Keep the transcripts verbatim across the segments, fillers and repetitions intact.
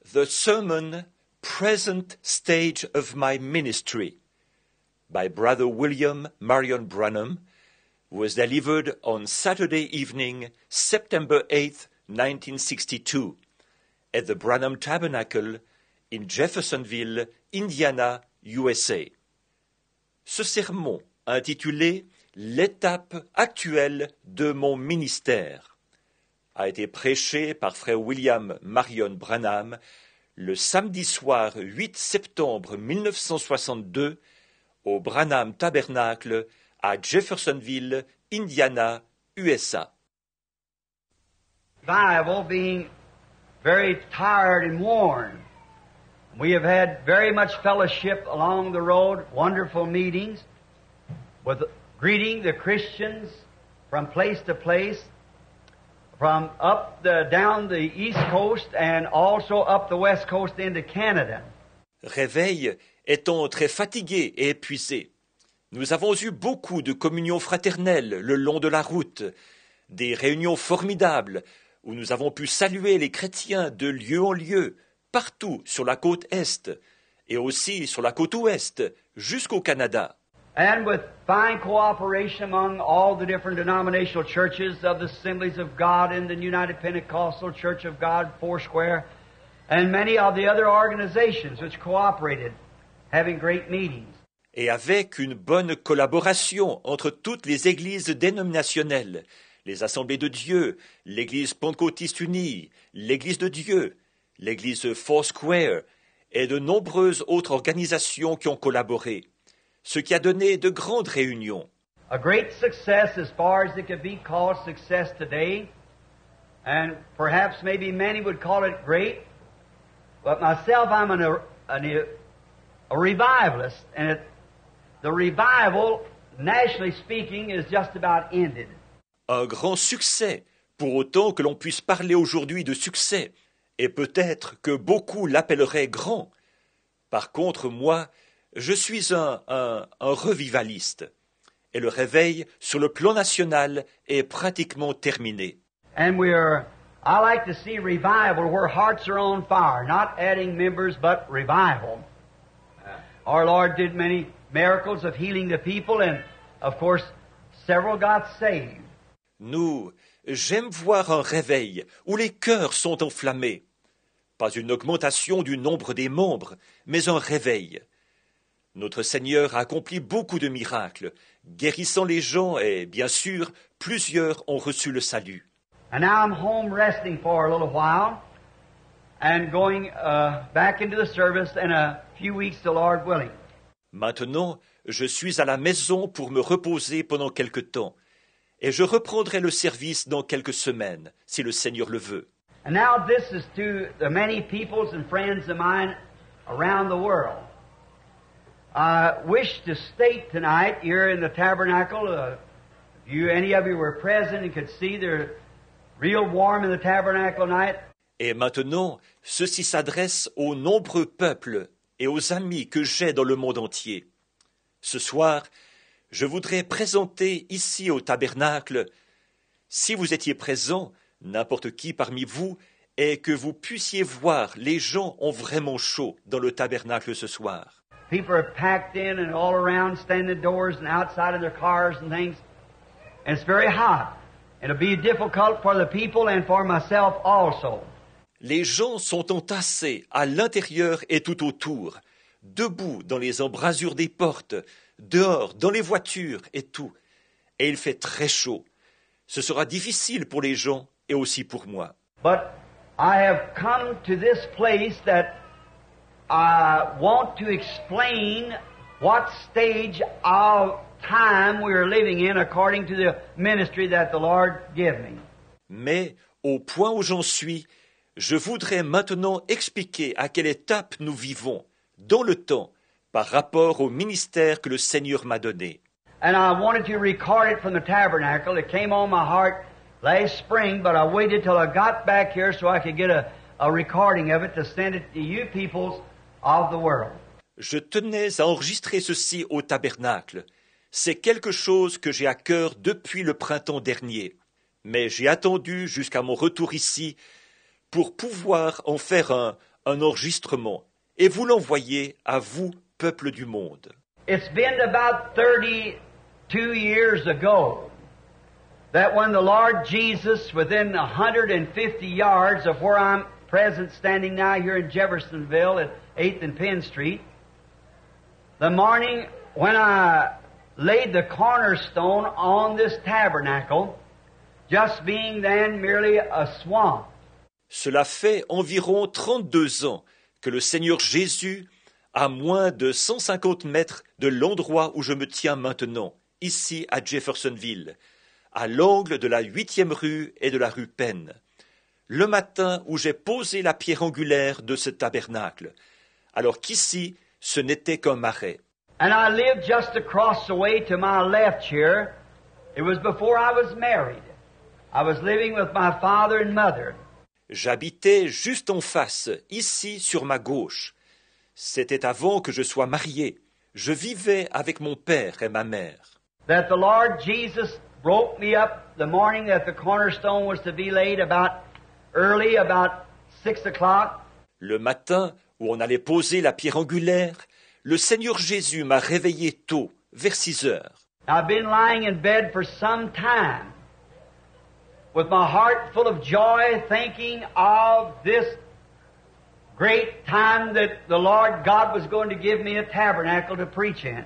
The sermon Present Stage of My Ministry by Brother William Marion Branham was delivered on Saturday evening, September eighth, nineteen sixty-two, at the Branham Tabernacle in Jeffersonville, Indiana, U S A. Ce sermon, intitulé « L'étape actuelle de mon ministère », a été prêché par frère William Marion Branham le samedi soir huit septembre mille neuf cent soixante-deux au Branham Tabernacle à Jeffersonville, Indiana, U S A. Bible being very tired and worn. We have had very much fellowship along the road, wonderful meetings, with greeting the Christians from place to place, from up the, down the East Coast and also up the West Coast into Canada. Réveil étant très fatigué et épuisé. Nous avons eu beaucoup de communions fraternelles le long de la route, des réunions formidables où nous avons pu saluer les chrétiens de lieu en lieu, partout sur la côte Est et aussi sur la côte Ouest, jusqu'au Canada. And with fine cooperation among all the different denominational churches of the Assemblies of God and the United Pentecostal Church of God, Foursquare, and many of the other organizations which cooperated, having great meetings. Et avec une bonne collaboration entre toutes les églises dénominationnelles, les Assemblées de Dieu, l'Église pentecôtiste unie, l'Église de Dieu, l'Église Foursquare et de nombreuses autres organisations qui ont collaboré, ce qui a donné de grandes réunions. A great success as far as it could be called success today, and perhaps maybe many would call it great, but myself I'm an, an, a revivalist, and it, the revival, nationally speaking, is just about ended. Un grand succès, pour autant que l'on puisse parler aujourd'hui de succès, et peut-être que beaucoup l'appelleraient grand. Par contre, moi, je suis un, un, un revivaliste, et le réveil sur le plan national est pratiquement terminé. And we're, I like to see revival where hearts are on fire, not adding members, but revival. Our Lord did many miracles of healing the people, and of course, several got saved. Nous, j'aime voir un réveil où les cœurs sont enflammés. Pas une augmentation du nombre des membres, mais un réveil. Notre Seigneur a accompli beaucoup de miracles, guérissant les gens et, bien sûr, plusieurs ont reçu le salut. And now I'm home resting for a little while and going uh, back into the service in a few weeks, the Lord willing. Maintenant, je suis à la maison pour me reposer pendant quelque temps, et je reprendrai le service dans quelques semaines, si le Seigneur le veut. And now this is to the many peoples and friends of mine around the world. I wish to state tonight here in the tabernacle, uh, if you, any of you were present and could see they're real warm in the tabernacle tonight. Et maintenant, ceci s'adresse aux nombreux peuples et aux amis que j'ai dans le monde entier. Ce soir, je voudrais présenter ici au tabernacle, si vous étiez présents, n'importe qui parmi vous, et que vous puissiez voir, les gens ont vraiment chaud dans le tabernacle ce soir. People are packed in and all around, standing at doors and outside of their cars and things. And it's very hot. It'll be difficult for the people and for myself also. Les gens sont entassés à l'intérieur et tout autour, debout dans les embrasures des portes, dehors, dans les voitures et tout. Et il fait très chaud. Ce sera difficile pour les gens et aussi pour moi. But I have come to this place that I want to explain what stage of time we are living in according to the ministry that the Lord gave me. Mais, au point où j'en suis, je voudrais maintenant expliquer à quelle étape nous vivons, dans le temps, par rapport au ministère que le Seigneur m'a donné. And I wanted to record it from the tabernacle. It came on my heart last spring, but I waited till I got back here so I could get a, a recording of it to send it to you peoples of the world. Je tenais à enregistrer ceci au tabernacle. C'est quelque chose que j'ai à cœur depuis le printemps dernier. Mais j'ai attendu jusqu'à mon retour ici pour pouvoir en faire un, un enregistrement et vous l'envoyez à vous, peuple du monde. It's been about thirty-two years ago that when the Lord Jesus, within one hundred fifty yards of where I'm present standing now here in Jeffersonville at eighth and Penn Street, the morning when I laid the cornerstone on this tabernacle, just being then merely a swamp. Cela fait environ trente-deux ans que le Seigneur Jésus, à moins de cent cinquante mètres de l'endroit où je me tiens maintenant, ici à Jeffersonville, à l'angle de la huitième rue et de la rue Penn, le matin où j'ai posé la pierre angulaire de ce tabernacle, alors qu'ici, ce n'était qu'un marais. And I lived just across the way to my left here. It was before I was married. I was living with my father and mother. J'habitais juste en face, ici sur ma gauche. C'était avant que je sois marié. Je vivais avec mon père et ma mère. That the Lord Jesus woke me up the morning that the cornerstone was to be laid about early, about six o'clock. Le matin où on allait poser la pierre angulaire, le Seigneur Jésus m'a réveillé tôt, vers six heures. I've been lying in bed for some time, with my heart full of joy, thinking of this great time that the Lord God was going to give me a tabernacle to preach in.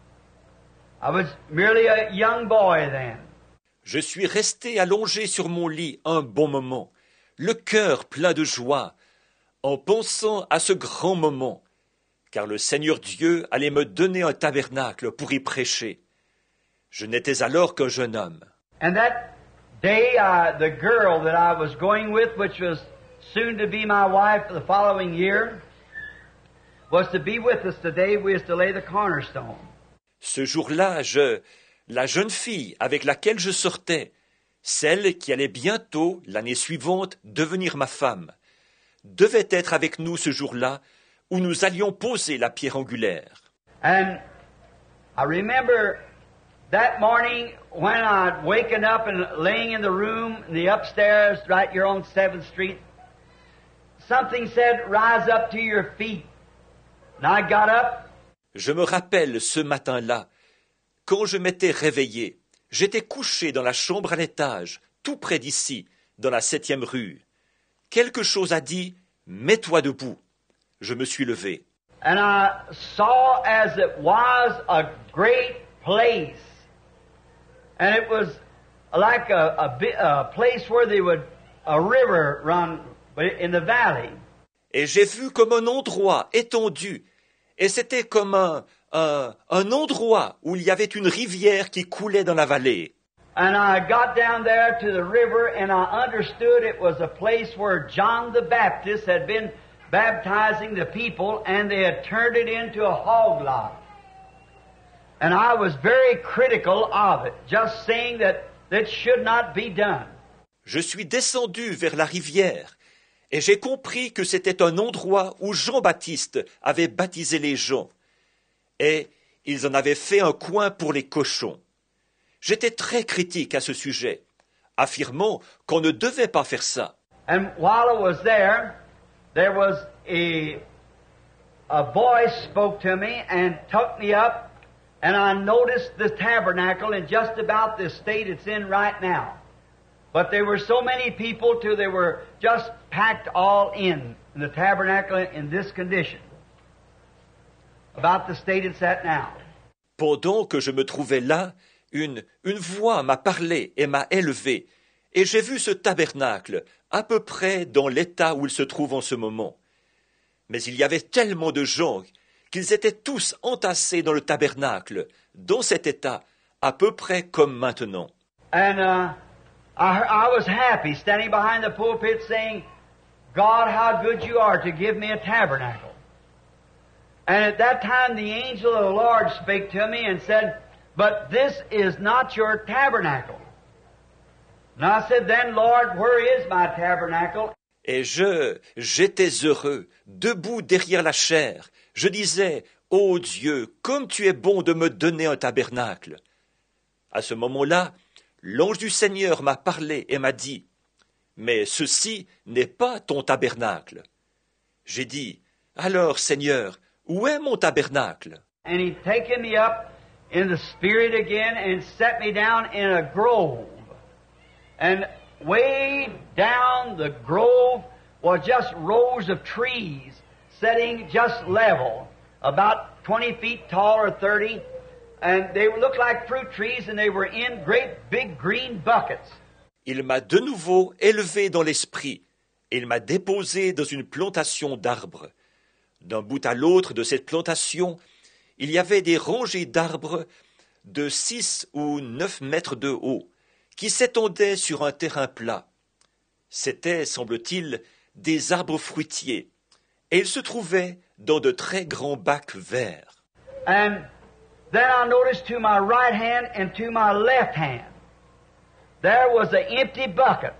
I was merely a young boy then. Je suis resté allongé sur mon lit un bon moment, le cœur plein de joie, en pensant à ce grand moment, car le Seigneur Dieu allait me donner un tabernacle pour y prêcher. Je n'étais alors qu'un jeune homme. And that day, uh, the girl that I was going with, which was soon to be my wife the following year, was to be with us today. We was to lay the cornerstone. Ce jour-là, je, la jeune fille avec laquelle je sortais, celle qui allait bientôt, l'année suivante, devenir ma femme, devait être avec nous ce jour-là, où nous allions poser la pierre angulaire. And I remember that morning when I'd waken up and laying in the room, in the upstairs, right here on seventh Street, something said, "Rise up to your feet." And I got up. Je me rappelle ce matin-là, quand je m'étais réveillé, j'étais couché dans la chambre à l'étage, tout près d'ici, dans la septième rue. Quelque chose a dit, mets-toi debout. Je me suis levé. And I saw as it was a great place. And it was like a, a, a place where they would, a river run in the valley. Et j'ai vu comme un endroit étendu. Et c'était comme un, un, un endroit où il y avait une rivière qui coulait dans la vallée. And I got down there to the river and I understood it was a place where John the Baptist had been baptizing the people and they had turned it into a hog lot. And I was very critical of it, just saying that that should not be done. Je suis descendu vers la rivière et j'ai compris que c'était un endroit où Jean-Baptiste avait baptisé les gens. Et ils en avaient fait un coin pour les cochons. J'étais très critique à ce sujet, affirmant qu'on ne devait pas faire ça. And while I was there, there was a a voice spoke to me and took me up, and I noticed the tabernacle in just about the state it's in right now. But there were so many people till they were just packed all in, in the tabernacle in this condition. About the state it's at now. Pendant que je me trouvais là, une, une voix m'a parlé et m'a élevé, et j'ai vu ce tabernacle à peu près dans l'état où il se trouve en ce moment. Mais il y avait tellement de gens qu'ils étaient tous entassés dans le tabernacle, dans cet état, à peu près comme maintenant. And uh, I, I was happy standing behind the pulpit saying, God, how good you are to give me a tabernacle. And at that time the angel of the Lord spake to me and said, but this is not your tabernacle. And I said, then Lord, where is my tabernacle? Et je, j'étais heureux, debout derrière la chaire. Je disais, ô Dieu, comme tu es bon de me donner un tabernacle. À ce moment-là, l'ange du Seigneur m'a parlé et m'a dit, mais ceci n'est pas ton tabernacle. J'ai dit, « Alors, Seigneur, où est mon tabernacle ?» And he'd taken me up in the Spirit again and set me down in a grove. And way down the grove was just rows of trees setting just level, about twenty feet tall or thirty, and they looked like fruit trees and they were in great big green buckets. Il m'a de nouveau élevé dans l'esprit, et il m'a déposé dans une plantation d'arbres. D'un bout à l'autre de cette plantation, il y avait des rangées d'arbres de six ou neuf mètres de haut, qui s'étendaient sur un terrain plat. C'étaient, semble-t-il, des arbres fruitiers, et ils se trouvaient dans de très grands bacs verts. And then I noticed to my right hand and to my left hand, there was an empty bucket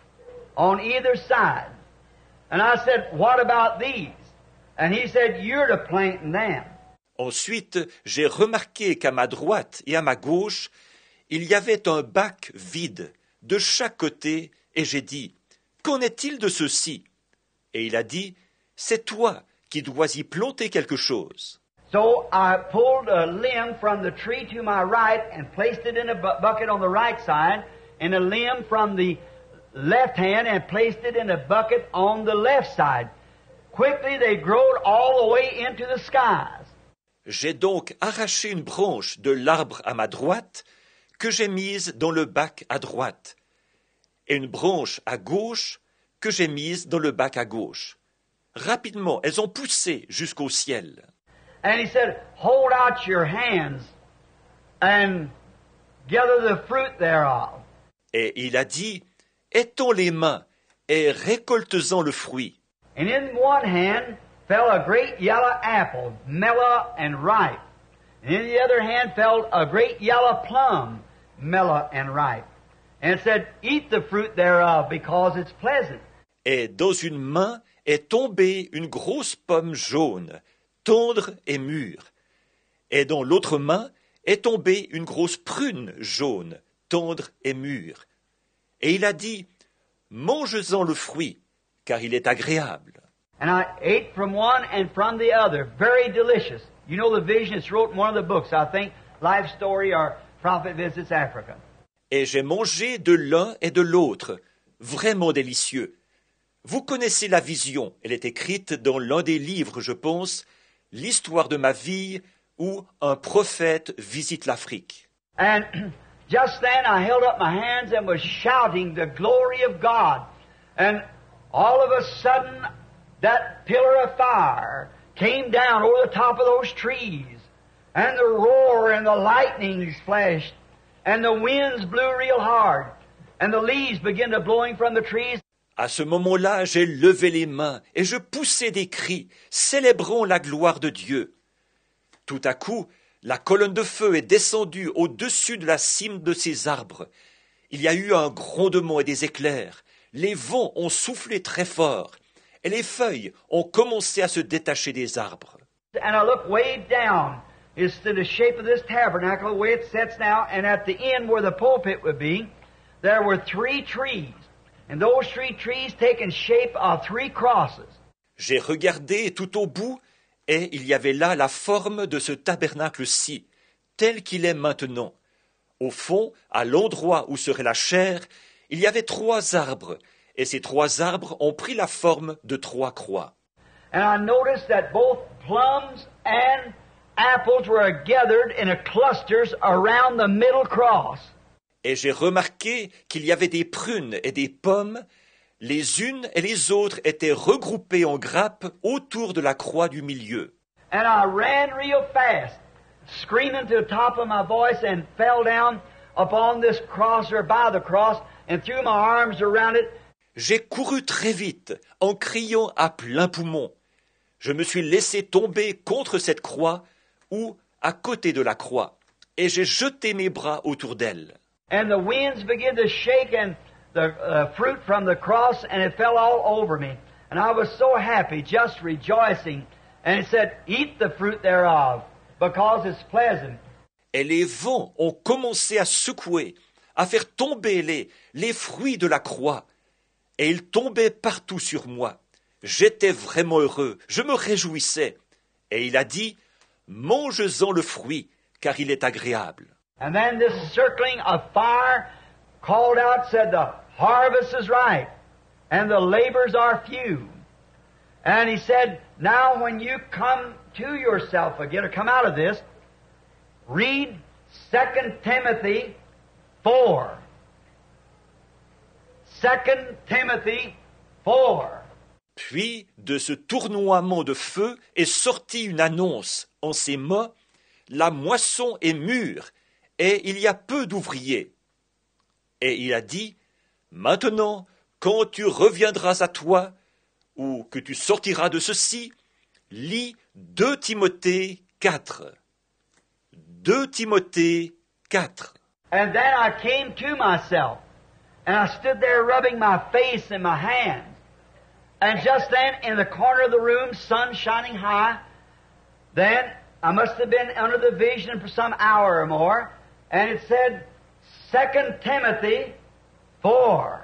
on either side. And I said, what about these? And he said, you're to plant them. Ensuite, j'ai remarqué qu'à ma droite et à ma gauche, il y avait un bac vide de chaque côté, et j'ai dit, qu'en est-il de ceci? Et il a dit, c'est toi qui dois y planter quelque chose. So I pulled a limb from the tree to my right and placed it in a bu- bucket on the right side, and a limb from the left hand and placed it in a bucket on the left side. Quickly they growed all the way into the skies. J'ai donc arraché une branche de l'arbre à ma droite que j'ai mise dans le bac à droite, et une branche à gauche que j'ai mise dans le bac à gauche. Rapidement, elles ont poussé jusqu'au ciel. And he said, hold out your hands and gather the fruit thereof. Et il a dit, étends les mains et récolte-en le fruit. And in one hand fell a great yellow apple, mellow and ripe. And in the other hand fell a great yellow plum, mellow and ripe. And it said, eat the fruit thereof, because it's pleasant. Et dans une main est tombée une grosse pomme jaune, tendre et mûre. Et dans l'autre main est tombée une grosse prune jaune, tendre et mûre. Et il a dit, mange-en le fruit, car il est agréable. And I ate from one and from the other. Very delicious. You know the vision, it's wrote in one of the books, I think, Life Story or Prophet Visits Africa. Et j'ai mangé de l'un et de l'autre, vraiment délicieux. Vous connaissez la vision, elle est écrite dans l'un des livres, je pense, L'histoire de ma vie, où un prophète visite l'Afrique. And just then I held up my hands and was shouting the glory of God. And all of a sudden, that pillar of fire came down over the top of those trees. And the roar and the lightnings flashed. And the winds blew real hard. And the leaves began to blowing from the trees. À ce moment-là, j'ai levé les mains et je poussai des cris, célébrant la gloire de Dieu. Tout à coup, la colonne de feu est descendue au-dessus de la cime de ces arbres. Il y a eu un grondement et des éclairs. Les vents ont soufflé très fort et les feuilles ont commencé à se détacher des arbres. And I look way down. It's to the shape of this tabernacle, the way it sits now, and at the end where the pulpit would be, there were three trees. And those three trees taken shape of three crosses. J'ai regardé tout au bout, et il y avait là la forme de ce tabernacle-ci, tel qu'il est maintenant. Au fond, à l'endroit où serait la chair, il y avait trois arbres, et ces trois arbres ont pris la forme de trois croix. And I noticed that both plums and apples were gathered in a clusters around the middle cross. Et j'ai remarqué qu'il y avait des prunes et des pommes, les unes et les autres étaient regroupées en grappes autour de la croix du milieu. And I ran real fast, screaming to the top of my voice, and fell down upon this cross or by the cross and threw my arms around it. J'ai couru très vite, en criant à plein poumon. Je me suis laissé tomber contre cette croix ou à côté de la croix, et j'ai jeté mes bras autour d'elle. And the winds began to shake and the uh, fruit from the cross, and it fell all over me. And I was so happy, just rejoicing. And it said, eat the fruit thereof, because it's pleasant. Et les vents ont commencé à secouer, à faire tomber les, les fruits de la croix. Et ils tombaient partout sur moi. J'étais vraiment heureux, je me réjouissais. Et il a dit, mange-en le fruit, car il est agréable. And then this circling of fire called out, said, the harvest is ripe, and the labors are few. And he said, now when you come to yourself again, or come out of this, read Second Timothy four. Second Timothy four. Puis, de ce tournoiement de feu est sortie une annonce en ces mots, la moisson est mûre, et il y a peu d'ouvriers. Et il a dit, maintenant, quand tu reviendras à toi, ou que tu sortiras de ceci, lis deux Timothée quatre. deux Timothée quatre. And then I came to myself, and I stood there rubbing my face and my hands. And just then, in the corner of the room, sun shining high, then I must have been under the vision for some hour or more, and it said, Second Timothy four.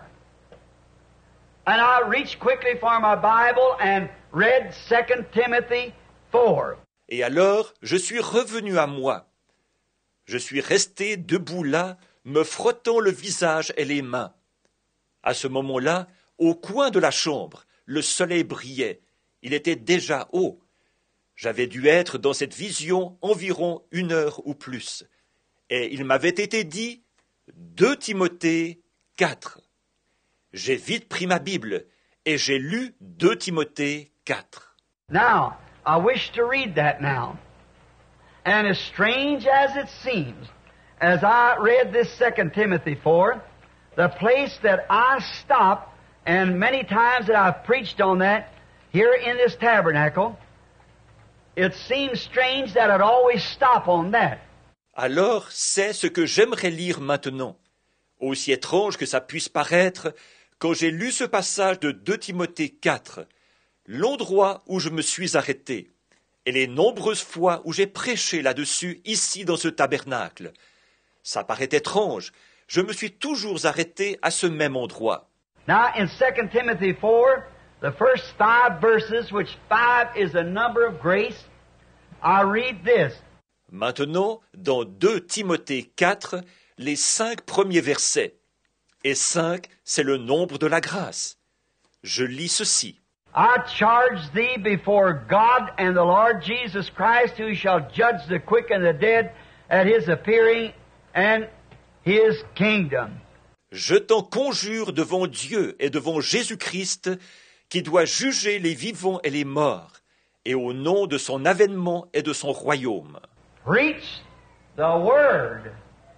And I reached quickly for my Bible and read Second Timothy four. Et alors, je suis revenu à moi. Je suis resté debout là, me frottant le visage et les mains. À ce moment-là, au coin de la chambre, le soleil brillait. Il était déjà haut. J'avais dû être dans cette vision environ une heure ou plus. Et il m'avait été dit deux Timothée quatre. J'ai vite pris ma Bible et j'ai lu deux Timothée quatre. Now, I wish to read that now. And as strange as it seems, as I read this Second Timothy four, the place that I stopped, and many times that I've preached on that here in this tabernacle, it seems strange that I'd always stop on that. Alors, c'est ce que j'aimerais lire maintenant. Aussi étrange que ça puisse paraître, quand j'ai lu ce passage de deux Timothée quatre, l'endroit où je me suis arrêté, et les nombreuses fois où j'ai prêché là-dessus ici dans ce tabernacle, ça paraît étrange, je me suis toujours arrêté à ce même endroit. Now in Second Timothy four, the first five verses, which five is a number of grace, I read this. Maintenant, dans deux Timothée quatre, les cinq premiers versets, et cinq, c'est le nombre de la grâce. Je lis ceci. I charge thee before God and the Lord Jesus Christ, who shall judge the quick and the dead at his appearing and his kingdom. Je t'en conjure devant Dieu et devant Jésus-Christ, qui doit juger les vivants et les morts, et au nom de son avènement et de son royaume. Preach the word.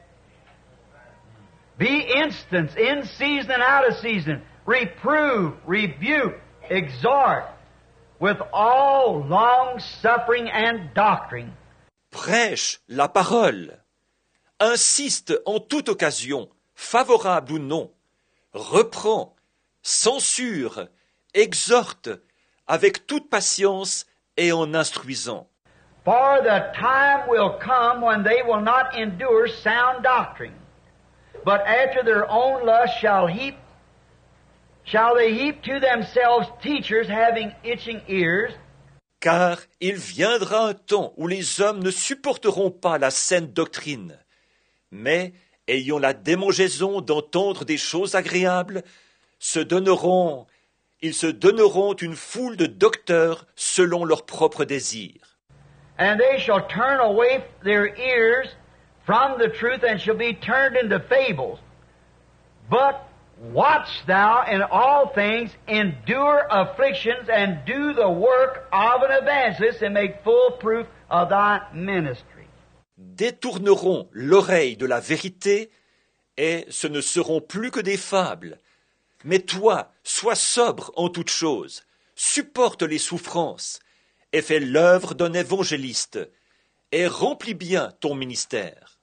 Be instant, in season and out of season. Reprove, rebuke, exhort, with all long suffering and doctrine. Prêche la parole. Insiste en toute occasion, favorable ou non. Reprend, censure, exhorte, avec toute patience et en instruisant. For the time will come when they will not endure sound doctrine, but after their own lust shall heap, shall they heap to themselves teachers having itching ears. Car il viendra un temps où les hommes ne supporteront pas la saine doctrine, mais, ayant la démangeaison d'entendre des choses agréables, se donneront, ils se donneront une foule de docteurs selon leurs propres désirs. And they shall turn away their ears from the truth and shall be turned into fables. But watch thou in all things, endure afflictions, and do the work of an evangelist, and make full proof of thy ministry. Détourneront l'oreille de la vérité, et ce ne seront plus que des fables. Mais toi, sois sobre en toutes choses, supporte les souffrances, et fais l'œuvre d'un évangéliste, et remplis bien ton ministère.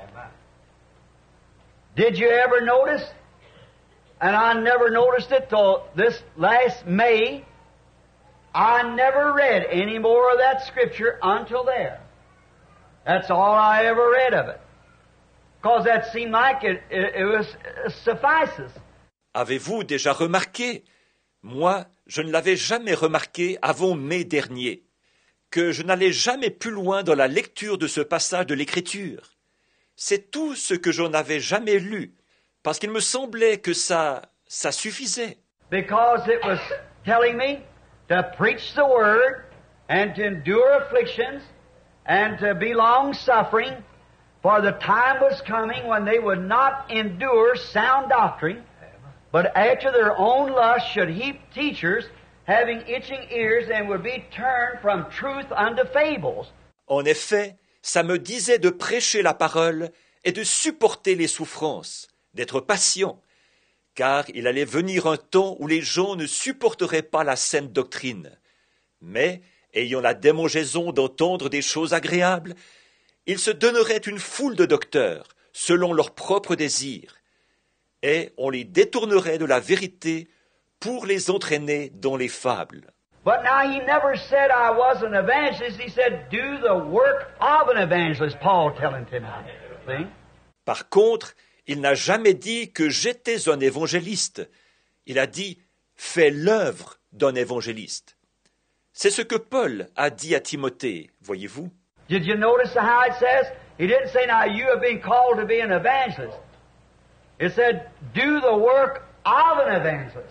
Did you ever notice, and I never noticed it till this last May, I never read any more of that scripture until there. That's all I ever read of it. Because that seemed like it, it, it was it suffices. Avez-vous déjà remarqué? Moi, je ne l'avais jamais remarqué avant mai dernier, que je n'allais jamais plus loin dans la lecture de ce passage de l'Écriture. C'est tout ce que je n'avais jamais lu, parce qu'il me semblait que ça, ça suffisait. Because it was telling me to preach the word and to endure afflictions and to be long-suffering, for the time was coming when they would not endure sound doctrine, but after their own lust should heap teachers, having itching ears, and would be turned from truth unto fables. En effet, ça me disait de prêcher la parole et de supporter les souffrances, d'être patient, car il allait venir un temps où les gens ne supporteraient pas la saine doctrine. Mais, ayant la démangeaison d'entendre des choses agréables, ils se donneraient une foule de docteurs, selon leurs propres désirs, et on les détournerait de la vérité pour les entraîner dans les fables. But now he never said I was an evangelist. He said, do the work of an evangelist, Paul telling Timothy. See? Par contre, il n'a jamais dit que j'étais un évangéliste. Il a dit « fais l'œuvre d'un évangéliste ». C'est ce que Paul a dit à Timothée, voyez-vous. Did you notice how it says? He didn't say, now you have been called to be an evangelist. It said, do the work of an evangelist.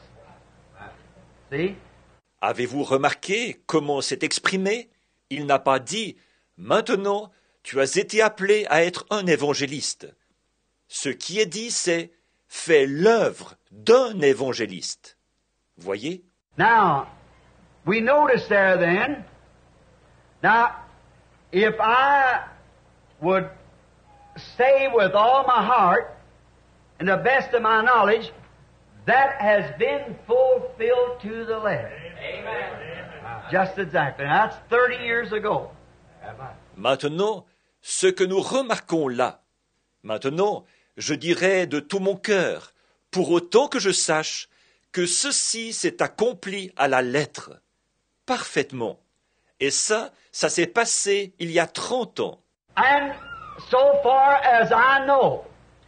See? Avez-vous remarqué comment c'est exprimé? Il n'a pas dit « maintenant, tu as été appelé à être un évangéliste ». Ce qui est dit, c'est « fais l'œuvre d'un évangéliste ». Voyez? Now, we notice there then, now, if I would say with all my heart and the best of my knowledge, that has been fulfilled to the letter. Amen. Just exactly. Now, that's thirty years ago. Maintenant, ce que nous remarquons là, maintenant, je dirais de tout mon cœur, pour autant que je sache, que ceci s'est accompli à la lettre, parfaitement. Et ça, ça s'est passé il y a trente ans. And so far as I know,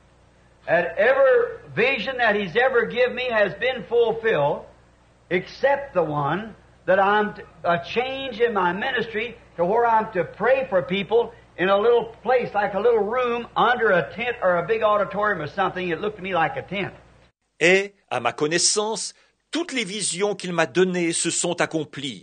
that every vision that He's ever given me has been fulfilled, except the one that I'm to, a change in my ministry to where I'm to pray for people in a little place, like a little room under a tent or a big auditorium or something. It looked to me like a tent. Et, à ma connaissance, toutes les visions qu'il m'a données se sont accomplies,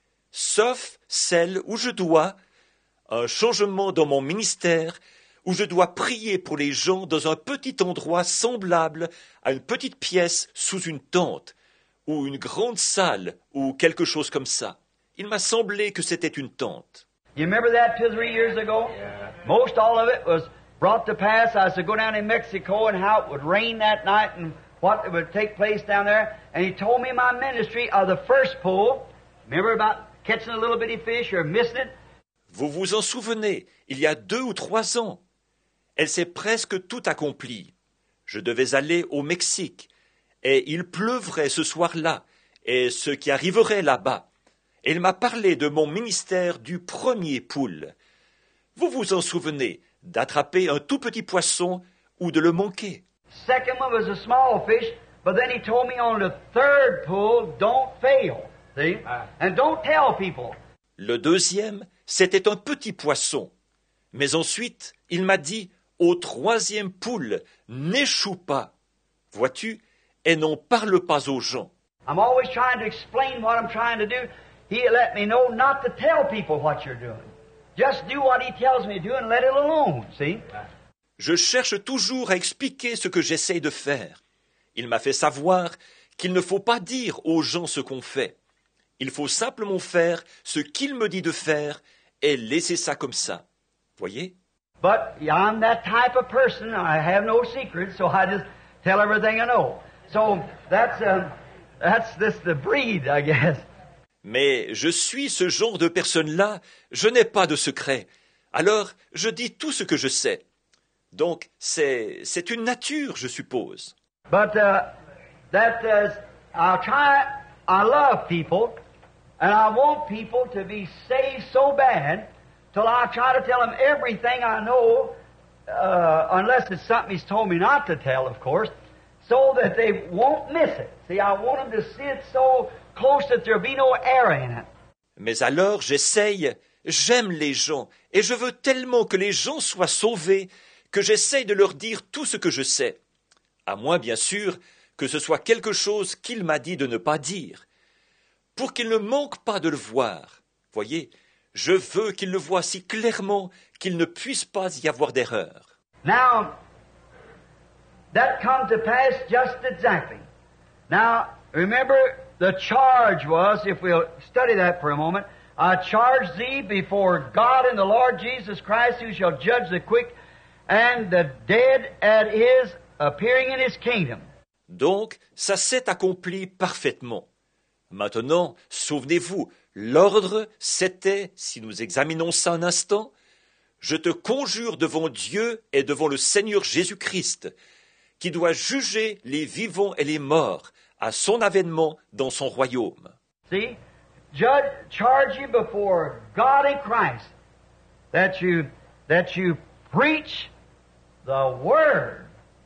sauf celle où je dois, un changement dans mon ministère, où je dois prier pour les gens dans un petit endroit semblable à une petite pièce sous une tente, ou une grande salle, ou quelque chose comme ça. Il m'a semblé que c'était une tente. You remember that two or three years ago? Yeah. Most all of it was brought to pass. I was to go down in Mexico and how it would rain that night and what would take place down there. And he told me my ministry of the first pool. Remember about catching a little bitty fish or missing it? Vous vous en souvenez, il y a deux ou trois ans. Elle s'est presque tout accomplie. Je devais aller au Mexique, et il pleuvrait ce soir-là, et ce qui arriverait là-bas. Et il m'a parlé de mon ministère du premier poule. Vous vous en souvenez, d'attraper un tout petit poisson ou de le manquer. Second one was a small fish, but then he told me on the third pool, don't fail. See? And don't tell people. Le deuxième, c'était un petit poisson. Mais ensuite, il m'a dit, au troisième poule, n'échoue pas. Vois-tu, et n'en parle pas aux gens. I'm always trying to explain what I'm trying to do. He let me know not to tell people what you're doing. Just do what he tells me to do and let it alone, see? Je cherche toujours à expliquer ce que j'essaye de faire. Il m'a fait savoir qu'il ne faut pas dire aux gens ce qu'on fait. Il faut simplement faire ce qu'il me dit de faire et laisser ça comme ça. Voyez? But I'm that type of person. I have no secrets, so I just tell everything I know. So that's uh, that's this the breed, I guess. Mais je suis ce genre de personne-là, je n'ai pas de secret. Alors, je dis tout ce que je sais. Donc, c'est, c'est une nature, je suppose. But uh, that uh, I'll try. I love people, and I want people to be saved so bad till I try to tell them everything I know, uh, unless it's something He's told me not to tell, of course. so that they won't miss it. See, I want them to see it so close that there'll be no error in it. Mais alors j'essaye, j'aime les gens, et je veux tellement que les gens soient sauvés que j'essaye de leur dire tout ce que je sais. À moins, bien sûr, que ce soit quelque chose qu'il m'a dit de ne pas dire, pour qu'ils ne manquent pas de le voir. Voyez, je veux qu'ils le voient si clairement qu'il ne puisse pas y avoir d'erreur. Now, that come to pass just exactly. Now, remember, the charge was, if we'll study that for a moment, I charge thee before God and the Lord Jesus Christ, who shall judge the quick and the dead at his appearing in his kingdom. Donc, ça s'est accompli parfaitement. Maintenant, souvenez-vous, l'ordre, c'était, si nous examinons ça un instant, je te conjure devant Dieu et devant le Seigneur Jésus-Christ, qui doit juger les vivants et les morts à son avènement dans son royaume. See, judge, charge you before God and Christ that you that you preach the word.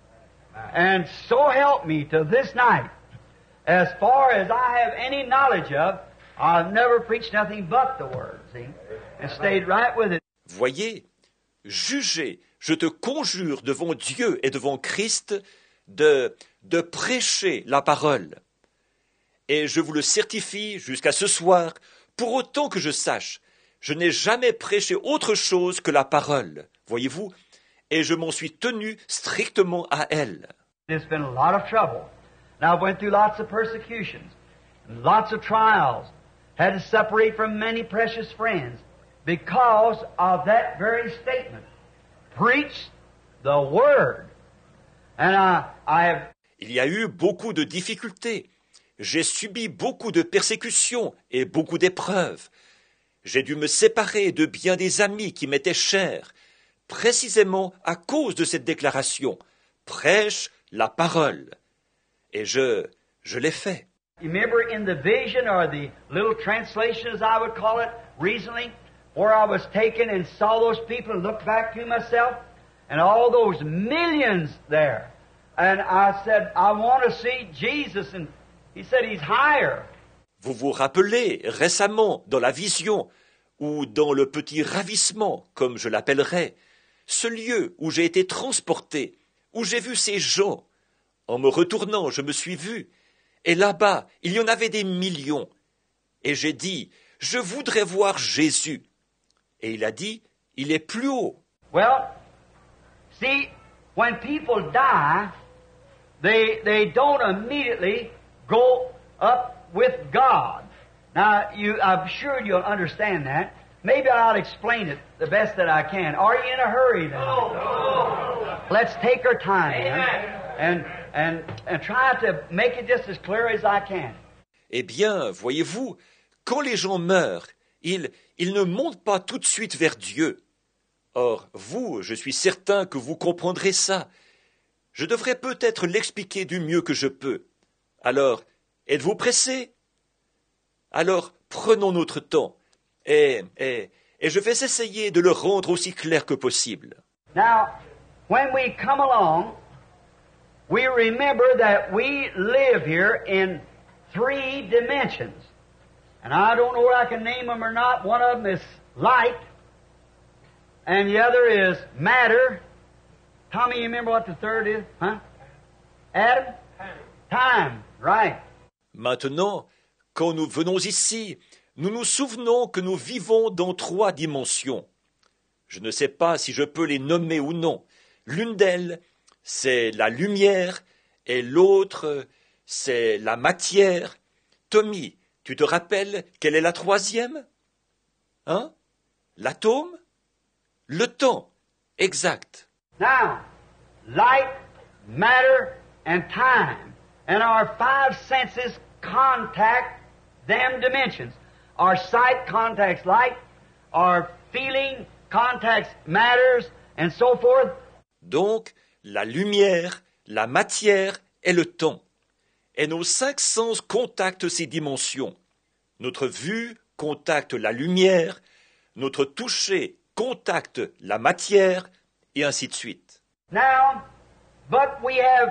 And so help me to this night, as far as I have any knowledge of, I've never preached nothing but the word, see, and stayed right with it. Voyez, jugez, je te conjure devant Dieu et devant Christ de, de prêcher la parole. Et je vous le certifie jusqu'à ce soir, pour autant que je sache, je n'ai jamais prêché autre chose que la parole, voyez-vous, et je m'en suis tenu strictement à elle. There's been a lot of trouble. And I went through lots of persecutions, and lots of trials, had to separate from many precious friends because of that very statement. Preach the word. And I, I have... Il y a eu beaucoup de difficultés. J'ai subi beaucoup de persécutions et beaucoup d'épreuves. J'ai dû me séparer de bien des amis qui m'étaient chers, précisément à cause de cette déclaration. Prêche la parole. Et je, je l'ai fait. You remember in the vision, or the little translation as I would call it, recently, where I was taken and saw those people and looked back to myself, and all those millions there. And I said, I want to see Jesus, and he said he's higher. Vous vous rappelez récemment dans la vision, ou dans le petit ravissement, comme je l'appellerais, ce lieu où j'ai été transporté, où j'ai vu ces gens. En me retournant, je me suis vu, et là-bas, il y en avait des millions. Et j'ai dit, je voudrais voir Jésus. Et il a dit, il est plus haut. Well, see, when people die, they, they don't immediately go up with God. Now, you, I'm sure you'll understand that. Maybe I'll explain it the best that I can. Are you in a hurry then? No, no. Let's take our time and, and, and try to make it just as clear as I can. Eh bien, voyez-vous, quand les gens meurent, ils, ils ne montent pas tout de suite vers Dieu. Or, vous, je suis certain que vous comprendrez ça. Je devrais peut-être l'expliquer du mieux que je peux. Alors, êtes-vous pressés? Alors, prenons notre temps, et, et, et je vais essayer de le rendre aussi clair que possible. Now, when we come along, we remember that we live here in three dimensions. And I don't know whether I can name them or not. One of them is light, and the other is matter. Tommy, you remember what the third is? Huh? Adam? Time, right. Maintenant, quand nous venons ici, nous nous souvenons que nous vivons dans trois dimensions. Je ne sais pas si je peux les nommer ou non. L'une d'elles, c'est la lumière, et l'autre, c'est la matière. Tommy, tu te rappelles quelle est la troisième? Hein? L'atome? Le temps. Exact. Now, light, matter, and time. And our five senses contact them dimensions. Our sight contacts light, our feeling contacts matters, and so forth. Donc, la lumière, la matière et le temps. Et nos cinq sens contactent ces dimensions. Notre vue contacte la lumière, notre toucher contacte la matière, et ainsi de suite. Now, but we have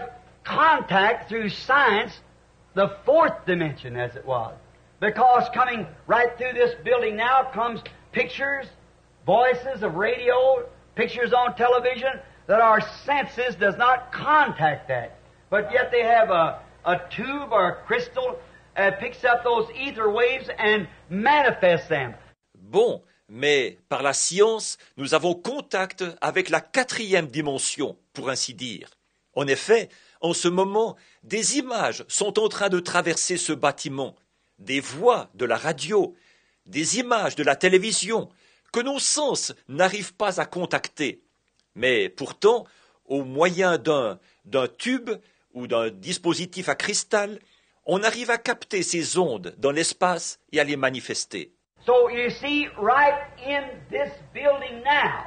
contact through science the fourth dimension, as it was. Because coming right through this building now comes pictures, voices of radio, pictures on television, that our senses does not contact that. But yet they have a, a tube or a crystal that picks up those ether waves and manifests them. Bon, mais par la science, nous avons contact avec la quatrième dimension, pour ainsi dire. En effet, en ce moment, des images sont en train de traverser ce bâtiment, des voix de la radio, des images de la télévision, que nos sens n'arrivent pas à contacter. Mais pourtant, au moyen d'un, d'un tube ou d'un dispositif à cristal, on arrive à capter ces ondes dans l'espace et à les manifester. So you see, right in this building now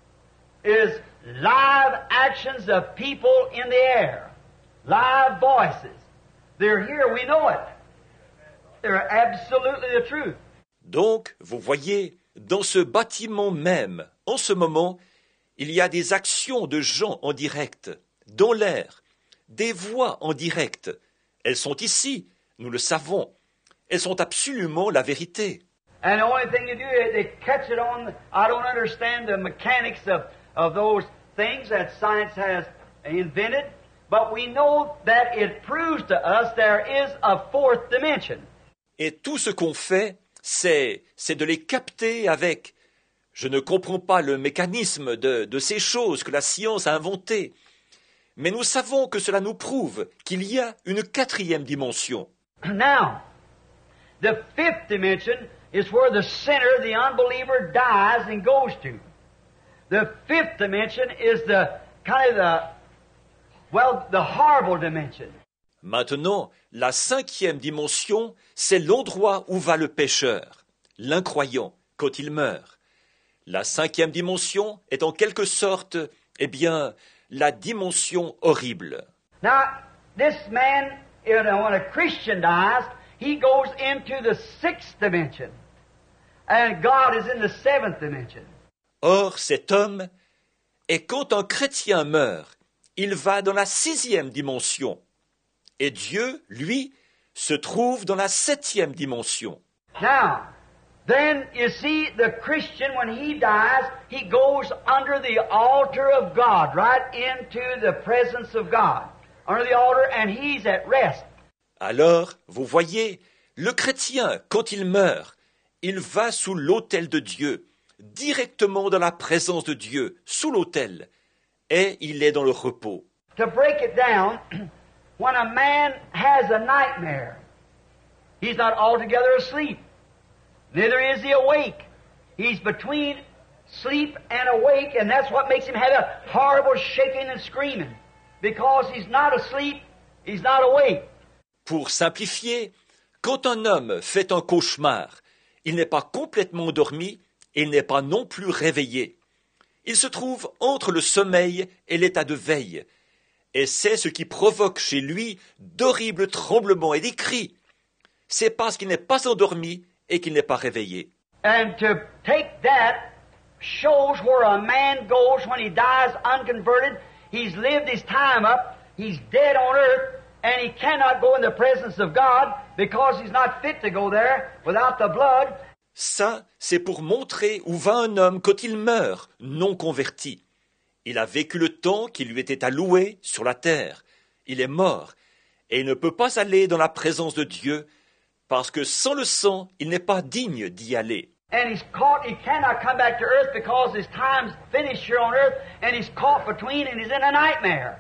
is live actions of people in the air, live voices. They're here, we know it. They're absolutely the truth. Donc, vous voyez, dans ce bâtiment même, en ce moment, il y a des actions de gens en direct, dans l'air, des voix en direct. Elles sont ici, nous le savons. Elles sont absolument la vérité. And the only thing they do is they catch it on. The, I don't understand the mechanics of, of those things that science has invented, but we know that it proves to us there is a fourth dimension. Et tout ce qu'on fait, c'est, c'est de les capter avec. Je ne comprends pas le mécanisme de, de ces choses que la science a inventées, mais nous savons que cela nous prouve qu'il y a une quatrième dimension. Now, the fifth dimension is where the sinner, the unbeliever, dies and goes to. The fifth dimension is the kind of the, well, the horrible dimension. Maintenant, la cinquième dimension, c'est l'endroit où va le pécheur, l'incroyant, quand il meurt. La cinquième dimension est en quelque sorte, eh bien, la dimension horrible. Now, this man, you know, when a Christian dies, he goes into the sixth dimension. And God is in the seventh dimension. Or, cet homme, et quand un chrétien meurt, il va dans la sixième dimension. Et Dieu, lui, se trouve dans la septième dimension. Now, then you see the Christian, when he dies, he goes under the altar of God, right into the presence of God, under the altar, and he's at rest. Alors, vous voyez, le chrétien, quand il meurt, il va sous l'autel de Dieu, directement dans la présence de Dieu, sous l'autel, et il est dans le repos. To break it down, when a man has a nightmare, he's not altogether asleep. Neither is he awake. He's between sleep and awake, and that's what makes him have a horrible shaking and screaming. Because he's not asleep, he's not awake. Pour simplifier, quand un homme fait un cauchemar, il n'est pas complètement endormi et il n'est pas non plus réveillé. Il se trouve entre le sommeil et l'état de veille. Et c'est ce qui provoque chez lui d'horribles tremblements et des cris. C'est parce qu'il n'est pas endormi et qu'il n'est pas réveillé. And to take that shows where a man goes when he dies unconverted. He's lived his time up. He's dead on earth. And he cannot go in the presence of God because he's not fit to go there without the blood. Ça, c'est pour montrer où va un homme quand il meurt, non converti. Il a vécu le temps qui lui était alloué sur la terre. Il est mort. Et il ne peut pas aller dans la présence de Dieu parce que sans le sang, il n'est pas digne d'y aller. And he's caught, he cannot come back to earth because his time's finished here on earth, and he's caught between and he's in a nightmare.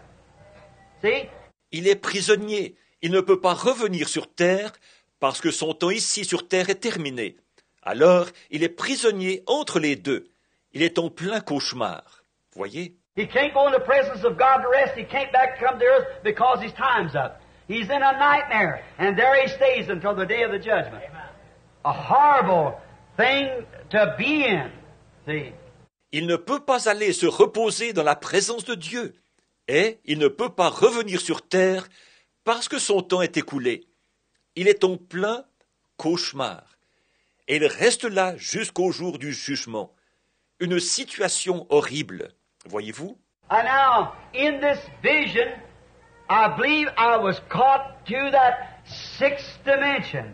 See? Il est prisonnier. Il ne peut pas revenir sur terre parce que son temps ici sur terre est terminé. Alors, il est prisonnier entre les deux. Il est en plein cauchemar. Voyez? He can't go in the presence of God to rest. He can't back come to earth because his time's up. He's in a nightmare, and there he stays until the day of the judgment. A horrible thing to be in. See? Il ne peut pas aller se reposer dans la présence de Dieu. Et il ne peut pas revenir sur terre parce que son temps est écoulé. Il est en plein cauchemar. Et il reste là jusqu'au jour du jugement. Une situation horrible. Voyez-vous? And now, in this vision, I believe I was caught to that sixth dimension,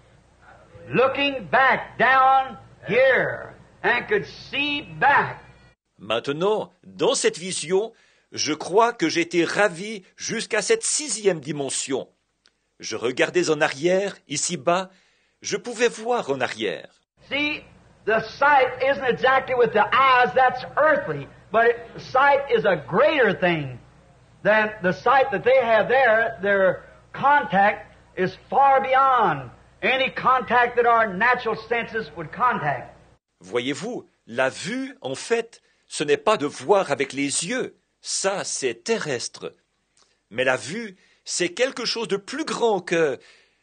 looking back down here, and could see back. Maintenant, dans cette vision, je crois que j'ai été ravi jusqu'à cette sixième dimension. Je regardais en arrière, ici-bas, je pouvais voir en arrière. See, the sight isn't exactly with the eyes, that's earthly, but it, sight is a greater thing than the sight that they have there. Their contact is far beyond any contact that our natural senses would contact. Voyez-vous, la vue, en fait, ce n'est pas de voir avec les yeux, ça c'est terrestre. Mais la vue, c'est quelque chose de plus grand que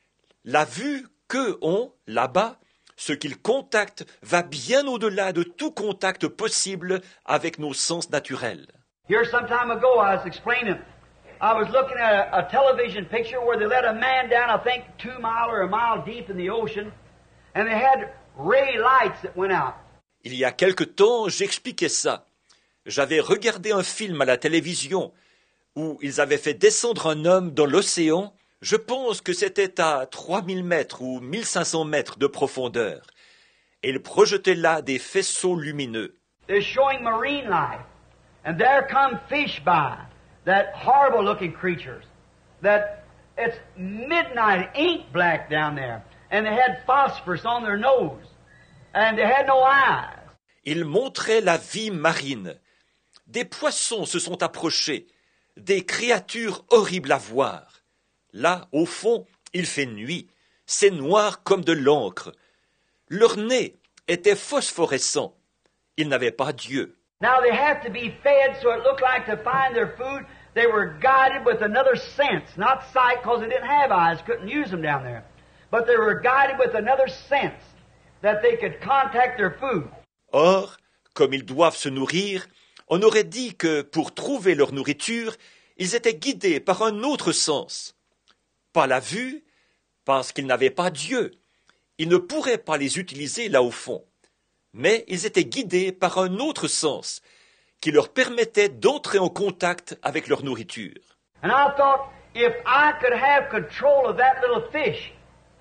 la vue qu'eux ont là-bas. Ce qu'ils contactent va bien au-delà de tout contact possible avec nos sens naturels. Here some time ago I was explaining, I was looking at a, a television picture where they let a man down, I think two mile or a mile deep in the ocean, and they had ray lights that went out. Il y a quelque temps, j'expliquais ça. J'avais regardé un film à la télévision où ils avaient fait descendre un homme dans l'océan. Je pense que c'était à trois mille mètres ou mille cinq cents mètres de profondeur. Et ils projetaient là des faisceaux lumineux. They're showing marine life. And there come fish by, that horrible looking creatures, that it's midnight, ink black down there. And they had phosphorus on their nose. And they had no eyes. Ils montraient la vie marine. Des poissons se sont approchés, des créatures horribles à voir. Là, au fond, il fait nuit. C'est noir comme de l'encre. Leur nez était phosphorescent. Ils n'avaient pas Dieu. Now they have to be fed, so it looked like to find their food, they were guided with another sense, not sight, because they didn't have eyes, couldn't use them down there. But they were guided with another sense, that they could contact their food. Or, comme ils doivent se nourrir, on aurait dit que pour trouver leur nourriture, ils étaient guidés par un autre sens. Pas la vue, parce qu'ils n'avaient pas Dieu. Ils ne pourraient pas les utiliser là au fond. Mais ils étaient guidés par un autre sens, qui leur permettait d'entrer en contact avec leur nourriture. And I thought, if I could have control of that little fish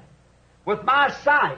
with my sight,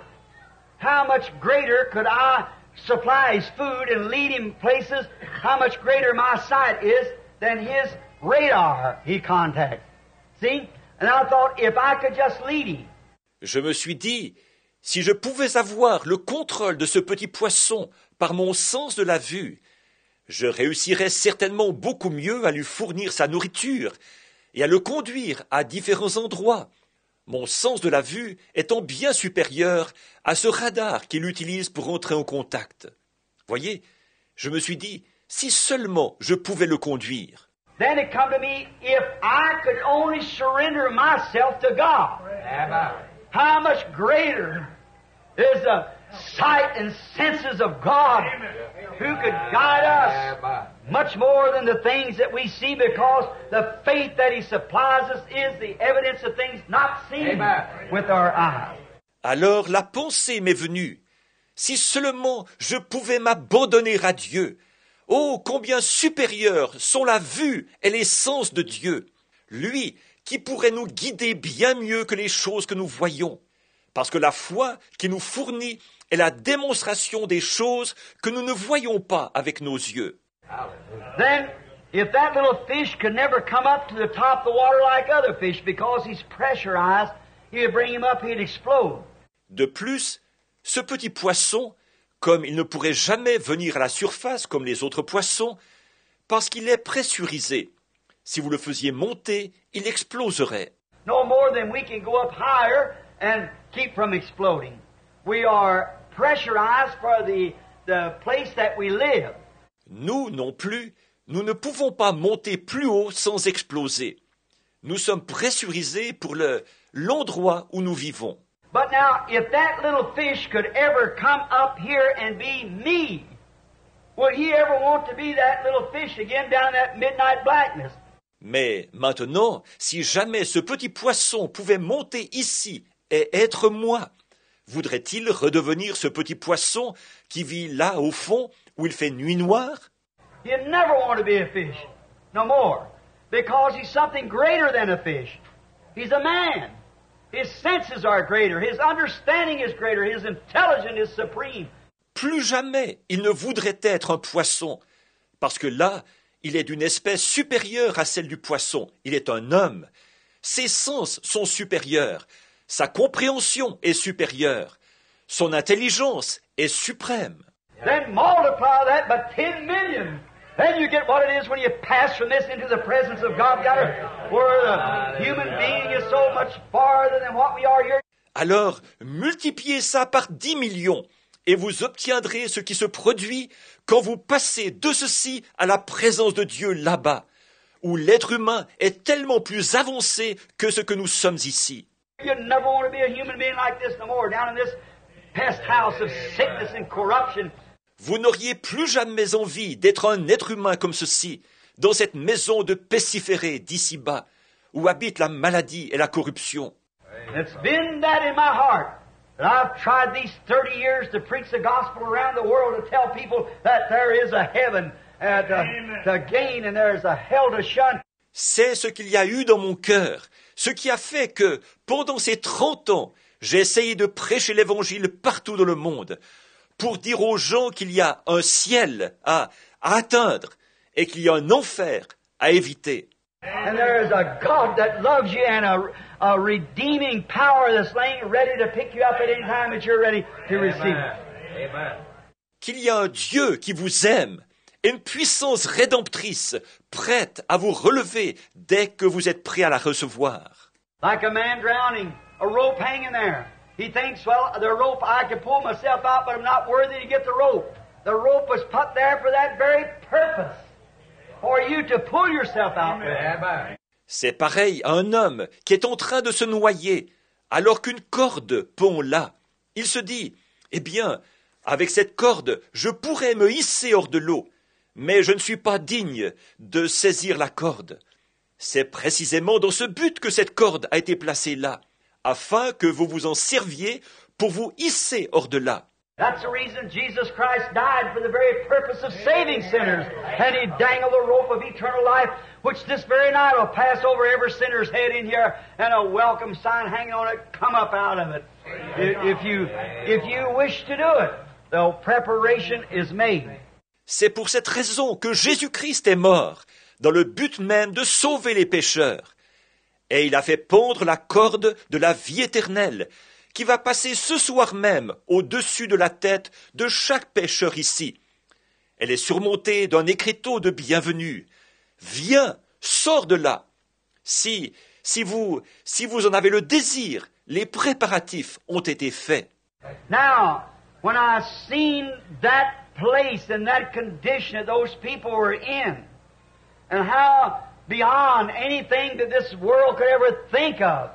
how much greater could I supply his food and lead him places, how much greater my sight is than his radar he contacts. See? And I thought, if I could just lead him. Je me suis dit, si je pouvais avoir le contrôle de ce petit poisson par mon sens de la vue, je réussirais certainement beaucoup mieux à lui fournir sa nourriture et à le conduire à différents endroits, mon sens de la vue étant bien supérieur à ce radar qu'il utilise pour entrer en contact. Voyez, je me suis dit, si seulement je pouvais le conduire. Then it come to me, if I could only surrender myself to God, how much greater is the sight and senses of God who could guide us much more than the things that we see, because the faith that He supplies us is the evidence of things not seen with our eyes. Alors la pensée m'est venue, si seulement je pouvais m'abandonner à Dieu. Oh, combien supérieurs sont la vue et les sens de Dieu, lui qui pourrait nous guider bien mieux que les choses que nous voyons, parce que la foi qui nous fournit est la démonstration des choses que nous ne voyons pas avec nos yeux. Then, if that little fish could never come up to the top of the water like other fish because he's pressurized, he'd bring him up, he'd explode. De plus, ce petit poisson, comme il ne pourrait jamais venir à la surface comme les autres poissons, parce qu'il est pressurisé. Si vous le faisiez monter, il exploserait. No more than we can go up higher and keep from exploding. We are pressurized for the, the place that we live. Nous non plus, nous ne pouvons pas monter plus haut sans exploser. Nous sommes pressurisés pour le, l'endroit où nous vivons. But now, if that little fish could ever come up here and be me, would he ever want to be that little fish again down in that midnight blackness? Mais maintenant, si jamais ce petit poisson pouvait monter ici et être moi, voudrait-il redevenir ce petit poisson qui vit là au fond où il fait nuit noire? He'd never want to be a fish, no more. because he's something greater than a fish. He's a man. His senses are greater. His understanding is greater. His intelligence is supreme. Plus jamais il ne voudrait être un poisson, parce que là, il est d'une espèce supérieure à celle du poisson. Il est un homme. Ses sens sont supérieurs. Sa compréhension est supérieure. Son intelligence est suprême. Then multiply that by ten million. Then you get what it is when you pass from this into the presence of God, where the human being is so much farther than what we are here. Alors, multipliez ça par dix millions, et vous obtiendrez ce qui se produit quand vous passez de ceci à la présence de Dieu là-bas, où l'être humain est tellement plus avancé que ce que nous sommes ici. You never want to be a human being like this no more, down in this pest house of sickness and corruption. Vous n'auriez plus jamais envie d'être un être humain comme ceci, dans cette maison de pestiférés d'ici-bas, où habite la maladie et la corruption. It's been that in my heart that I've tried these thirty years to preach the gospel around the world to tell people that there is a heaven uh, to, to gain and there is a hell to shun. C'est ce qu'il y a eu dans mon cœur, ce qui a fait que, pendant ces trente ans, j'ai essayé de prêcher l'Évangile partout dans le monde, pour dire aux gens qu'il y a un ciel à, à atteindre et qu'il y a un enfer à éviter. And there is a God that loves you and a, a redeeming power that's laying ready to pick you up at any time that you're ready to receive it. Amen. Qu'il y a un Dieu qui vous aime et une puissance rédemptrice prête à vous relever dès que vous êtes prêt à la recevoir. Like a man drowning, a rope hanging there. He thinks, well, the rope, I can pull myself out, but I'm not worthy to get the rope. The rope was put there for that very purpose, for you to pull yourself out with. C'est pareil à un homme qui est en train de se noyer, alors qu'une corde pond là. Il se dit, eh bien, avec cette corde, je pourrais me hisser hors de l'eau, mais je ne suis pas digne de saisir la corde. C'est précisément dans ce but que cette corde a été placée là, afin que vous vous en serviez pour vous hisser hors de là. That's the reason Jesus Christ died, for the very purpose of saving sinners. And he dangled the rope of eternal life, which this very night will pass over every sinner's head in here, and a welcome sign hanging on it, come up out of it. If you, if you wish to do it, the preparation is made. C'est pour cette raison que Jésus-Christ est mort, dans le but même de sauver les pécheurs. Et il a fait pondre la corde de la vie éternelle, qui va passer ce soir même au-dessus de la tête de chaque pécheur ici. Elle est surmontée d'un écriteau de bienvenue. Viens, sors de là. Si, si vous, si vous en avez le désir, les préparatifs ont été faits. Now, when I seen that place and that condition that those people were in, and how beyond anything that this world could ever think of,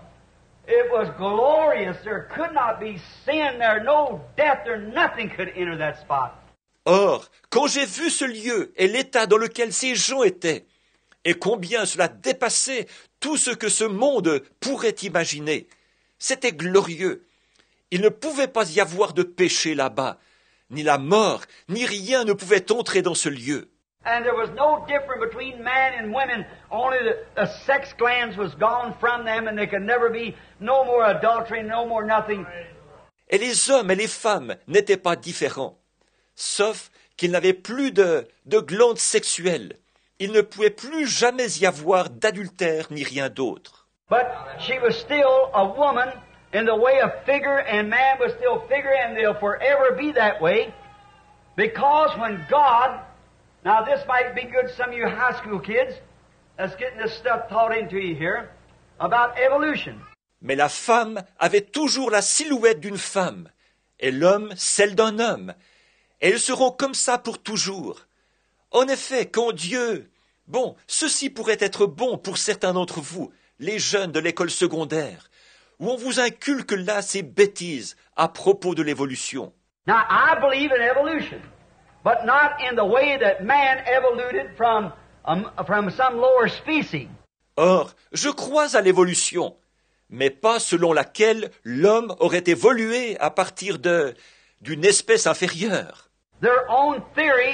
it was glorious. There could not be sin there, no death there, nothing could enter that spot. Or, quand j'ai vu ce lieu et l'état dans lequel ces gens étaient, et combien cela dépassait tout ce que ce monde pourrait imaginer, c'était glorieux. Il ne pouvait pas y avoir de péché là-bas, ni la mort, ni rien ne pouvait entrer dans ce lieu. And there was no difference between man and women, only the, the sex glands was gone from them and they could never be no more adultery, no more nothing. Et les hommes et les femmes n'étaient pas différents, sauf qu'ils n'avaient plus de, de glandes sexuelles. Il ne pouvait plus jamais y avoir d'adultère ni rien d'autre. But she was still a woman in the way of figure, and man was still figure, and they'll forever be that way, because when God... Now, this might be good to some of you high school kids that's getting this stuff taught into you here about evolution. Mais la femme avait toujours la silhouette d'une femme, et l'homme celle d'un homme. Et ils seront comme ça pour toujours. En effet, quand Dieu... Bon, ceci pourrait être bon pour certains d'entre vous, les jeunes de l'école secondaire, où on vous inculque là ces bêtises à propos de l'évolution. Now, I believe in evolution. But not in the way that man evoluted from, um, from some lower species. Or, je crois à l'évolution, mais pas selon laquelle l'homme aurait évolué à partir de, d'une espèce inférieure. Their own theory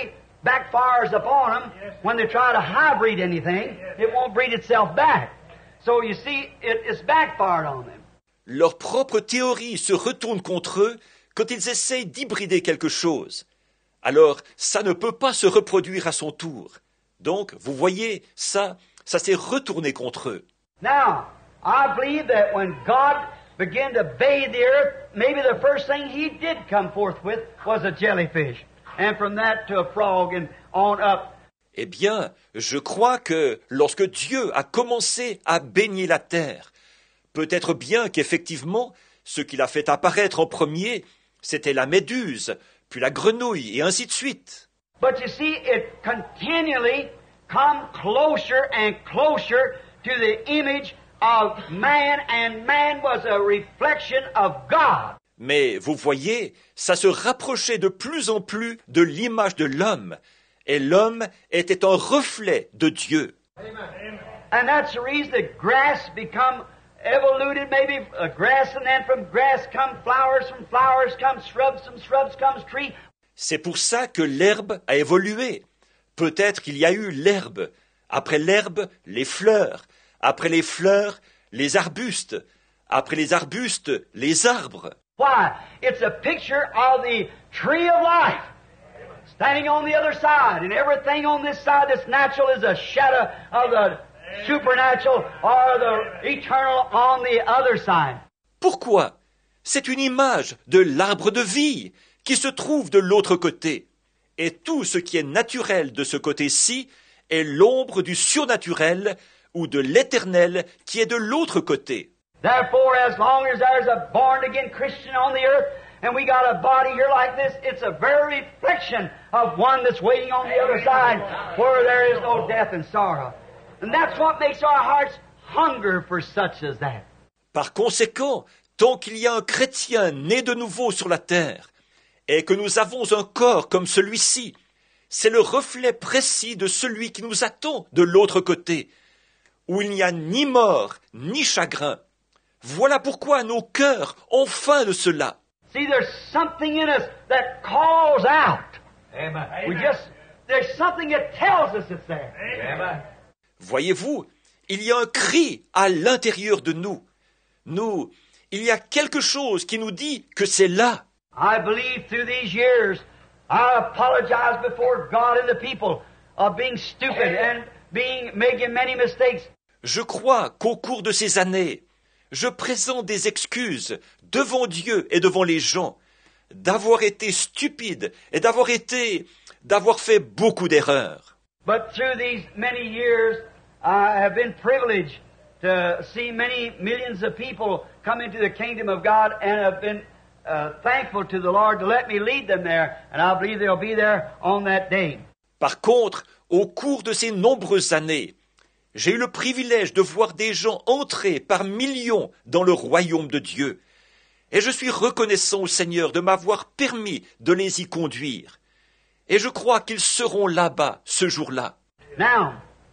backfires upon them when they try to hybrid anything. It won't breed itself back. So you see, it, it's backfired on them. Leur propre théorie se retourne contre eux quand ils essayent d'hybrider quelque chose. Alors, ça ne peut pas se reproduire à son tour. Donc, vous voyez, ça, ça s'est retourné contre eux. Now, I believe that when God began to bathe the earth, maybe the first thing He did come forth with was a jellyfish. And from that to a frog and on up. Eh bien, je crois que lorsque Dieu a commencé à baigner la terre, peut-être bien qu'effectivement, ce qu'il a fait apparaître en premier, c'était la méduse, puis la grenouille, et ainsi de suite. But you see, it continually come closer and closer to the image of man, and man was a reflection of God. Mais vous voyez, ça se rapprochait de plus en plus de l'image de l'homme, et l'homme était un reflet de Dieu. Amen. And that's the reason that grass become evoluted, maybe a grass, and then from grass come flowers, from flowers come shrubs, from shrubs comes tree. C'est pour ça que l'herbe a évolué. Peut-être qu'il y a eu l'herbe, après l'herbe, les fleurs, après les fleurs, les arbustes, après les arbustes, les arbres. Why? It's a picture of the tree of life, standing on the other side, and everything on this side that's natural is a shadow of the supernatural or the eternal on the other side. Pourquoi? C'est une image de l'arbre de vie qui se trouve de l'autre côté. Et tout ce qui est naturel de ce côté-ci est l'ombre du surnaturel ou de l'éternel qui est de l'autre côté. Therefore, as long as there's a born-again Christian on the earth, and we got a body here like this, it's a very reflection of one that's waiting on the other side, where there is no death and sorrow. And that's what makes our hearts hunger for such as that. Par conséquent, tant qu'il y a un chrétien né de nouveau sur la terre, et que nous avons un corps comme celui-ci, c'est le reflet précis de celui qui nous attend de l'autre côté, où il n'y a ni mort, ni chagrin. Voilà pourquoi nos cœurs ont faim de cela. See, there's something in us that calls out. Amen. We just, there's something that tells us it's there. Amen. Voyez-vous, il y a un cri à l'intérieur de nous. Nous, il y a quelque chose qui nous dit que c'est là. I believe through these years, I apologize before God and the people of being stupid and being making many mistakes. Je crois qu'au cours de ces années, je présente des excuses devant Dieu et devant les gens d'avoir été stupide et d'avoir été, d'avoir fait beaucoup d'erreurs. But through these many years, I have been privileged to see many millions of people come into the kingdom of God, and have been uh, thankful to the Lord to let me lead them there, and I believe they'll be there on that day. Par contre, au cours de ces nombreuses années, j'ai eu le privilège de voir des gens entrer par millions dans le royaume de Dieu. Et je suis reconnaissant au Seigneur de m'avoir permis de les y conduire. Et je crois qu'ils seront là-bas ce jour-là. Now,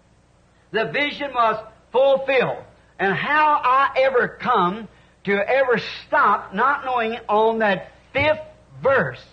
the vision was fulfilled. And how I ever come to ever stop not knowing on that fifth verse.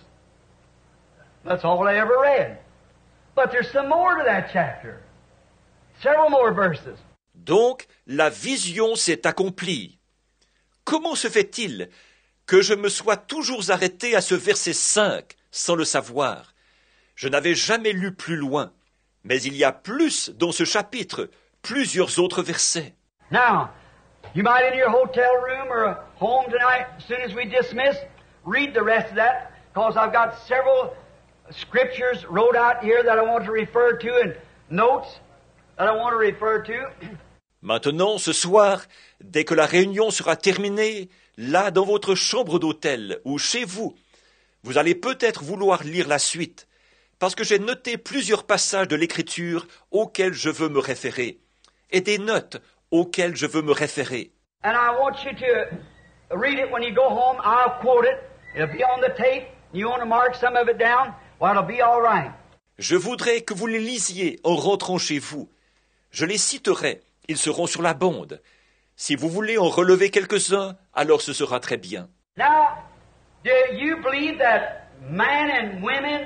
That's all I ever read. But there's some more to that chapter. Several more verses. Donc, la vision s'est accomplie. Comment se fait-il que je me sois toujours arrêté à ce verset cinq sans le savoir? Je n'avais jamais lu plus loin. Mais il y a plus dans ce chapitre, plusieurs autres versets. Now, you might in your hotel room or home tonight, as soon as we dismiss, read the rest of that, because I've got several scriptures wrote out here that I want to refer to, and notes that I want to refer to. Maintenant, ce soir, dès que la réunion sera terminée, là dans votre chambre d'hôtel ou chez vous, vous allez peut-être vouloir lire la suite, parce que j'ai noté plusieurs passages de l'Écriture auxquels je veux me référer, et des notes auxquelles je veux me référer. And I want you to read it when you go home. I'll quote it. It'll be on the tape. You want to mark some of it down? Well, it'll be all right. Je voudrais que vous les lisiez en rentrant chez vous. Je les citerai. Ils seront sur la bande. Si vous voulez en relever quelques-uns, alors ce sera très bien. Now, do you believe that men and women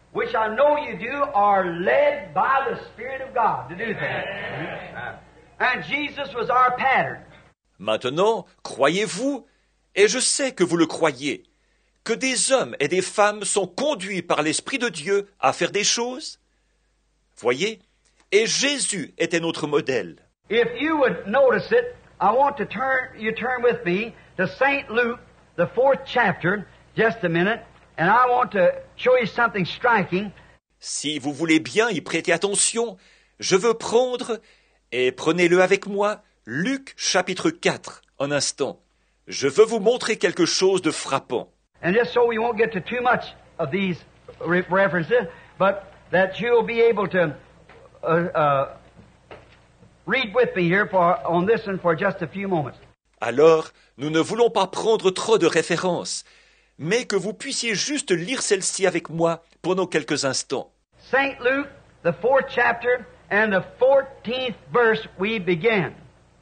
which I know you do, are led by the Spirit of God to do things. And Jesus was our pattern. Maintenant, croyez-vous, et je sais que vous le croyez, que des hommes et des femmes sont conduits par l'Esprit de Dieu à faire des choses? Voyez, et Jésus était notre modèle. If you would notice it, I want to turn, you turn with me to Saint Luke, the fourth chapter, just a minute, and I want to show you something striking. Si vous voulez bien y prêter attention, je veux prendre, et prenez-le avec moi, Luc chapitre quatre, un instant. Je veux vous montrer quelque chose de frappant. And just so we won't get to too much of these re- references, but that you'll be able to uh, uh, read with me here for, on this one for just a few moments. Alors, nous ne voulons pas prendre trop de références, mais que vous puissiez juste lire celle-ci avec moi pendant quelques instants. Saint Luke, the fourth chapter, and the fourteenth verse we begin.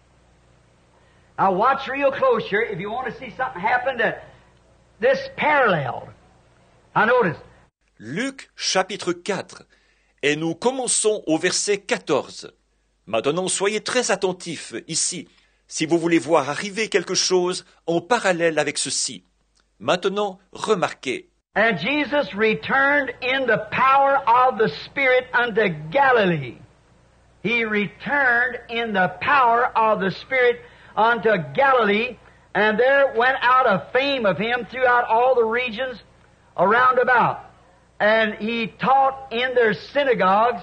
Now watch real close here if you want to see something happen that this paralleled. Now notice. Luc chapitre quatre, et nous commençons au verset quatorze. Maintenant, soyez très attentifs ici, si vous voulez voir arriver quelque chose en parallèle avec ceci. Maintenant, remarquez. And Jesus returned in the power of the Spirit unto Galilee. He returned in the power of the Spirit unto Galilee, and there went out a fame of him throughout all the regions around about. And he taught in their synagogues,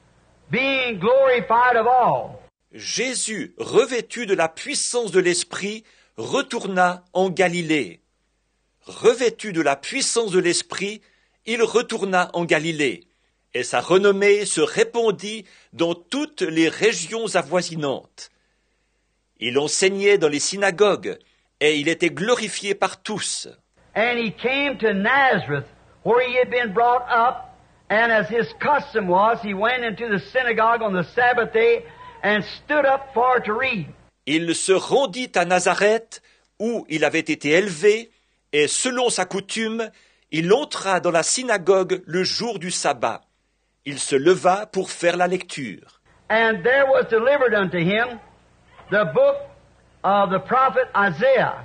being glorified of all. Jésus, revêtu de la puissance de l'Esprit, retourna en Galilée. Revêtu de la puissance de l'Esprit, il retourna en Galilée, et sa renommée se répandit dans toutes les régions avoisinantes. Il enseignait dans les synagogues, et il était glorifié par tous. And he came to Nazareth, where he had been brought up, and as his custom was, he went into the synagogue on the Sabbath day and stood up for to read. Il se rendit à Nazareth, où il avait été élevé, et selon sa coutume, il entra dans la synagogue le jour du sabbat. Il se leva pour faire la lecture. And there was delivered unto him the book of the prophet Isaiah.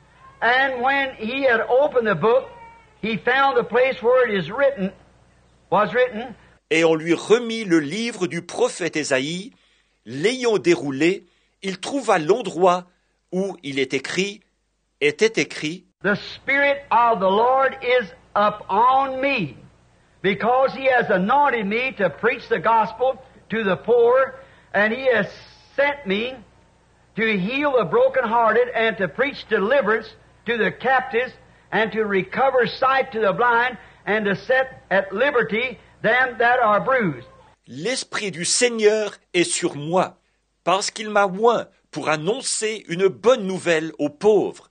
And when he had opened the book, he found the place where it is written, was written. Et on lui remit le livre du prophète Ésaïe. L'ayant déroulé, il trouva l'endroit où il est écrit, était écrit, The Spirit of the Lord is upon me, because he has anointed me to preach the gospel to the poor, and he has sent me to heal the brokenhearted and to preach deliverance to the captives and to recover sight to the blind and to set at liberty them that are bruised. L'Esprit du Seigneur est sur moi, parce qu'il m'a oint pour annoncer une bonne nouvelle aux pauvres.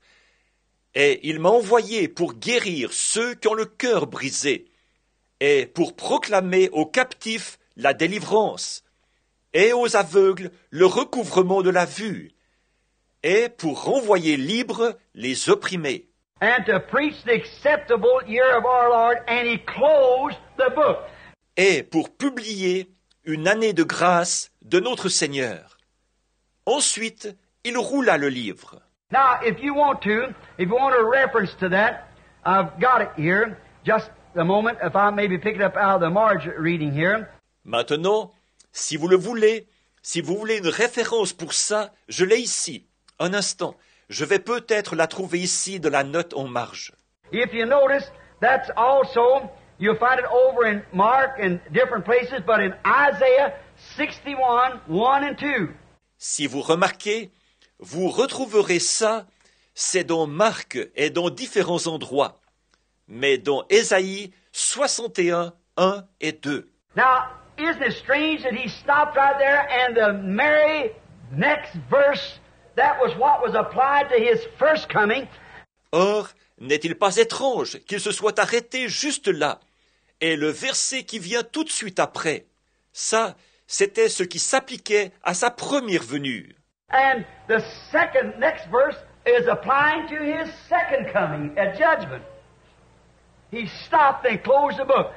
Et il m'a envoyé pour guérir ceux qui ont le cœur brisé, et pour proclamer aux captifs la délivrance, et aux aveugles le recouvrement de la vue, et pour renvoyer libres les opprimés. And to preach the acceptable year of our Lord, and he closed the book. Et pour publier une année de grâce de notre Seigneur. Ensuite, il roula le livre. Now, if you want to, if you want a reference to that, I've got it here. Just a moment, if I maybe pick it up out of the Marge reading here. Maintenant, si vous le voulez, si vous voulez une référence pour ça, je l'ai ici. Un instant, je vais peut-être la trouver ici de la note en marge. If you notice, that's also, you'll find it over in Mark and different places, but in Isaiah sixty-one, one and two. Si vous remarquez, vous retrouverez ça, c'est dans Marc et dans différents endroits, mais dans Ésaïe soixante et un, un et deux. Now, isn't it strange that he stopped right there and the very next verse, that was what was applied to his first coming. Or, n'est-il pas étrange qu'il se soit arrêté juste là, et le verset qui vient tout de suite après, ça, c'était ce qui s'appliquait à sa première venue. And the second, next verse is applying to his second coming at judgment. He stopped and closed the book.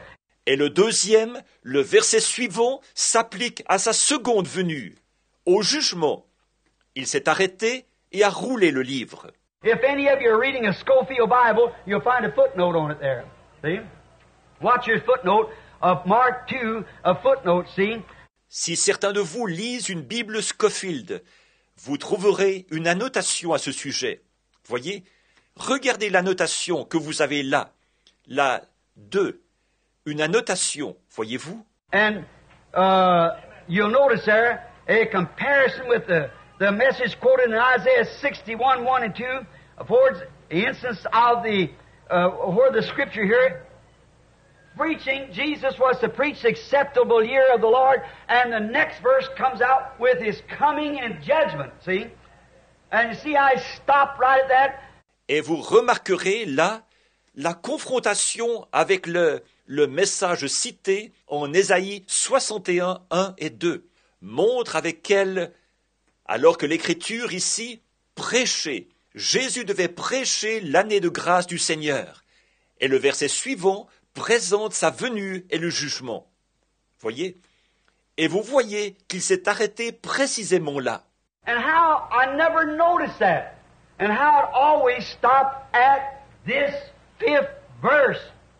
Et le deuxième, le verset suivant, s'applique à sa seconde venue, au jugement. Il s'est arrêté et a roulé le livre. If any of you are reading a Scofield Bible, you'll find a footnote on it there. See? Watch your footnote of Mark two, a footnote, see? Si certains de vous lisent une Bible Scofield, vous trouverez une annotation à ce sujet. Voyez, regardez l'annotation que vous avez là, la deux. Une annotation, voyez-vous? And uh, you'll notice there a comparison with the, the message quoted in Isaiah sixty-one, one and two, affords the instance of the, uh, where the scripture here, preaching, Jesus was to preach the acceptable year of the Lord, and the next verse comes out with His coming and judgment, see? And you see, I stopped right at that. Et vous remarquerez là la confrontation avec le, le message cité en Ésaïe soixante et un, un et deux, montre avec quel, alors que l'Écriture ici prêchait, Jésus devait prêcher l'année de grâce du Seigneur. Et le verset suivant présente sa venue et le jugement. Voyez? Et vous voyez qu'il s'est arrêté précisément là. And how I never noticed that. And how it always stopped at this fifth verse.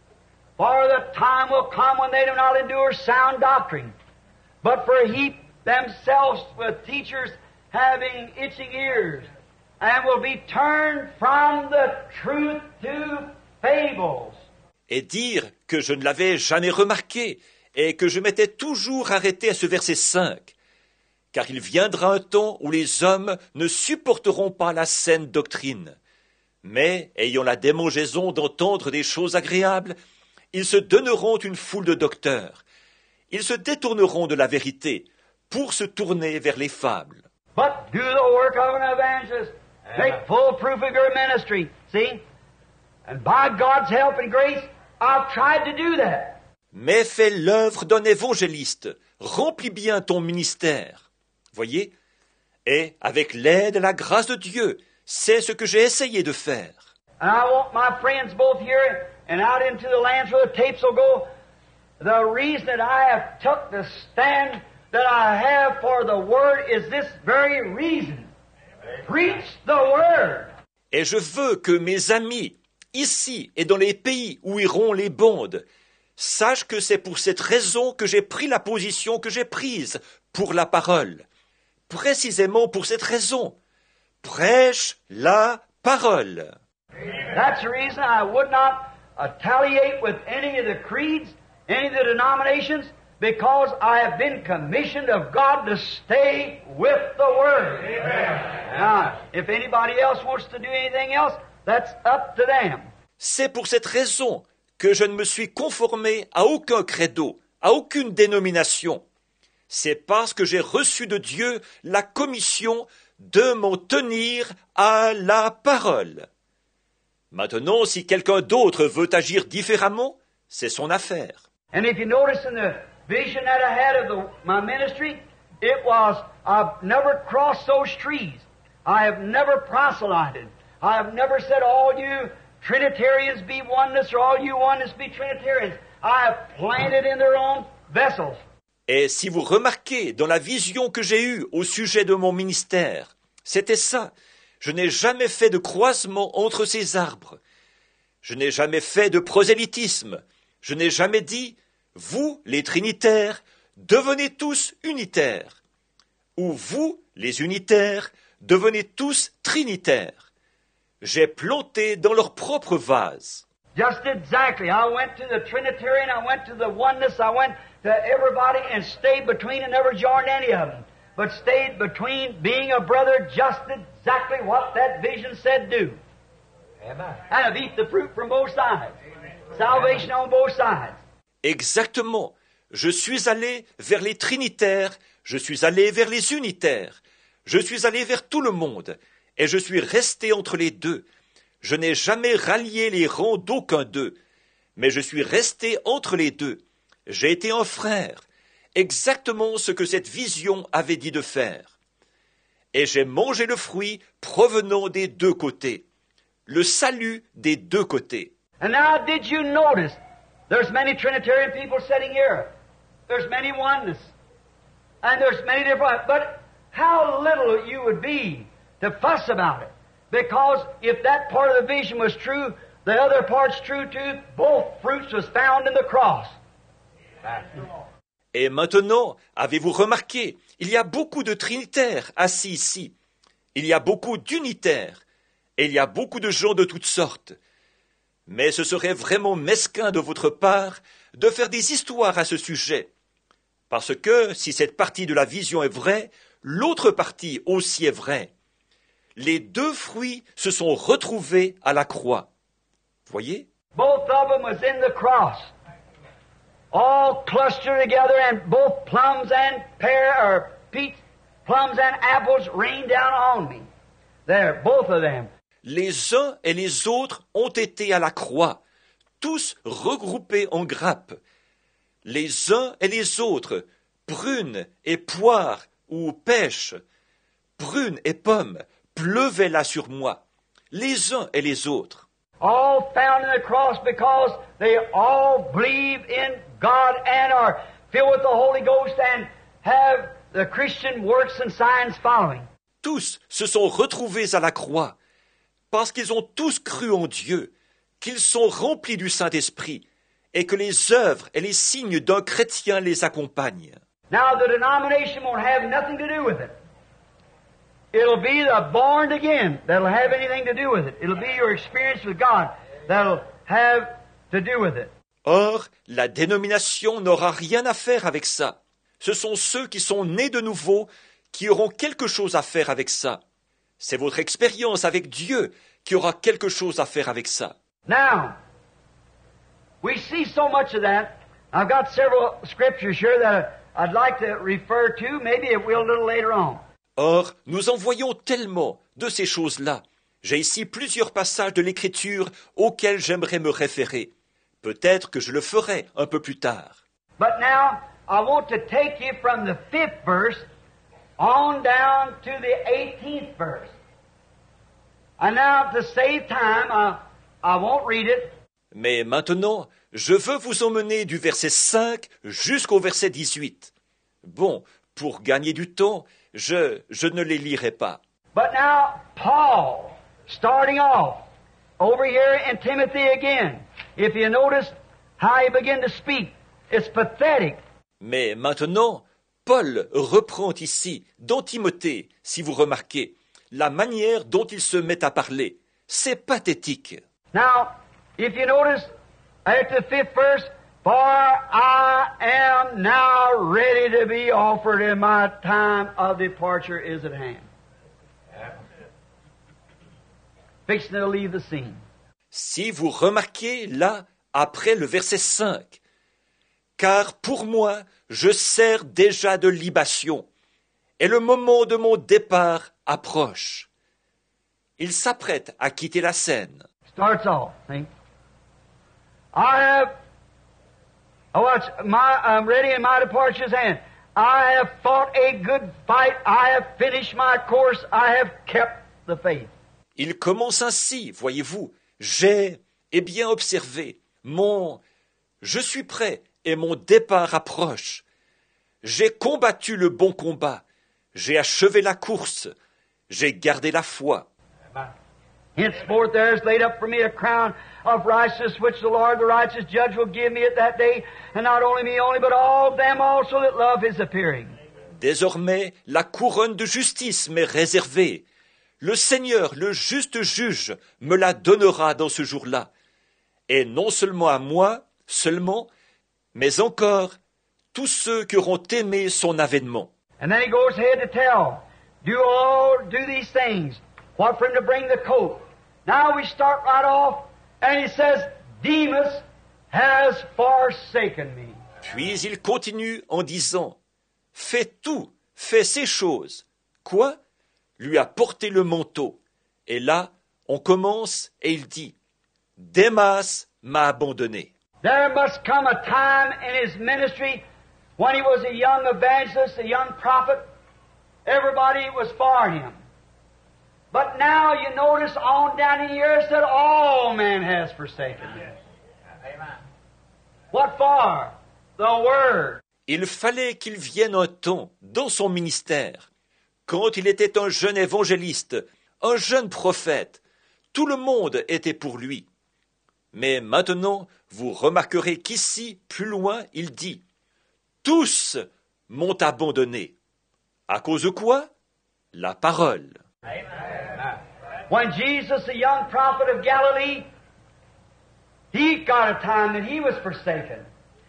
For the time will come when they do not endure sound doctrine, but for heap themselves with teachers having itching ears, and will be turned from the truth to fables. Et dire que je ne l'avais jamais remarqué, et que je m'étais toujours arrêté à ce verset cinq. Car il viendra un temps où les hommes ne supporteront pas la saine doctrine. Mais, ayant la démangeaison d'entendre des choses agréables, ils se donneront une foule de docteurs. Ils se détourneront de la vérité pour se tourner vers les fables. But do the work of an evangelist. Make full proof of your ministry. See? And by God's help and grace, I've tried to do that. Mais fais l'œuvre d'un évangéliste. Remplis bien ton ministère. Voyez? Et avec l'aide et la grâce de Dieu, c'est ce que j'ai essayé de faire. And I want my friends both here and out into the lands where the tapes will go. The reason that I have took the stand that I have for the Word is this very reason. Preach the Word. Et je veux que mes amis, ici et dans les pays où iront les bandes, sachent que c'est pour cette raison que j'ai pris la position que j'ai prise pour la parole. Précisément pour cette raison. Prêche la parole. That's the reason I would not retaliate with any of the creeds, any of the denominations, because I have been commissioned of God to stay with the Word. Amen. Now, if anybody else wants to do anything else, that's up to them. C'est pour cette raison que je ne me suis conformé à aucun credo, à aucune dénomination. C'est parce que j'ai reçu de Dieu la commission de m'en tenir à la parole. Maintenant, si quelqu'un d'autre veut agir différemment, c'est son affaire. And if you notice in the vision that I had of the, my ministry, it was, I've never crossed those trees. I have never proselyted. I have never said, all you Trinitarians be oneness, or all you oneness be Trinitarians. I have planted in their own vessels. Et si vous remarquez dans la vision que j'ai eue au sujet de mon ministère, c'était ça. Je n'ai jamais fait de croisement entre ces arbres. Je n'ai jamais fait de prosélytisme. Je n'ai jamais dit, vous, les trinitaires, devenez tous unitaires. Ou vous, les unitaires, devenez tous trinitaires. J'ai planté dans leur propre vase. Just exactly. I went to the Trinitarian, I went to the oneness, I went to everybody and stayed between and never joined any of them. But stayed between being a brother, just exactly what that vision said do. Amen. And I've eaten the fruit from both sides. Amen. Salvation on both sides. Exactement. Je suis allé vers les trinitaires, je suis allé vers les unitaires, je suis allé vers tout le monde, et je suis resté entre les deux. Je n'ai jamais rallié les rangs d'aucun d'eux, mais je suis resté entre les deux. J'ai été un frère, exactement ce que cette vision avait dit de faire. Et j'ai mangé le fruit provenant des deux côtés, le salut des deux côtés. And now did you notice There's many Trinitarian people sitting here. There's many oneness. And there's many different, but how little you would be to fuss about it. Because if that part of the vision was true, the other part's true too. Both fruits was found in the cross. Et maintenant, avez-vous remarqué, il y a beaucoup de trinitaires assis ici. Il y a beaucoup d'unitaires. Et il y a beaucoup de gens de toutes sortes. Mais ce serait vraiment mesquin de votre part de faire des histoires à ce sujet. Parce que si cette partie de la vision est vraie, l'autre partie aussi est vraie. Les deux fruits se sont retrouvés à la croix. Voyez? Both of them was in the cross. All clustered together, and both plums and pear, or peach, plums and apples rained down on me. There, both of them. Les uns et les autres ont été à la croix, tous regroupés en grappes. Les uns et les autres, prunes et poires ou pêches, prunes et pommes, pleuvaient là sur moi. Les uns et les autres. All found in the cross because they all believe in God and are filled with the Holy Ghost and have the Christian works and signs following. Tous se sont retrouvés à la croix parce qu'ils ont tous cru en Dieu, qu'ils sont remplis du Saint-Esprit et que les œuvres et les signes d'un chrétien les accompagnent. Now the denomination won't have nothing to do with it. It'll be the born again that'll have anything to do with it. It'll be your experience with God that'll have to do with it. Or, la dénomination n'aura rien à faire avec ça. Ce sont ceux qui sont nés de nouveau qui auront quelque chose à faire avec ça. C'est votre expérience avec Dieu qui aura quelque chose à faire avec ça. Now, we see so much of that. I've got several scriptures here that I'd like to refer to. Maybe it will a little later on. Or, nous en voyons tellement de ces choses-là. J'ai ici plusieurs passages de l'Écriture auxquels j'aimerais me référer. Peut-être que je le ferai un peu plus tard. But now, I want to take you from the fifth verse on down to the eighteenth verse. And now, to save time, I, I won't read it. Mais maintenant, je veux vous emmener du verset cinq jusqu'au verset dix-huit. Bon, pour gagner du temps, je, je ne les lirai pas. But now, Paul, starting off, over here in Timothy again, if you notice how he began to speak, it's pathetic. Mais maintenant, Paul reprend ici, dans Timothée, si vous remarquez, la manière dont il se met à parler. C'est pathétique. Now, if you notice, at the fifth verse, for I am now ready to be offered, and my time of departure is at hand. Fixing to leave the scene. Si vous remarquez là, après le verset cinq, car pour moi, je sers déjà de libation, et le moment de mon départ approche. Il s'apprête à quitter la scène. Starts off, see? I have, oh, watch, my, I'm ready and my departure's hand. I have fought a good fight. I have finished my course. I have kept the faith. Il commence ainsi, voyez-vous. J'ai, eh bien, observé. Mon, je suis prêt et mon départ approche. J'ai combattu le bon combat. J'ai achevé la course. J'ai gardé la foi. Henceforth there is laid up for me a crown of righteousness, which the Lord, the righteous judge, will give me at that day, and not only me only, but all them also that love his appearing. Désormais, la couronne de justice m'est réservée. Le Seigneur, le juste juge, me la donnera dans ce jour-là. Et non seulement à moi, seulement, mais encore tous ceux qui auront aimé son avènement. And then he goes ahead to tell, do all, do these things. What for him to bring the coat. Now we start right off, and he says, Demas has forsaken me. Puis il continue en disant, fais tout, fais ces choses. Quoi? Lui a porté le manteau. Et là, on commence et il dit, Démas m'a abandonné. There must come a time in his ministry when he was a young evangelist, a young prophet. Everybody was for him. But now you notice on down in here it said all man has forsaken me. What for? The Word. Il fallait qu'il vienne un temps dans son ministère, quand il était un jeune évangéliste, un jeune prophète. Tout le monde était pour lui. Mais maintenant, vous remarquerez qu'ici, plus loin, il dit « Tous m'ont abandonné. » À cause de quoi? La parole. When Jesus, the young prophet of Galilee, he got a time that he was forsaken.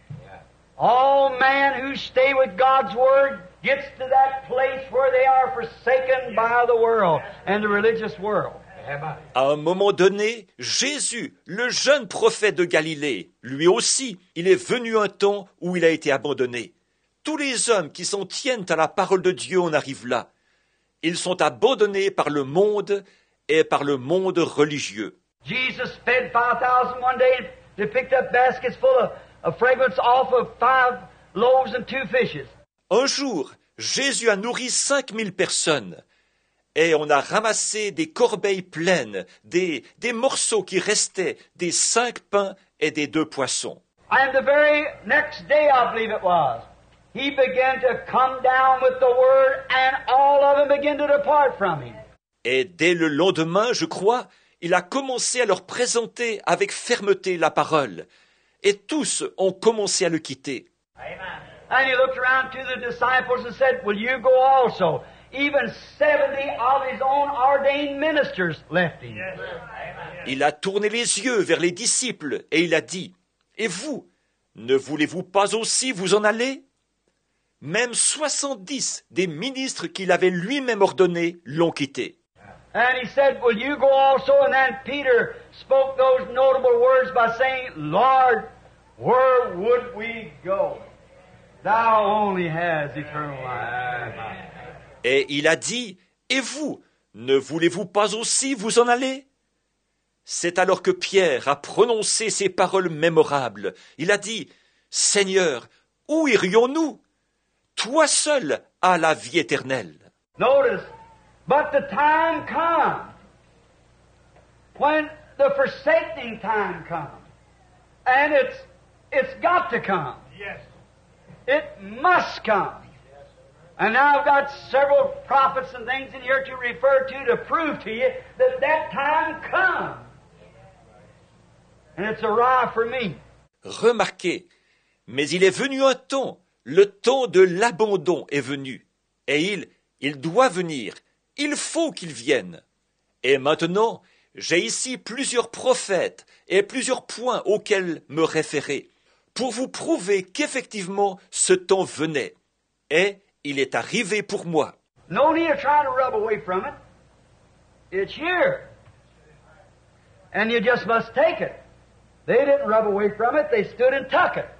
All men who stay with God's Word gets to that place where they are forsaken by the world and the religious world. À un moment donné, Jésus, le jeune prophète de Galilée, lui aussi, il est venu un temps où il a été abandonné. Tous les hommes qui s'en tiennent à la parole de Dieu en arrivent là. Ils sont abandonnés par le monde et par le monde religieux. Jesus fed five thousand one day. They picked up baskets full of, of fragments off of five loaves and two fishes. Un jour, Jésus a nourri cinq mille personnes et on a ramassé des corbeilles pleines, des, des morceaux qui restaient, des cinq pains et des deux poissons. And the very next day, I believe it was, he began to come down with the Word and all of them began to depart from him. Et dès le lendemain, je crois, il a commencé à leur présenter avec fermeté la parole. Et tous ont commencé à le quitter. And he looked around to the disciples and said, will you go also? Even seventy of his own ordained ministers left him. Il a tourné les yeux vers les disciples et il a dit, « Et vous, ne voulez-vous pas aussi vous en aller ?» Même soixante-dix des ministres qu'il avait lui-même ordonnés l'ont quitté. And he said, will you go also? And then Peter spoke those notable words by saying, Lord, where would we go? Thou only hast eternal life. Et il a dit, « Et vous, ne voulez-vous pas aussi vous en aller ?» C'est alors que Pierre a prononcé ces paroles mémorables. Il a dit, « Seigneur, où irions-nous? Toi seul as la vie éternelle. » Notice, but the time comes when the forsaking time comes. And it's, it's got to come. Yes. It must come. And now I've got several prophets and things in here to refer to to prove to you that that time comes. And it's arrived for me. Remarquez, mais il est venu un temps, le temps de l'abandon est venu. Et il, il doit venir, il faut qu'il vienne. Et maintenant, j'ai ici plusieurs prophètes et plusieurs points auxquels me référer, pour vous prouver qu'effectivement ce temps venait. Et il est arrivé pour moi. No need of trying to rub away from it. It's here. And you just must take it. They didn't rub away from it, they stood and took it.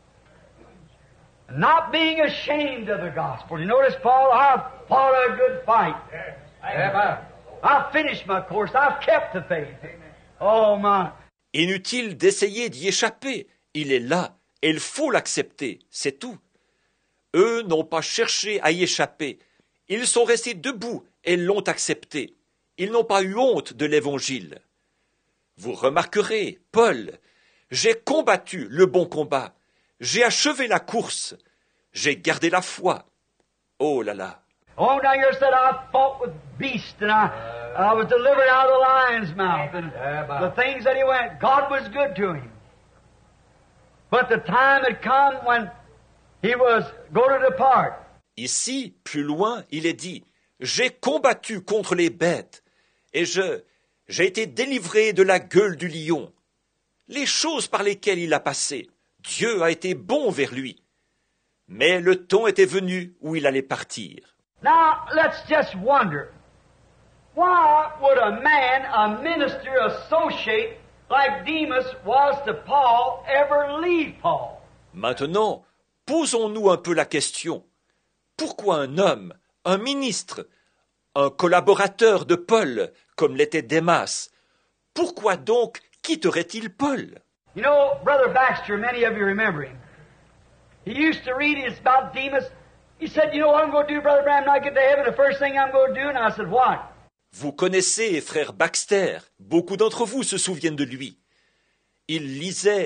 Not being ashamed of the gospel. You notice, Paul, I've fought a good fight. Amen. I've finished my course. I've kept the faith. Oh my. Inutile d'essayer d'y échapper. Il est là et il faut l'accepter. C'est tout. Eux n'ont pas cherché à y échapper. Ils sont restés debout et l'ont accepté. Ils n'ont pas eu honte de l'Évangile. Vous remarquerez, Paul, j'ai combattu le bon combat. J'ai achevé la course. J'ai gardé la foi. Oh là là. Oh, now you said I fought with beasts and I, I was delivered out of the lion's mouth and the things that he went. God was good to him. But the time had come when he was going to depart. Ici, plus loin, il est dit, j'ai combattu contre les bêtes et je, j'ai été délivré de la gueule du lion. Les choses par lesquelles il a passé, Dieu a été bon vers lui. Mais le temps était venu où il allait partir. Now, let's just wonder, why would a man, a minister, associate like Demas was to Paul, ever leave Paul? Maintenant, posons-nous un peu la question. Pourquoi un homme, un ministre, un collaborateur de Paul, comme l'était Démas, pourquoi donc quitterait-il Paul? You know, Brother Baxter, many of you remember him. He used to read his about Demas. He said, you know what I'm going to do, Brother Branham, when I get to heaven, the first thing I'm going to do? And I said, what? Vous connaissez frère Baxter, beaucoup d'entre vous se souviennent de lui. Il lisait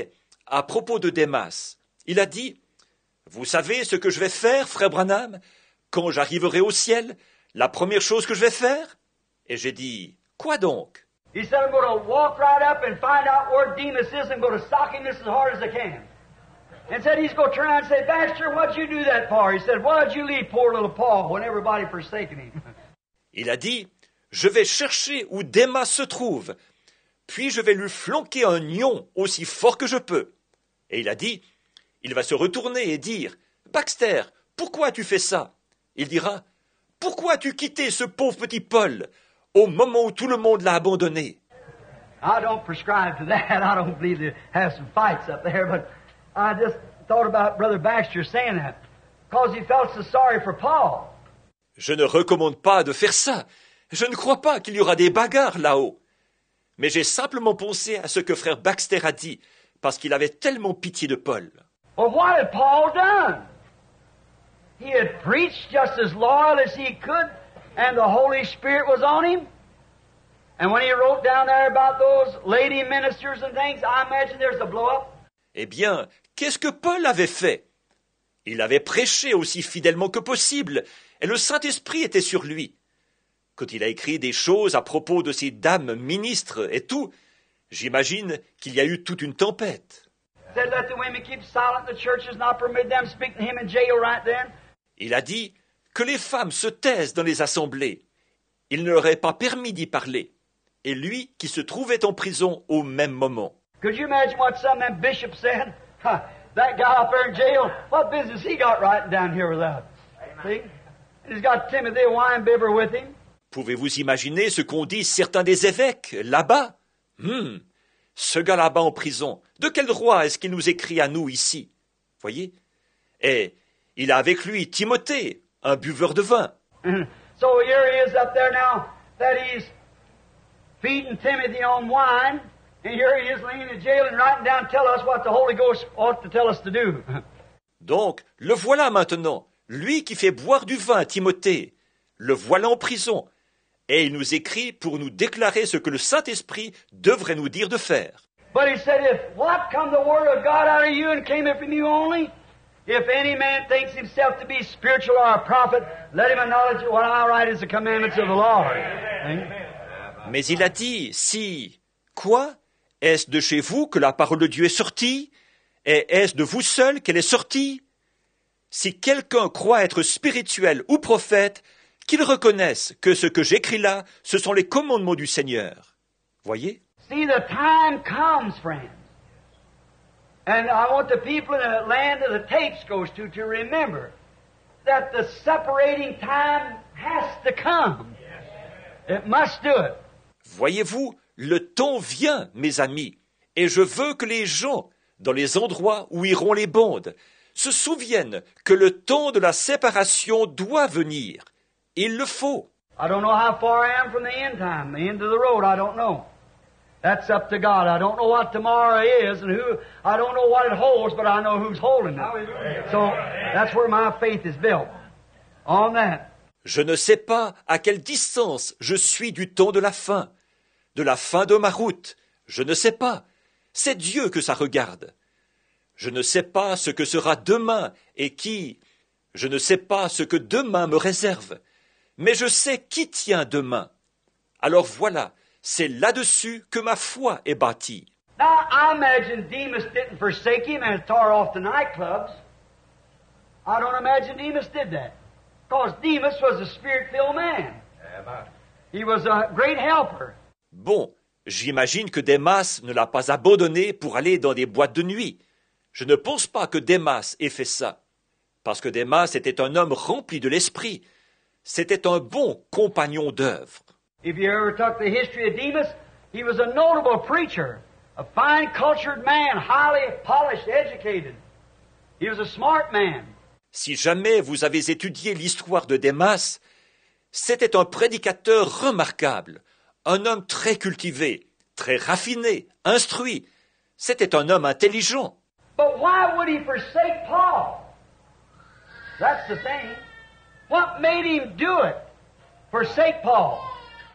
à propos de Démas. Il a dit, « Vous savez ce que je vais faire, frère Branham, quand j'arriverai au ciel, la première chose que je vais faire ?» Et j'ai dit, « Quoi donc ?» He said, I'm going to walk right up and find out where Demas is and go to sock him just as hard as I can. And said he's going to turn around and say, Baxter, what'd you do that for? He said, why'd you leave poor little Paul when everybody forsaken him? Il a dit, je vais chercher où Démas se trouve, puis je vais lui flanquer un nion aussi fort que je peux. Et il a dit, il va se retourner et dire, Baxter, pourquoi as-tu fait ça? Il dira, pourquoi as-tu quitté ce pauvre petit Paul au moment où tout le monde l'a abandonné? I don't prescribe to that. I don't believe they have some fights up there, but I just thought about Brother Baxter saying that because he felt so sorry for Paul. Je ne recommande pas de faire ça. Je ne crois pas qu'il y aura des bagarres là-haut. Mais j'ai simplement pensé à ce que frère Baxter a dit, parce qu'il avait tellement pitié de Paul. Well, what had Paul done? He had preached just as loyal as he could, and the Holy Spirit was on him. And when he wrote down there about those lady ministers and things, I imagine there's a blow-up. Eh bien, qu'est-ce que Paul avait fait? Il avait prêché aussi fidèlement que possible, et le Saint-Esprit était sur lui. Quand il a écrit des choses à propos de ces dames ministres et tout, j'imagine qu'il y a eu toute une tempête. Il a dit que les femmes se taisent dans les assemblées. Il ne leur est pas permis d'y parler. Et lui qui se trouvait en prison au même moment. Could you imagine what some of them bishops said? Huh, that guy up there in jail, what business he got writing down here with us? See? And he's got Timothy Weinbibber with him. Pouvez-vous imaginer ce qu'ont dit certains des évêques là-bas? Hmm, ce gars là-bas en prison, de quel droit est-ce qu'il nous écrit à nous ici? Voyez? Et il a avec lui Timothée, un buveur de vin. So here he is up there now that he's feeding Timothy on wine, and here he is laying in jail and writing down, tell us what the Holy Ghost ought to tell us to do. Donc, le voilà maintenant, lui qui fait boire du vin à Timothée, le voilà en prison, et il nous écrit pour nous déclarer ce que le Saint-Esprit devrait nous dire de faire. But he said, if what come the word of God out of you and came from you only, if any man thinks himself to be spiritual or a prophet, let him acknowledge what I write is the commandments of the Lord. Mais il a dit, si, quoi? Est-ce de chez vous que la parole de Dieu est sortie? Et est-ce de vous seul qu'elle est sortie? Si quelqu'un croit être spirituel ou prophète, qu'il reconnaisse que ce que j'écris là, ce sont les commandements du Seigneur. Voyez? See, the time comes, friends. And I want the people in the land of the tapes goes to to remember that the separating time has to come. It must do it. Voyez-vous, le temps vient, mes amis, et je veux que les gens, dans les endroits où iront les bandes, se souviennent que le temps de la séparation doit venir. Il le faut. I don't know how far I am from the end time, the end of the road, I don't know. That's up to God. I don't know what tomorrow is and who, I don't know what it holds, but I know who's holding it. So that's where my faith is built. On that. Je ne sais pas à quelle distance je suis du temps de la fin, de la fin de ma route. Je ne sais pas. C'est Dieu que ça regarde. Je ne sais pas ce que sera demain et qui. Je ne sais pas ce que demain me réserve. Mais je sais qui tient demain. Alors voilà, c'est là-dessus que ma foi est bâtie. Now, I imagine Demas didn't forsake him and tore off the nightclubs. I don't imagine Demas did that. Because Demas was a spirit-filled man. He was a great helper. Bon, j'imagine que Démas ne l'a pas abandonné pour aller dans des boîtes de nuit. Je ne pense pas que Démas ait fait ça. Parce que Démas était un homme rempli de l'esprit. C'était un bon compagnon d'œuvre. If you ever took the history of Demas, he was a notable preacher, a fine cultured man, highly polished, educated. He was a smart man. Si jamais vous avez étudié l'histoire de Démas, c'était un prédicateur remarquable, un homme très cultivé, très raffiné, instruit. C'était un homme intelligent. But why would he forsake Paul? That's the thing. What made him do it? Forsake Paul.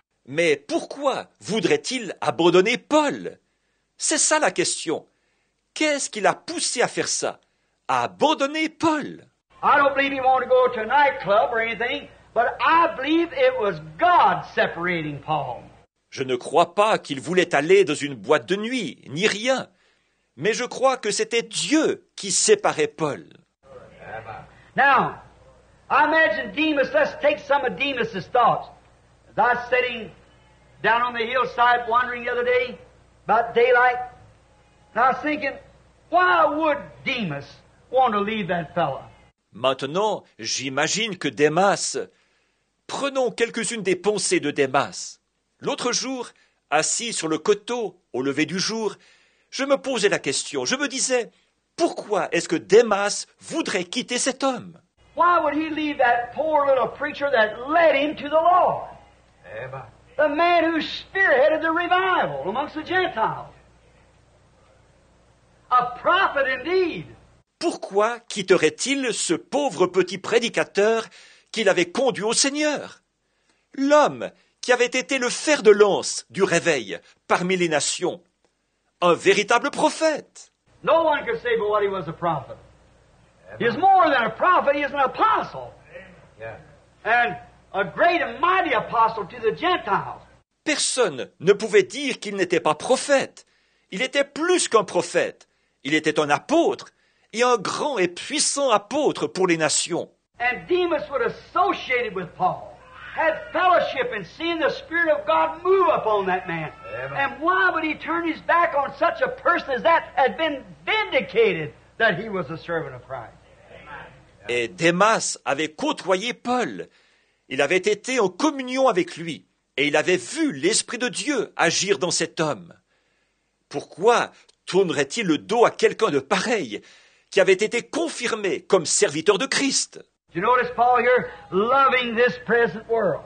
Mais pourquoi voudrait-il abandonner Paul? C'est ça la question. Qu'est-ce qui l'a poussé à faire ça? À abandonner Paul? I don't believe he wanted to go to a nightclub or anything, but I believe it was God separating Paul. Je ne crois pas qu'il voulait aller dans une boîte de nuit, ni rien. Mais je crois que c'était Dieu qui séparait Paul. Now, I imagine Demas, let's take some of Demas's thoughts. As I was sitting down on the hillside wandering the other day, about daylight, and I was thinking, why would Demas want to leave that fella? Maintenant, j'imagine que Démas... Prenons quelques-unes des pensées de Démas. L'autre jour, assis sur le coteau, au lever du jour, je me posais la question, je me disais, pourquoi est-ce que Démas voudrait quitter cet homme? Why would he leave that poor little preacher that led him to the Lord? The man who spearheaded the revival amongst the Gentiles. A prophet indeed. Pourquoi quitterait-il ce pauvre petit prédicateur qui l'avait conduit au Seigneur? L'homme qui avait été le fer de lance du réveil parmi les nations. Un véritable prophète. No one could say but what he was a prophet. He is more than a prophet, he is an apostle. And a great and mighty apostle to the Gentiles. Personne ne pouvait dire qu'il n'était pas prophète. Il était plus qu'un prophète. Il était un apôtre, et un grand et puissant apôtre pour les nations. And Demas would associate with Paul, had fellowship and seen the Spirit of God move upon that man. Amen. And why would he turn his back on such a person as that had been vindicated that he was a servant of Christ? Et Démas avait côtoyé Paul. Il avait été en communion avec lui, et il avait vu l'Esprit de Dieu agir dans cet homme. Pourquoi tournerait-il le dos à quelqu'un de pareil, qui avait été confirmé comme serviteur de Christ? You notice Paul here loving this present world.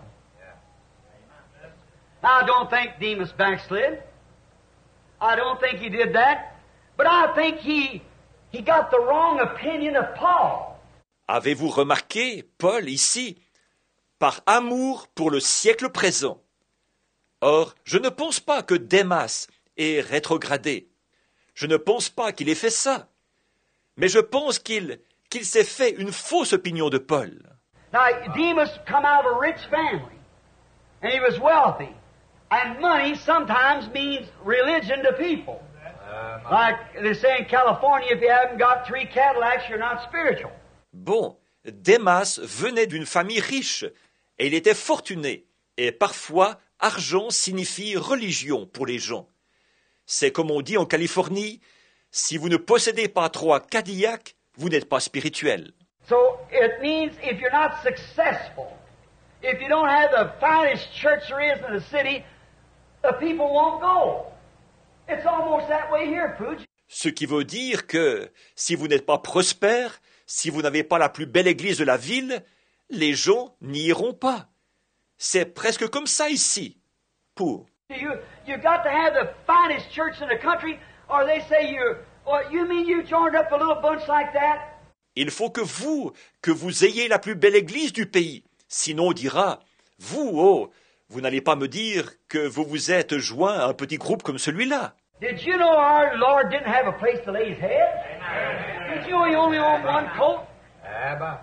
Now, I don't think Demas backslid. I don't think he did that. But I think he, he got the wrong opinion of Paul. Avez-vous remarqué, Paul, ici, par amour pour le siècle présent? Or, je ne pense pas que Démas ait rétrogradé. Je ne pense pas qu'il ait fait ça. Mais je pense qu'il, qu'il s'est fait une fausse opinion de Paul. Now, Demas come out of a rich family, and he was wealthy. And money sometimes means religion to people. Like they say in California, if you haven't got three Cadillacs, you're not spiritual. Bon, Démas venait d'une famille riche, et il était fortuné, et parfois argent signifie religion pour les gens. C'est comme on dit en Californie, si vous ne possédez pas trois Cadillacs, vous n'êtes pas spirituel. So it means if you're not successful, if you don't have the finest church there is in the city, the people won't go. It's almost that way here, Pooch. Ce qui veut dire que si vous n'êtes pas prospère, si vous n'avez pas la plus belle église de la ville, les gens n'y iront pas. C'est presque comme ça ici. Pour. You you got to have the finest church in the country, or they say you. Well, you mean you joined up a little bunch like that? Il faut que vous, que vous ayez la plus belle église du pays. Sinon on dira, vous, oh, vous n'allez pas me dire que vous vous êtes joint à un petit groupe comme celui-là. Did you know our Lord didn't have a place to lay his head? Amen. Did you know he only owned one coat? Amen.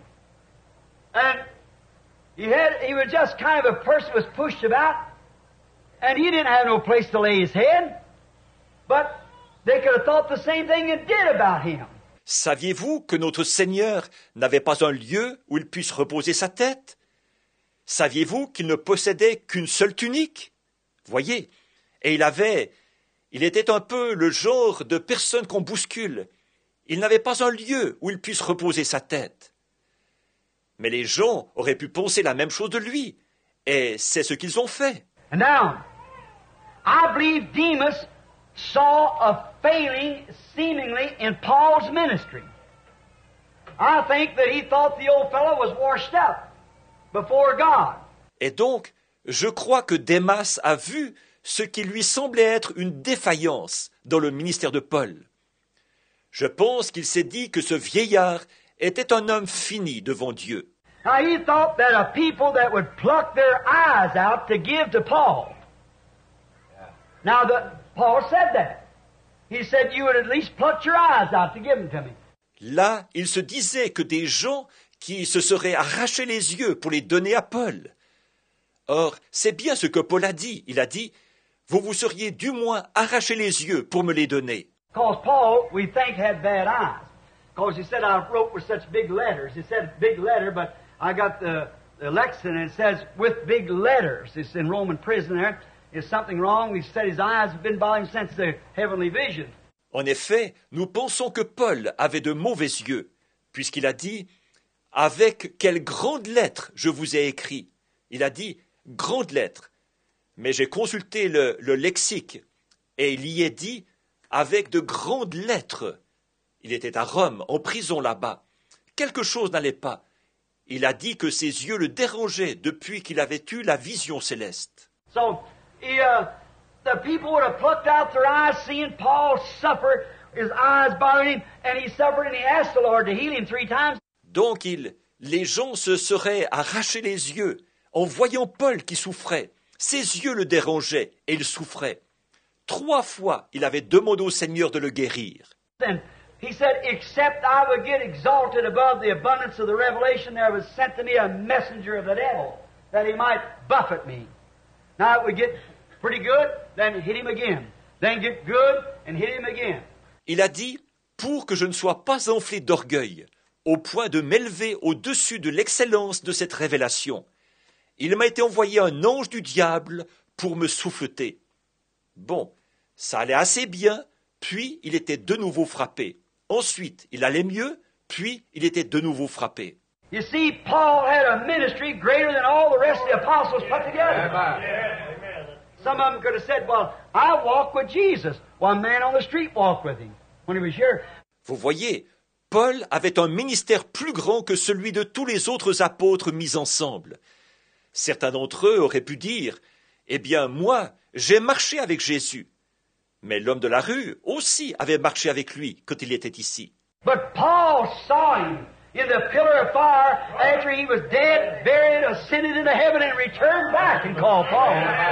And he had he was just kind of a person who was pushed about, and he didn't have no place to lay his head. But they could have thought the same thing and did about him. Saviez-vous que notre Seigneur n'avait pas un lieu où il puisse reposer sa tête? Saviez-vous qu'il ne possédait qu'une seule tunique? Voyez, et il avait, il était un peu le genre de personne qu'on bouscule. Il n'avait pas un lieu où il puisse reposer sa tête. Mais les gens auraient pu penser la même chose de lui, et c'est ce qu'ils ont fait. And now, I believe Demas saw a failing seemingly in Paul's ministry. I think that he thought the old fellow was washed up before God. Et donc, je crois que Démas a vu ce qui lui semblait être une défaillance dans le ministère de Paul. Je pense qu'il s'est dit que ce vieillard était un homme fini devant Dieu. Now he thought that a people that would pluck their eyes out to give to Paul. Now the, Paul said that. he said, you would at least pluck your eyes out to give them to me. Là, il se disait que des gens qui se seraient arrachés les yeux pour les donner à Paul. Or, c'est bien ce que Paul a dit. Il a dit, vous vous seriez du moins arraché les yeux pour me les donner. Because Paul, we think, had bad eyes. Because he said, I wrote with such big letters. He said big letter, but I got the, the lexicon and it says with big letters. It's in Roman prison there. Is something wrong? He said his eyes have been bothering him since the heavenly vision. En effet, nous pensons que Paul avait de mauvais yeux, puisqu'il a dit « Avec quelles grandes lettres je vous ai écrit ?» Il a dit « grandes lettres ». Mais j'ai consulté le, le lexique, et il y est dit « avec de grandes lettres ». Il était à Rome, en prison là-bas. Quelque chose n'allait pas. Il a dit que ses yeux le dérangeaient depuis qu'il avait eu la vision céleste. So, he, uh, the people would have plucked out their eyes, seeing Paul suffer, his eyes bothering him, and he suffered, and he asked the Lord to heal him three times. Donc il, les gens se seraient arrachés les yeux en voyant Paul qui souffrait. Ses yeux le dérangeaient et il souffrait. Trois fois, il avait demandé au Seigneur de le guérir. And he said, except I would get exalted above the abundance of the revelation, there was sent to me a messenger of the devil, that he might buffet me. Now it would get pretty good, then hit him again. Then get good, and hit him again. Il a dit, pour que je ne sois pas enflé d'orgueil, au point de m'élever au-dessus de l'excellence de cette révélation, il m'a été envoyé un ange du diable pour me souffleter. Bon, ça allait assez bien, puis il était de nouveau frappé. Ensuite, il allait mieux, puis il était de nouveau frappé. You see, Paul had a ministry greater than all the rest of the apostles put together. Some of them could have said, well, I walk with Jesus. One man on the street walked with him when he was here. Vous voyez, Paul avait un ministère plus grand que celui de tous les autres apôtres mis ensemble. Certains d'entre eux auraient pu dire, eh bien, moi, j'ai marché avec Jésus. Mais l'homme de la rue aussi avait marché avec lui quand il était ici. But Paul saw him in the pillar of fire after he was dead, buried, ascended into heaven, and returned back and called Paul.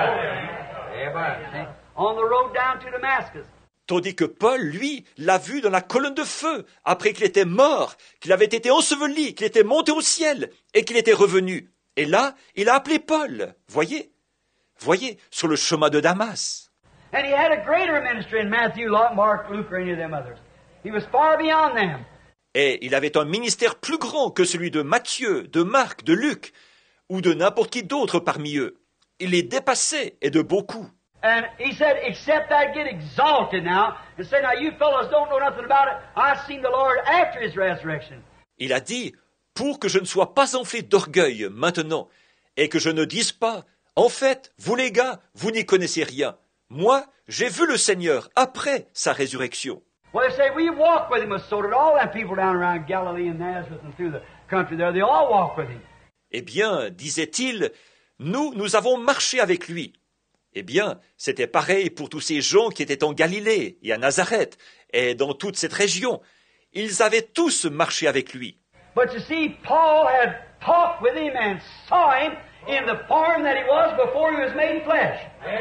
Amen. On the road down to Damascus. Tandis que Paul, lui, l'a vu dans la colonne de feu, après qu'il était mort, qu'il avait été enseveli, qu'il était monté au ciel, et qu'il était revenu. Et là, il a appelé Paul. Voyez, voyez, sur le chemin de Damas. And he had a greater ministry in Matthew, Mark, Luke, or any of them others. He was far beyond them. Et il avait un ministère plus grand que celui de Matthieu, de Marc, de Luc, ou de n'importe qui d'autre parmi eux. Il les dépassait, et de beaucoup. And he said, except I get exalted now, and say, now you fellows don't know nothing about it, I seen the Lord after his resurrection. Il a dit, pour que je ne sois pas enflé d'orgueil maintenant, et que je ne dise pas, en fait, vous les gars, vous n'y connaissez rien. Moi, j'ai vu le Seigneur après sa résurrection. Well, they say, we walk with him, so did all them people down around Galilee and Nazareth and through the country there, they all walk with him. Eh bien, disait-il, nous, nous avons marché avec lui. Eh bien, c'était pareil pour tous ces gens qui étaient en Galilée et à Nazareth et dans toute cette région. Ils avaient tous marché avec lui. But you see, Paul had talked with him and saw him in the form that he was before he was made flesh.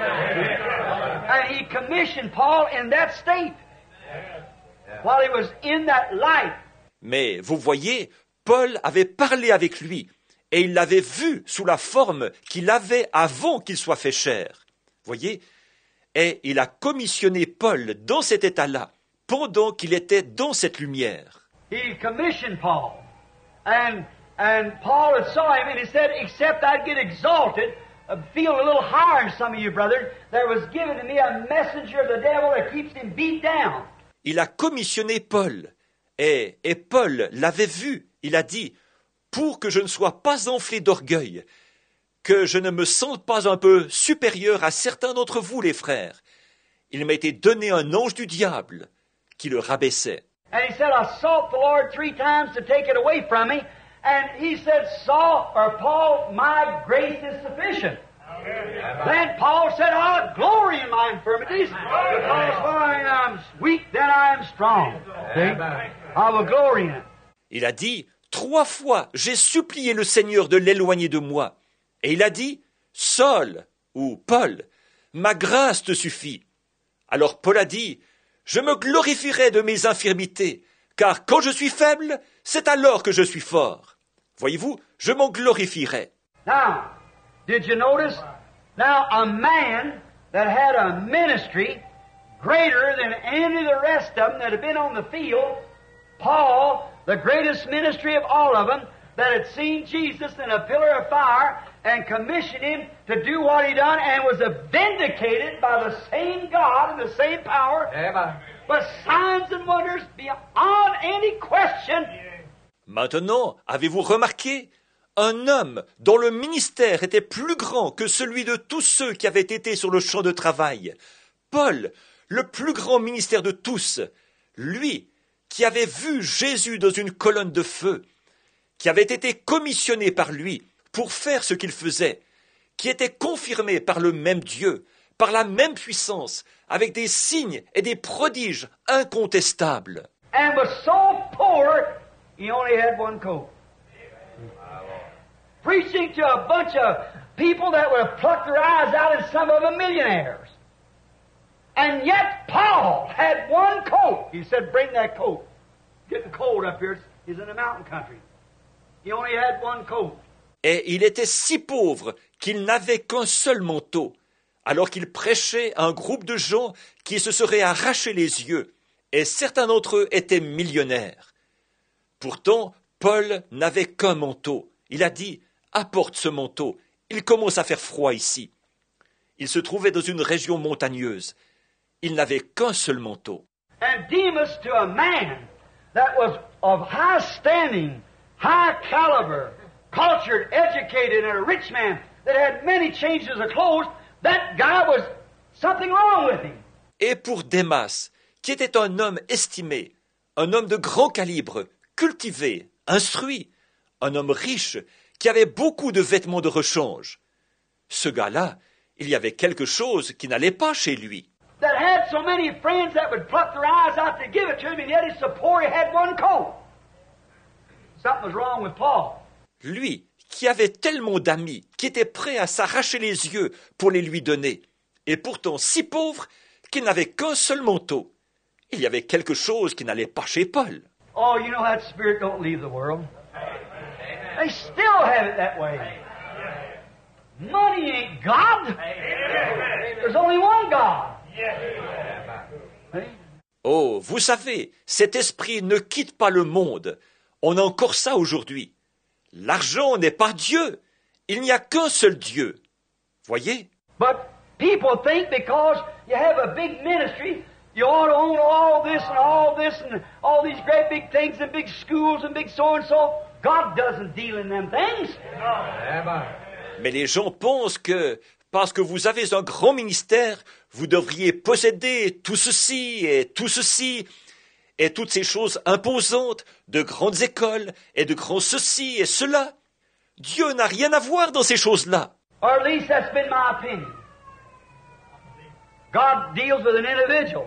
And he commissioned Paul in that state while he was in that light. Mais vous voyez, Paul avait parlé avec lui et il l'avait vu sous la forme qu'il avait avant qu'il soit fait chair. Voyez, et il a commissionné Paul dans cet état-là, pendant qu'il était dans cette lumière. He commissioned Paul, and and Paul had saw him, and he said, "Except I'd get exalted, uh, feel a little higher in some of you, brothers, there was given to me a messenger of the devil that keeps him beat down." Il a commissionné Paul, et et Paul l'avait vu. Il a dit, pour que je ne sois pas enflé d'orgueil, que je ne me sente pas un peu supérieur à certains d'entre vous, les frères. Il m'a été donné un ange du diable qui le rabaissait. And he said, I sought the Lord three times to take it away from me. And he said, Saul, or Paul, my grace is sufficient. Amen. Then Paul said, I'll glory in my infirmities, because when I'm weak, then I am strong. See? I will glory in it. Il a dit, trois fois, j'ai supplié le Seigneur de l'éloigner de moi. Et il a dit, Saul, ou Paul, ma grâce te suffit. Alors Paul a dit, Je me glorifierai de mes infirmités, car quand je suis faible, c'est alors que je suis fort. Voyez-vous, je m'en glorifierai. Now, did you notice? Now, a man that had a ministry greater than any of the rest of them that had been on the field, Paul, the greatest ministry of all of them, that had seen Jesus in a pillar of fire and commissioned him to do what he done and was vindicated by the same God and the same power, Amen. With signs and wonders beyond any question. Maintenant, avez-vous remarqué? Un homme dont le ministère était plus grand que celui de tous ceux qui avaient été sur le champ de travail. Paul, le plus grand ministère de tous. Lui, qui avait vu Jésus dans une colonne de feu, qui avait été commissionné par lui pour faire ce qu'il faisait, qui était confirmé par le même Dieu, par la même puissance, avec des signes et des prodiges incontestables. And was so poor, he only had one coat. Preaching to a bunch of people that would have plucked their eyes out, and some of them millionaires. And yet Paul had one coat. He said, bring that coat. Getting cold up here. He's in the mountain country. He only had one coat. Et il était si pauvre qu'il n'avait qu'un seul manteau, alors qu'il prêchait à un groupe de gens qui se seraient arrachés les yeux, et certains d'entre eux étaient millionnaires. Pourtant, Paul n'avait qu'un manteau. Il a dit, apporte ce manteau, il commence à faire froid ici. Il se trouvait dans une région montagneuse. Il n'avait qu'un seul manteau. And Demas, to a man that was of high standing, high caliber, cultured, educated, and a rich man that had many changes of clothes, that guy was something wrong with him. Et pour Démas, qui était un homme estimé, un homme de grand calibre, cultivé, instruit, un homme riche, qui avait beaucoup de vêtements de rechange. Ce gars-là, il y avait quelque chose qui n'allait pas chez lui. That had so many friends that would pluck their eyes out to give it to him, and yet he's so poor he had one coat. Something was wrong with Paul. Lui, qui avait tellement d'amis, qui étaient prêts à s'arracher les yeux pour les lui donner, et pourtant si pauvre qu'il n'avait qu'un seul manteau. Il y avait quelque chose qui n'allait pas chez Paul. Oh, you know that spirit don't leave the world. They still have it that way. Money ain't God. There's only one God. Oh, vous savez, cet esprit ne quitte pas le monde. On a encore ça aujourd'hui. L'argent n'est pas Dieu. Il n'y a qu'un seul Dieu. Voyez? But people think because you have a big ministry, you ought to own all this and all this and all these great big things and big schools and big so and so. God doesn't deal in them things. Mais les gens pensent que parce que vous avez un grand ministère, vous devriez posséder tout ceci et tout ceci et toutes ces choses imposantes, de grandes écoles et de grands ceci et cela. Dieu n'a rien à voir dans ces choses-là. Or at least that's been my opinion. God deals with an individual.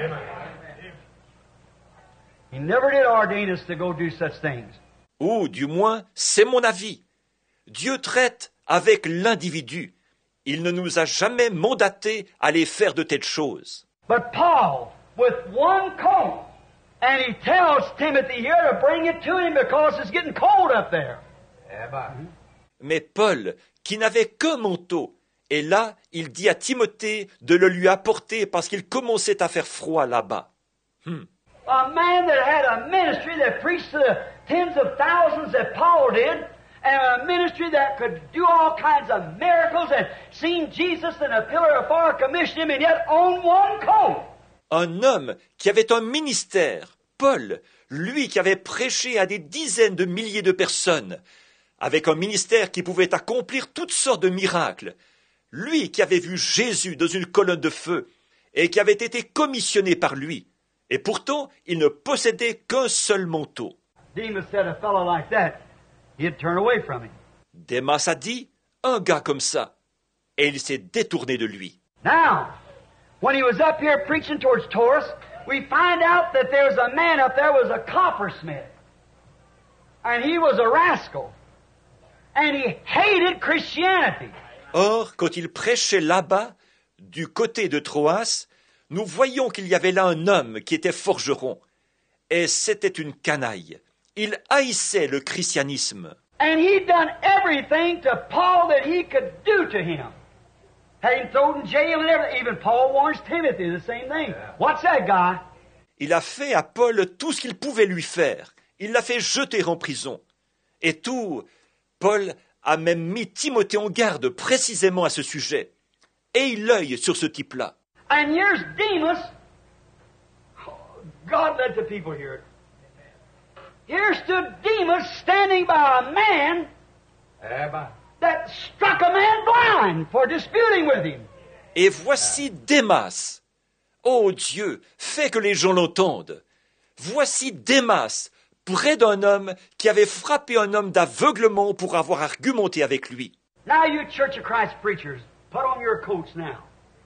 He never did ordain us to go do such things. Ou du moins, c'est mon avis. Dieu traite avec l'individu. Il ne nous a jamais mandatés à aller faire de telles choses. But Paul, with one coat, and he tells Timothy here to bring it to him because it's getting cold up there. Mais Paul, qui n'avait qu'un manteau, et là, il dit à Timothée de le lui apporter parce qu'il commençait à faire froid là-bas. Hmm. A man that had a ministry that preached to the tens of thousands that Paul did, and a ministry that could do all kinds of miracles and seen Jesus in a pillar of fire, commissioned him, and yet own one coat. Un homme qui avait un ministère, Paul, lui qui avait prêché à des dizaines de milliers de personnes, avec un ministère qui pouvait accomplir toutes sortes de miracles, lui qui avait vu Jésus dans une colonne de feu et qui avait été commissionné par lui, et pourtant il ne possédait qu'un seul manteau. Demas said a fellow like that, he'd turn away from him. Démas a dit, un gars comme ça, et il s'est détourné de lui. Now, when he was up here preaching towards Taurus, we find out that there's a man up there was a coppersmith, and he was a rascal, and he hated Christianity. Or, quand il prêchait là-bas, du côté de Troas, nous voyons qu'il y avait là un homme qui était forgeron. Et c'était une canaille. Il haïssait le christianisme. And he'd done everything to Paul that he could do to him. Had him thrown in jail and everything. Even Paul warns Timothy the same thing. What's that guy? Il a fait à Paul tout ce qu'il pouvait lui faire. Il l'a fait jeter en prison. Et tout, Paul a même mis Timothée en garde précisément à ce sujet. Ayez l'œil sur ce type-là. And here's Demas. God let the people hear it. Here stood Demas standing by a man that struck a man blind for disputing with him. Et voici Démas. Ô Dieu, fais que les gens l'entendent. Voici Démas, près d'un homme qui avait frappé un homme d'aveuglement pour avoir argumenté avec lui. Now you Church of Christ preachers, put on your coats now.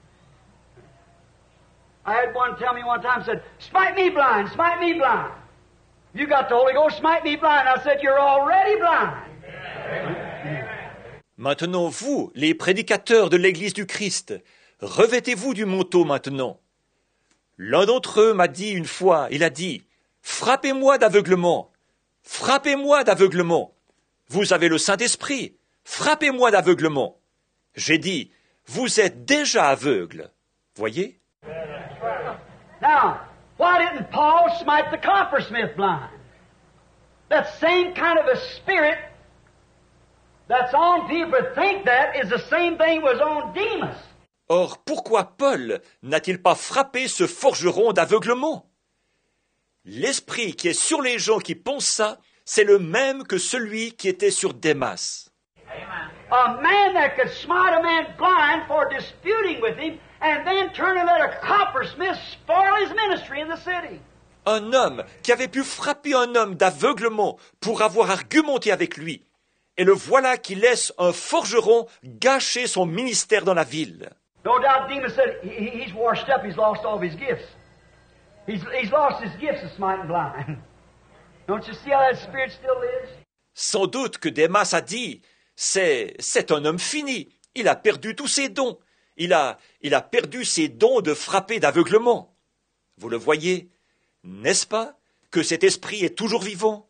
I had one tell me one time, said, smite me blind, smite me blind. You got the Holy Ghost, smite me blind. I said, you're already blind. Maintenant, vous, les prédicateurs de l'Église du Christ, revêtez-vous du manteau maintenant. L'un d'entre eux m'a dit une fois, il a dit, frappez-moi d'aveuglement, frappez-moi d'aveuglement. Vous avez le Saint-Esprit, frappez-moi d'aveuglement. J'ai dit, vous êtes déjà aveugle. Voyez? Now, why didn't Paul smite the coppersmith blind? That same kind of a spirit that's on people think that is the same thing was on Demas. Or, pourquoi Paul n'a-t-il pas frappé ce forgeron d'aveuglement? L'esprit qui est sur les gens qui pensent ça, c'est le même que celui qui était sur Démas. A man that could smite a man blind for disputing with him and then turn and let a coppersmith spoil his ministry in the city. Un homme qui avait pu frapper un homme d'aveuglement pour avoir argumenté avec lui. Et le voilà qui laisse un forgeron gâcher son ministère dans la ville. No doubt Demas said, he, he's washed up, he's lost all of his gifts. He's, he's lost his gifts of smiting blind. Don't you see how that spirit still lives? Sans doute que Démas a dit, c'est, c'est un homme fini, il a perdu tous ses dons, il a, il a perdu ses dons de frapper d'aveuglement. Vous le voyez, n'est-ce pas, que cet esprit est toujours vivant?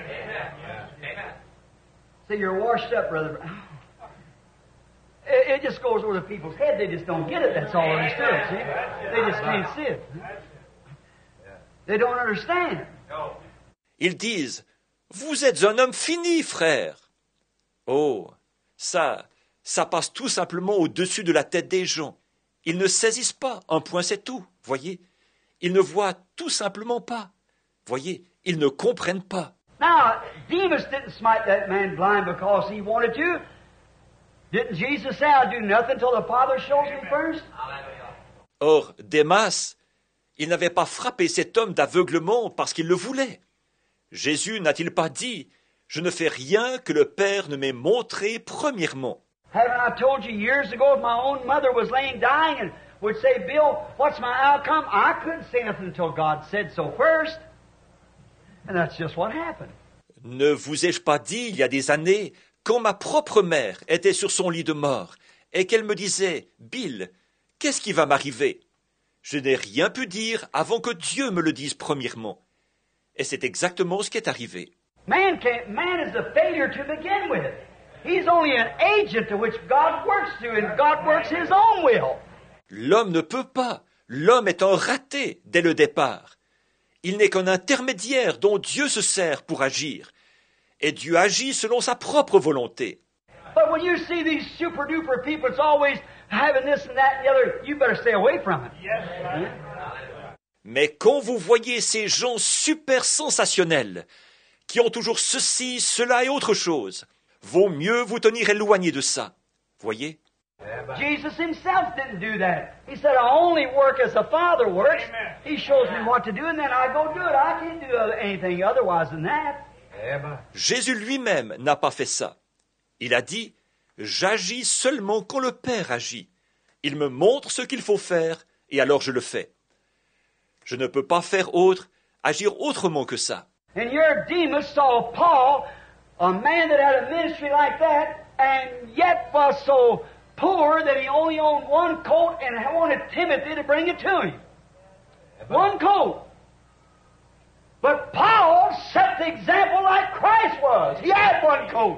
See, you're washed up, brother. It, it just goes over the people's head. They just don't get it. That's all there is to it, see? They just can't see it. They don't understand. Ils disent, vous êtes un homme fini, frère. Oh, ça, ça passe tout simplement au-dessus de la tête des gens. Ils ne saisissent pas, un point c'est tout, voyez. Ils ne voient tout simplement pas, voyez, ils ne comprennent pas. Now, Demas didn't smite that man blind because he wanted to. Didn't Jesus say, I'll do nothing till the Father shows me first? Or, Démas, il n'avait pas frappé cet homme d'aveuglement parce qu'il le voulait. Jésus n'a-t-il pas dit, je ne fais rien que le Père ne m'ait montré premièrement? Haven't I told you years ago if my own mother was laying dying and would say, Bill, what's my outcome? I couldn't say nothing until God said so first. And that's just what happened. Ne vous ai-je pas dit il y a des années, quand ma propre mère était sur son lit de mort, et qu'elle me disait, Bill, qu'est-ce qui va m'arriver? Je n'ai rien pu dire avant que Dieu me le dise premièrement. Et c'est exactement ce qui est arrivé. Man can't, man is a failure to begin with. He's only an agent to which God works through, and God works His own will. L'homme ne peut pas. L'homme est un raté dès le départ. Il n'est qu'un intermédiaire dont Dieu se sert pour agir. Et Dieu agit selon sa propre volonté. But when you see these super duper people, it's always having this and that and the other, you better stay away from it. Yes. Mais quand vous voyez ces gens super sensationnels, qui ont toujours ceci, cela et autre chose, vaut mieux vous tenir éloigné de ça. Voyez? Jesus himself didn't do that. He said, I only work as the Father works. He shows me what to do and then I go do it. I can't do anything otherwise than that. Jésus lui-même n'a pas fait ça. Il a dit, j'agis seulement quand le Père agit. Il me montre ce qu'il faut faire et alors je le fais. Je ne peux pas faire autre, agir autrement que ça. And your Demas saw Paul, a man that had a ministry like that, and yet was so poor that he only owned one coat and wanted Timothy to bring it to him. One coat. But Paul set the example like Christ was. He had one coat.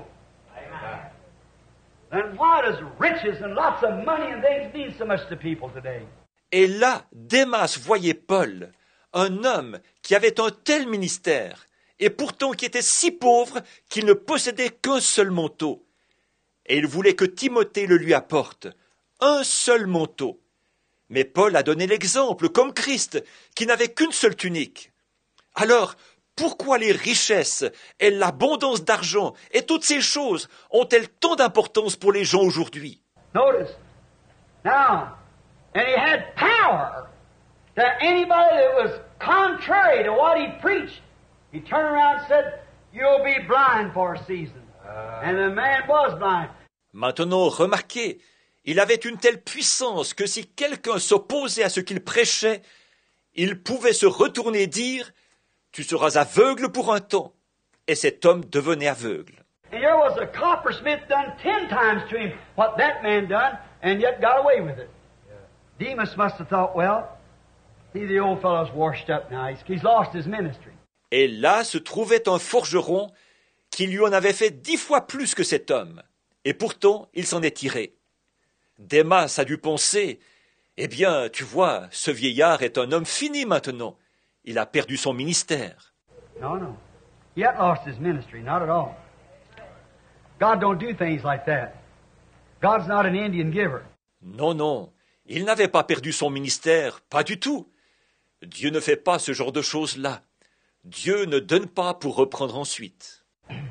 And why does riches and lots of money and things mean so much to people today? Et là, Démas voyait Paul, un homme qui avait un tel ministère, et pourtant qui était si pauvre qu'il ne possédait qu'un seul manteau. Et il voulait que Timothée le lui apporte, un seul manteau. Mais Paul a donné l'exemple, comme Christ, qui n'avait qu'une seule tunique. Alors, pourquoi les richesses et l'abondance d'argent et toutes ces choses ont-elles tant d'importance pour les gens aujourd'hui? Notice. Now, and he had power that anybody that was contrary to what he preached, he turned around and said, you'll be blind for a season. And the man was blind. Maintenant, remarquez, il avait une telle puissance que si quelqu'un s'opposait à ce qu'il prêchait, il pouvait se retourner et dire « Tu seras aveugle pour un temps ». Et cet homme devenait aveugle. And there was a coppersmith done ten times to him what that man done, and yet got away with it. Yeah. Demas must have thought, well, see, the old fellow's washed up now. He's, he's lost his ministry. Et là se trouvait un forgeron qui lui en avait fait dix fois plus que cet homme. Et pourtant, il s'en est tiré. Démas a dû penser, eh bien, tu vois, ce vieillard est un homme fini maintenant. Il a perdu son ministère. No, no. He hadn't lost his ministry, not at all. God don't do things like that. God's not an Indian giver. Non, non. Il n'avait pas perdu son ministère, pas du tout. Dieu ne fait pas ce genre de choses-là. Dieu ne donne pas pour reprendre ensuite. Amen.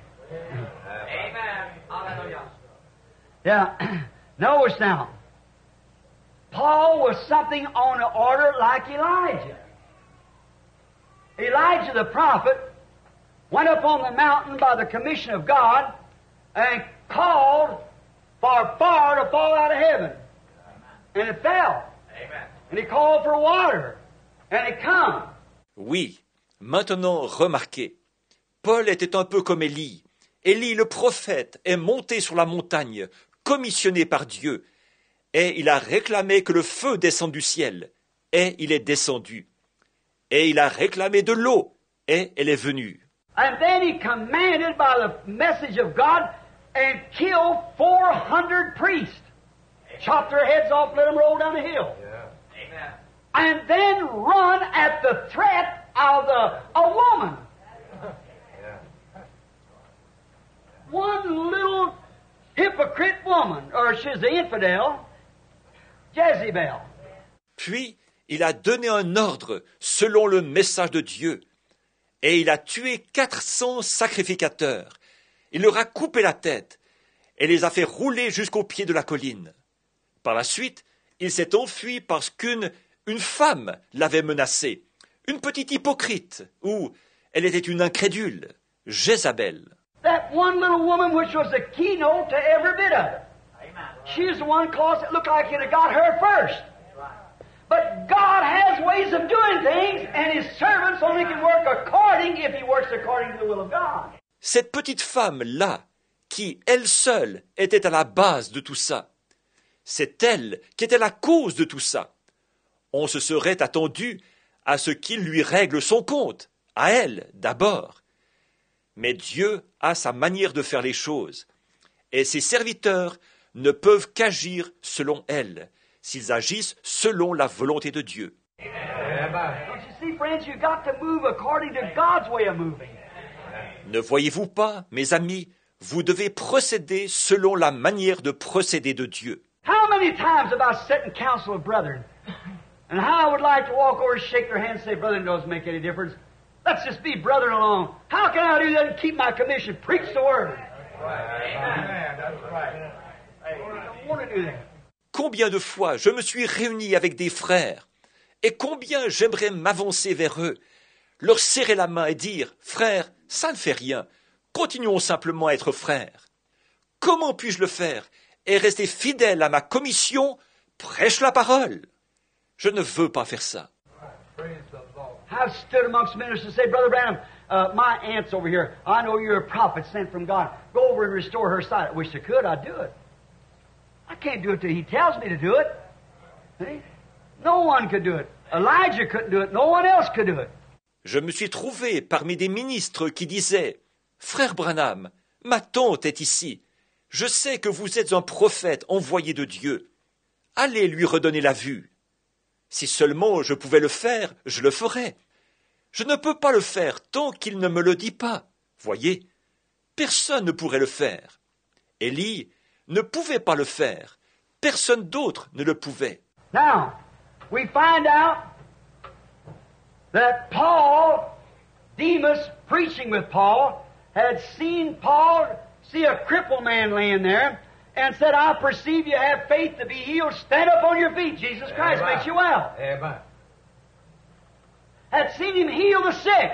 Yeah. Notice now. Paul was something on an order like Elijah. Elijah the prophet went up on the mountain by the commission of God and called for fire to fall out of heaven. And it fell. Amen. And he called for water. And it come. Oui. Maintenant, remarquez. Paul était un peu comme Élie. Élie, le prophète, est monté sur la montagne, commissionné par Dieu. Et il a réclamé que le feu descende du ciel. Et il est descendu. Et il a réclamé de l'eau. Et elle est venue. And then he commanded by the message of God and killed four hundred priests. Chopped their heads off, let them roll down the hill. Yeah. Amen. And then run at the threat of the, a woman. Yeah. One little hypocrite woman, or she's the infidel, Jezebel. Puis, il a donné un ordre selon le message de Dieu. Et il a tué quatre cents sacrificateurs. Il leur a coupé la tête et les a fait rouler jusqu'au pied de la colline. Par la suite, il s'est enfui parce qu'une une femme l'avait menacé. Une petite hypocrite, ou elle était une incrédule, Jézabel. That one little woman which was the keynote to every bit of it. She's the one cause it looked like it had got her first. But God has ways of doing things, and His servants only can work according if He works according to the will of God. Cette petite femme-là, qui, elle seule, était à la base de tout ça, c'est elle qui était la cause de tout ça. On se serait attendu à ce qu'il lui règle son compte, à elle d'abord. Mais Dieu a sa manière de faire les choses, et ses serviteurs ne peuvent qu'agir selon elle, s'ils agissent selon la volonté de Dieu. Ne voyez-vous pas, mes amis, vous devez procéder selon la manière de procéder de Dieu. How many times have I sat in council of brethren, and how I would like to walk over, shake their hands, say, "Brother, it doesn't make any difference. Let's just be brethren alone. How can I do that and keep my commission? Preach the word." Amen. That's right. I don't want to do that. Combien de fois je me suis réuni avec des frères, et combien j'aimerais m'avancer vers eux, leur serrer la main et dire « Frères, ça ne fait rien, continuons simplement à être frères. » Comment puis-je le faire et rester fidèle à ma commission, prêche la parole? Je ne veux pas faire ça. I've stood amongst ministers and say, "Brother Branham, uh, my aunt's over here. I know you're a prophet sent from God. Go over and restore her sight." I wish I could, I'd do it. I can't do it till He tells me to do it. See? No one could do it. Elijah couldn't do it. No one else could do it. Je me suis trouvé parmi des ministres qui disaient « Frère Branham, ma tante est ici. Je sais que vous êtes un prophète envoyé de Dieu. Allez lui redonner la vue. Si seulement je pouvais le faire, je le ferais. Je ne peux pas le faire tant qu'il ne me le dit pas. Voyez, personne ne pourrait le faire. Élie ne pouvait pas le faire. Personne d'autre ne le pouvait. » Now, we find out that Paul, Demas, preaching with Paul, had seen Paul see a crippled man laying there and said, I perceive you have faith to be healed. Stand up on your feet. Jesus Christ Amen. makes you well. Amen. Had seen him heal the sick.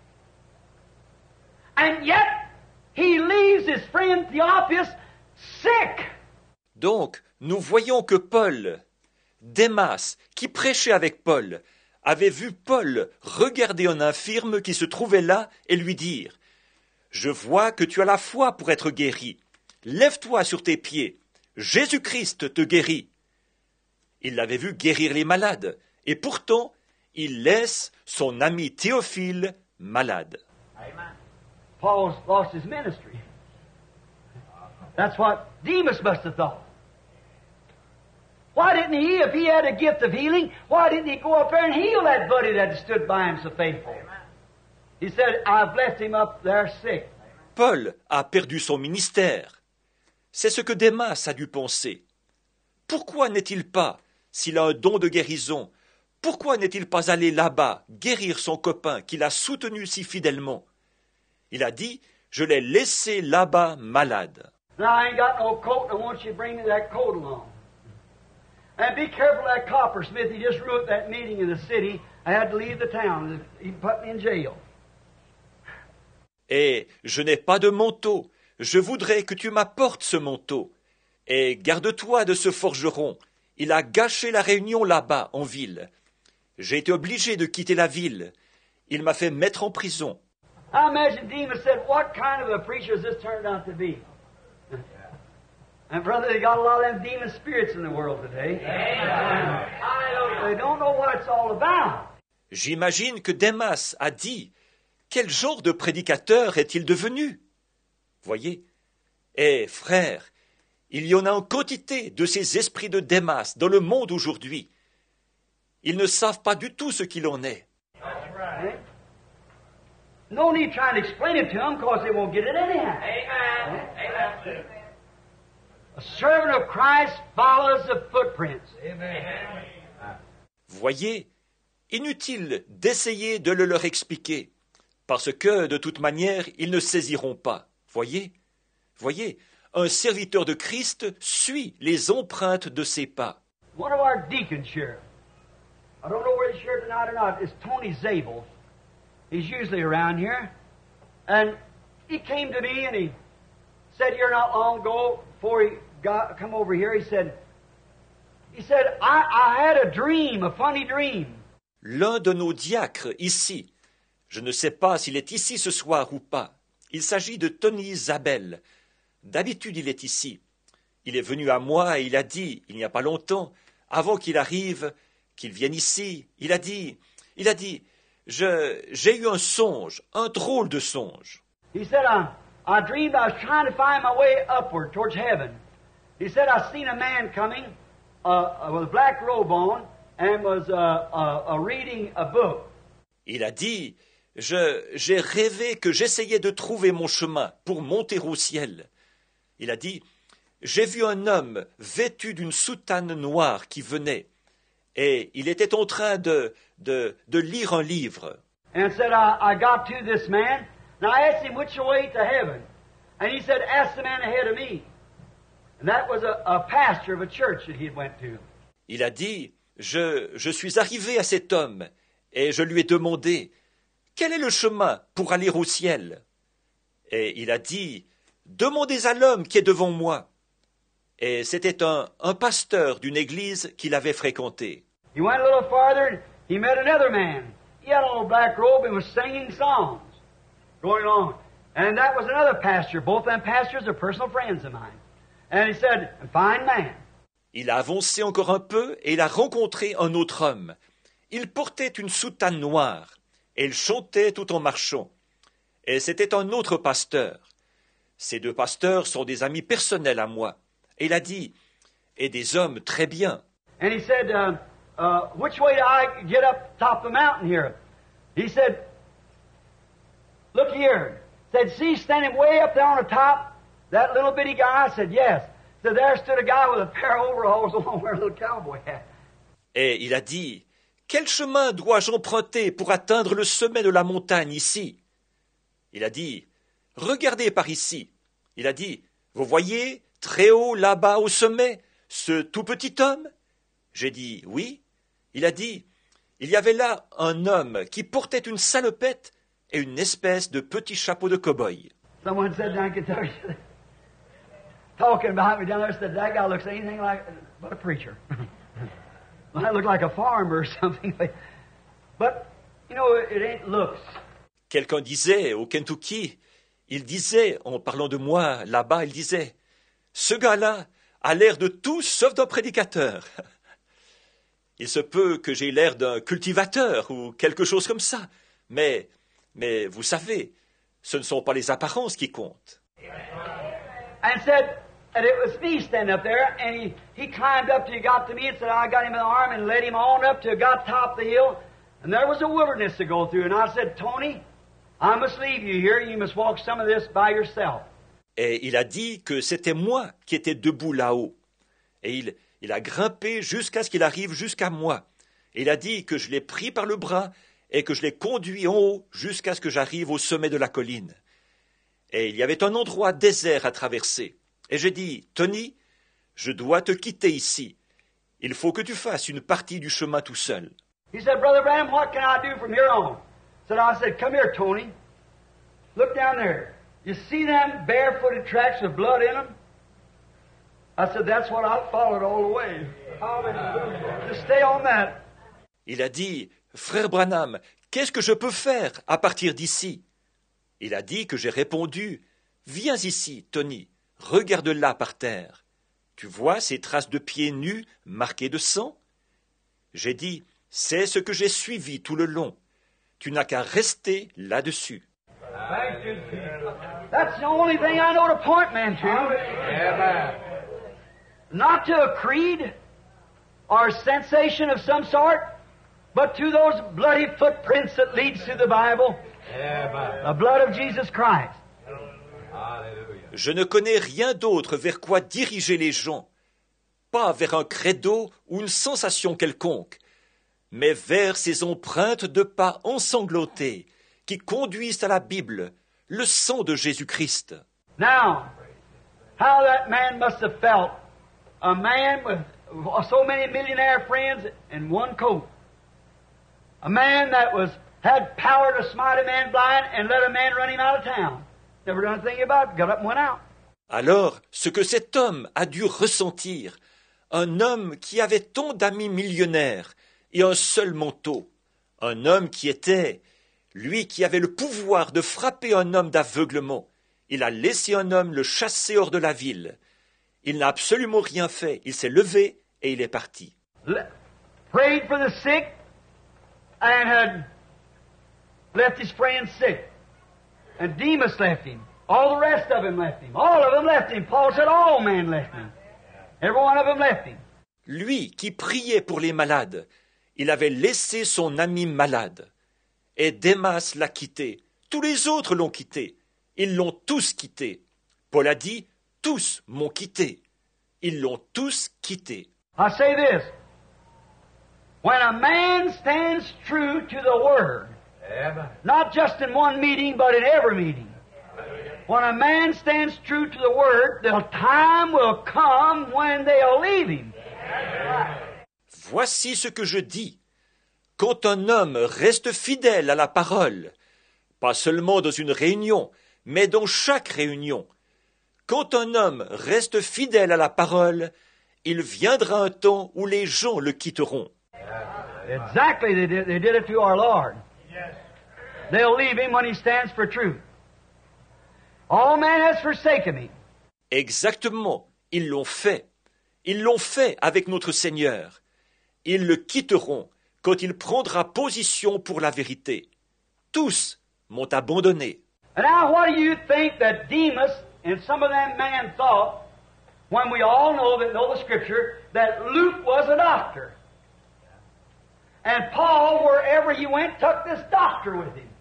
And yet, he leaves his friend Theophilus sick. Donc, nous voyons que Paul, Démas, qui prêchait avec Paul, avait vu Paul regarder un infirme qui se trouvait là et lui dire « Je vois que tu as la foi pour être guéri. Lève-toi sur tes pieds. Jésus-Christ te guérit. » Il l'avait vu guérir les malades, et pourtant, il laisse son ami Théophile malade. Paul's lost his ministry. That's what Demas must have thought. Why didn't he, if he had a gift of healing, why didn't he go up there and heal that buddy that stood by him so faithful? He said, I've left him up there sick. Paul a perdu son ministère. C'est ce que Démas a dû penser. Pourquoi n'est-il pas, s'il a un don de guérison, pourquoi n'est-il pas allé là-bas guérir son copain qui l'a soutenu si fidèlement? Il a dit, je l'ai laissé là-bas malade. Now I ain't got no coat, I want you to bring me that coat along. And be careful of that coppersmith, he just ruined that meeting in the city. I had to leave the town. He put me in jail. Et je n'ai pas de manteau. Je voudrais que tu m'apportes ce manteau. Et garde-toi de ce forgeron. Il a gâché la réunion là-bas, en ville. J'ai été obligé de quitter la ville. Il m'a fait mettre en prison. I imagine Demas said, what kind of a preacher has this turned out to be? And brother, they got a lot of them demon spirits in the world today. They don't know what it's all about. J'imagine que Démas a dit, quel genre de prédicateur est-il devenu? Voyez? Eh, frère, il y en a en quantité de ces esprits de Démas dans le monde aujourd'hui. Ils ne savent pas du tout ce qu'il en est. No need trying to explain it to them because they won't get it anyhow. Amen. Amen. A servant of Christ follows the footprints. Amen. Voyez, inutile d'essayer de le leur expliquer, parce que, de toute manière, ils ne saisiront pas. Voyez, voyez, un serviteur de Christ suit les empreintes de ses pas. One of our deacons here, I don't know where he's here tonight or not, is Tony Zabel. He's usually around here. And he came to me and he said here not long ago, before he got come over here, he said, he said, I, I had a dream, a funny dream. L'un de nos diacres ici, je ne sais pas s'il est ici ce soir ou pas, il s'agit de Tony Zabel. D'habitude il est ici. Il est venu à moi et il a dit, il n'y a pas longtemps, avant qu'il arrive, qu'il vienne ici, il a dit, il a dit, je, j'ai eu un songe, un drôle de songe. He said, I, I dreamed I was trying to find my way upward towards heaven. He said, I seen a man coming uh, with a black robe on and was uh, uh, uh, reading a book. Il a dit, je, j'ai rêvé que j'essayais de trouver mon chemin pour monter au ciel. Il a dit, j'ai vu un homme vêtu d'une soutane noire qui venait, et il était en train de, de, de lire un livre. And said, I, I got to this man, and I asked him which way to heaven. And he said, ask the man ahead of me. And that was a, a pastor of a church that he went to. Il a dit, je, je suis arrivé à cet homme, et je lui ai demandé, quel est le chemin pour aller au ciel? Et il a dit, demandez à l'homme qui est devant moi. Et c'était un, un pasteur d'une église qu'il avait fréquentée. He went a little farther and he met another man. He had a little black robe and was singing songs going along. And that was another pastor. Both them pastors are personal friends of mine. And he said, a fine man. Il a avancé encore un peu et il a rencontré un autre homme. Il portait une soutane noire et il chantait tout en marchant. Et c'était un autre pasteur. Ces deux pasteurs sont des amis personnels à moi. Et il a dit, et des hommes très bien. And he said, uh, uh, which way do I get up top of the mountain here? He said, look here. Said, see, standing way up there on the top, that little bitty guy? I said, yes. So there stood a guy with a pair of overalls on wearing a little cowboy hat. Et il a dit, quel chemin dois-je emprunter pour atteindre le sommet de la montagne ici? Il a dit, regardez par ici. Il a dit, vous voyez, très haut là-bas au sommet, ce tout petit homme? J'ai dit, oui. Il a dit, il y avait là un homme qui portait une salopette et une espèce de petit chapeau de cow-boy. Someone said down in Kentucky, talking about me down there, said, that guy looks anything like but a preacher. Might look like a farmer or something. But, you know, it ain't looks. Quelqu'un disait au Kentucky, il disait, en parlant de moi là-bas, il disait, ce gars-là a l'air de tout sauf d'un prédicateur. Il se peut que j'ai l'air d'un cultivateur ou quelque chose comme ça, mais, mais vous savez, ce ne sont pas les apparences qui comptent. And said, and it was me standing up there, and he, he climbed up till he got to me and said, I got him in the arm and led him on up till he got top of the hill, and there was a wilderness to go through. And I said, Tony, I must leave you here. You must walk some of this by yourself. Et il a dit que c'était moi qui étais debout là-haut. Et il, il a grimpé jusqu'à ce qu'il arrive jusqu'à moi. Et il a dit que je l'ai pris par le bras et que je l'ai conduit en haut jusqu'à ce que j'arrive au sommet de la colline. Et il y avait un endroit désert à traverser. Et j'ai dit, Tony, je dois te quitter ici. Il faut que tu fasses une partie du chemin tout seul. He said, Brother Branham, what can I do from here on? So I said, come here, Tony. Look down there. You see them barefooted tracks with blood in them? I said, that's what I followed all the way. Just stay on that. Il a dit, Frère Branham, qu'est-ce que je peux faire à partir d'ici? Il a dit que j'ai répondu, viens ici, Tony, regarde là par terre. Tu vois ces traces de pieds nus marquées de sang? J'ai dit, c'est ce que j'ai suivi tout le long. Tu n'as qu'à rester là-dessus. That's the only thing I know to point man to. Not to a creed or a sensation of some sort, but to those bloody footprints that leads to the Bible, the blood of Jesus Christ. Je ne connais rien d'autre vers quoi diriger les gens, pas vers un credo ou une sensation quelconque, mais vers ces empreintes de pas ensanglantés qui conduisent à la Bible, le sang de Jésus-Christ. Now, how that man must have felt, a man with so many millionaire friends in one coat, a man that was had power to smite a man blind and let a man run him out of town. Never done a thing about it, got up and went out. Alors, ce que cet homme a dû ressentir, un homme qui avait tant d'amis millionnaires et un seul manteau, un homme qui était, lui qui avait le pouvoir de frapper un homme d'aveuglement, il a laissé un homme le chasser hors de la ville. Il n'a absolument rien fait, il s'est levé et il est parti. Le- prayed for the sick and had left his friends sick. And Demas left him. All the rest of them left him. All of them left him. Paul said all men left him. Every one of them left him. Lui qui priait pour les malades, il avait laissé son ami malade. Et Démas l'a quitté. Tous les autres l'ont quitté. Ils l'ont tous quitté. Paul a dit, tous m'ont quitté. Ils l'ont tous quitté. I say this. When a man stands true to the Word, not just in one meeting, but in every meeting. When a man stands true to the Word, the time will come when they'll leave him. Voici ce que je dis. Quand un homme reste fidèle à la parole, pas seulement dans une réunion, mais dans chaque réunion, quand un homme reste fidèle à la parole, il viendra un temps où les gens le quitteront. Exactly, they did, they did it to our Lord. They'll leave him when he stands for truth. All man has forsaken me. Exactement, ils l'ont fait. Ils l'ont fait avec notre Seigneur. Ils le quitteront quand il prendra position pour la vérité. Tous m'ont abandonné. And now what do you think that Demas and some of them men thought, when we all know that know the Scripture, that Luke was a doctor? And Paul, wherever he went, took this doctor with him.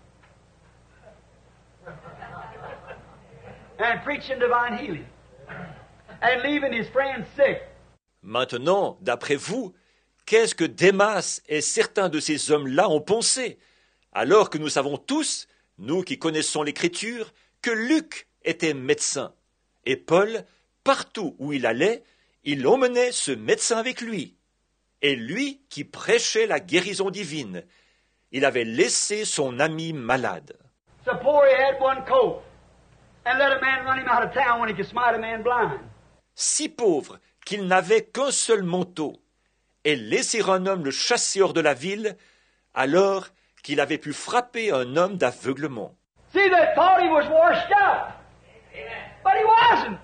And preaching divine healing. And leaving his friends sick. Maintenant, d'après vous, qu'est-ce que Démas et certains de ces hommes-là ont pensé, alors que nous savons tous, nous qui connaissons l'Écriture, que Luc était médecin. Et Paul, partout où il allait, il emmenait ce médecin avec lui. Et lui qui prêchait la guérison divine, il avait laissé son ami malade. So poor he had one coat, and let a man run him out of town when he could smite a man blind. Si pauvre qu'il n'avait qu'un seul manteau, et laisser un homme le chasser hors de la ville, alors qu'il avait pu frapper un homme d'aveuglement. See, they thought he was washed up, but he wasn't.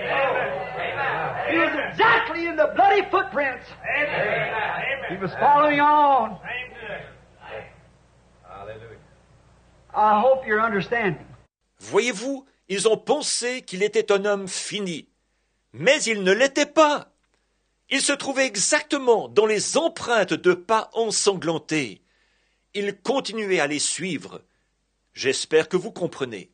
He was exactly in the bloody footprints. He was following on. I hope you're understanding. Voyez-vous, ils ont pensé qu'il était un homme fini, mais il ne l'était pas. Il se trouvait exactement dans les empreintes de pas ensanglantés. Il continuait à les suivre. J'espère que vous comprenez.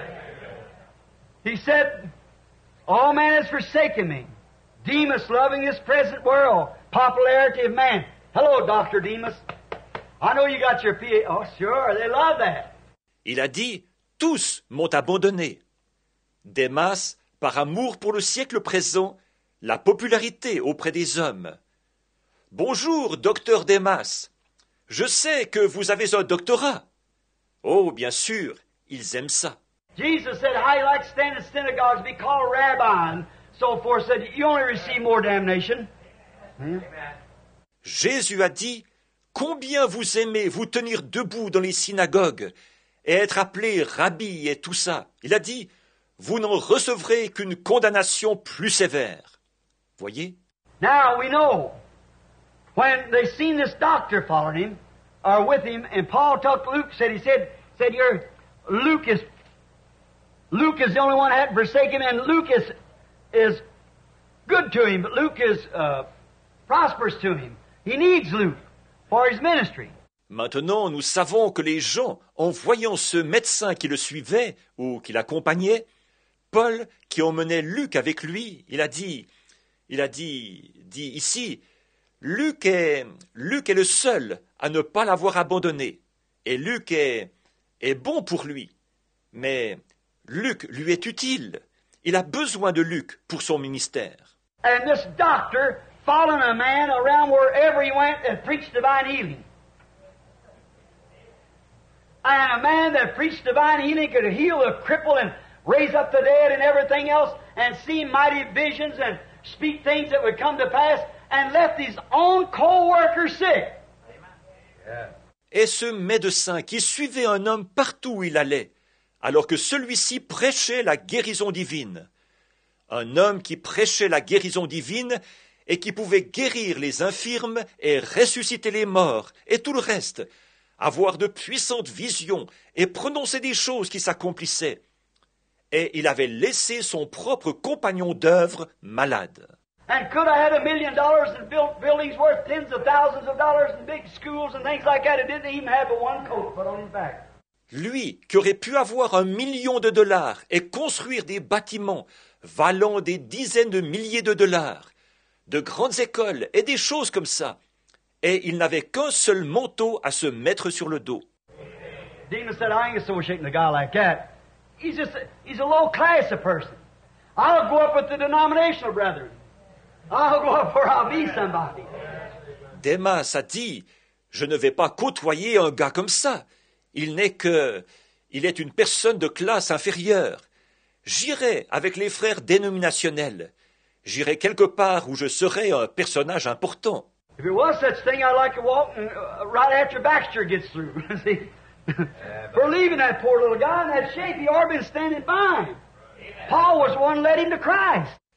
He said, all man has forsaken me. Demas loving this present world, popularity of man. Hello, Doctor Demas. I know you got your P A. Oh, sure, they love that. Il a dit, tous m'ont abandonné. Démas, par amour pour le siècle présent, la popularité auprès des hommes. Bonjour, docteur Démas. Je sais que vous avez un doctorat. Oh, bien sûr, ils aiment ça. Jesus said, how you like to stand in synagogues, be called rabbi, and so forth, said, you only receive more damnation. Hmm? Jésus a dit, combien vous aimez vous tenir debout dans les synagogues et être appelé rabbi et tout ça. Il a dit, vous n'en recevrez qu'une condamnation plus sévère. Voyez? Now we know, when they seen this doctor following him, or with him, and Paul took Luke, said, he said, said, you're, Luke is, Luke is the only one that hadn't forsaken him, and Luke is, is good to him, but Luke is uh, prosperous to him. He needs Luke for his ministry. Maintenant, nous savons que les gens, en voyant ce médecin qui le suivait ou qui l'accompagnait, Paul, qui emmenait Luc avec lui, il a dit, il a dit, dit ici, Luc est, Luc est le seul à ne pas l'avoir abandonné, et Luc est, est bon pour lui. Mais Luc lui est utile. Il a besoin de Luc pour son ministère. And this doctor following a man around wherever he went and preached divine healing. And a man that preached divine healing could heal the cripple and raise up the dead and everything else and see mighty visions and speak things that would come to pass and left his own co-workers sick. Et ce médecin qui suivait un homme partout où il allait, alors que celui-ci prêchait la guérison divine. Un homme qui prêchait la guérison divine et qui pouvait guérir les infirmes et ressusciter les morts et tout le reste, avoir de puissantes visions et prononcer des choses qui s'accomplissaient. Et il avait laissé son propre compagnon d'œuvre malade. And could have had a million dollars and built buildings worth tens of thousands of dollars and big schools and things like that. It didn't even have but one coat put on his back. Lui, qui aurait pu avoir un million de dollars et construire des bâtiments valant des dizaines de milliers de dollars, de grandes écoles et des choses comme ça, et il n'avait qu'un seul manteau à se mettre sur le dos. Demas said, I ain't associating a guy like that. He's just, a, he's a low class of person. I'll go up with the denominational brethren. I'll go up where I'll be somebody. Démas a dit, je ne vais pas côtoyer un gars comme ça. Il n'est que, il est une personne de classe inférieure. J'irai avec les frères dénominationnels. J'irai quelque part où je serai un personnage important. If it was such thing, I'd like to walk and, uh, right after Baxter gets through. See, for leaving that poor little guy in that shape, he ought to been standing fine. Paul was the one who led him to Christ.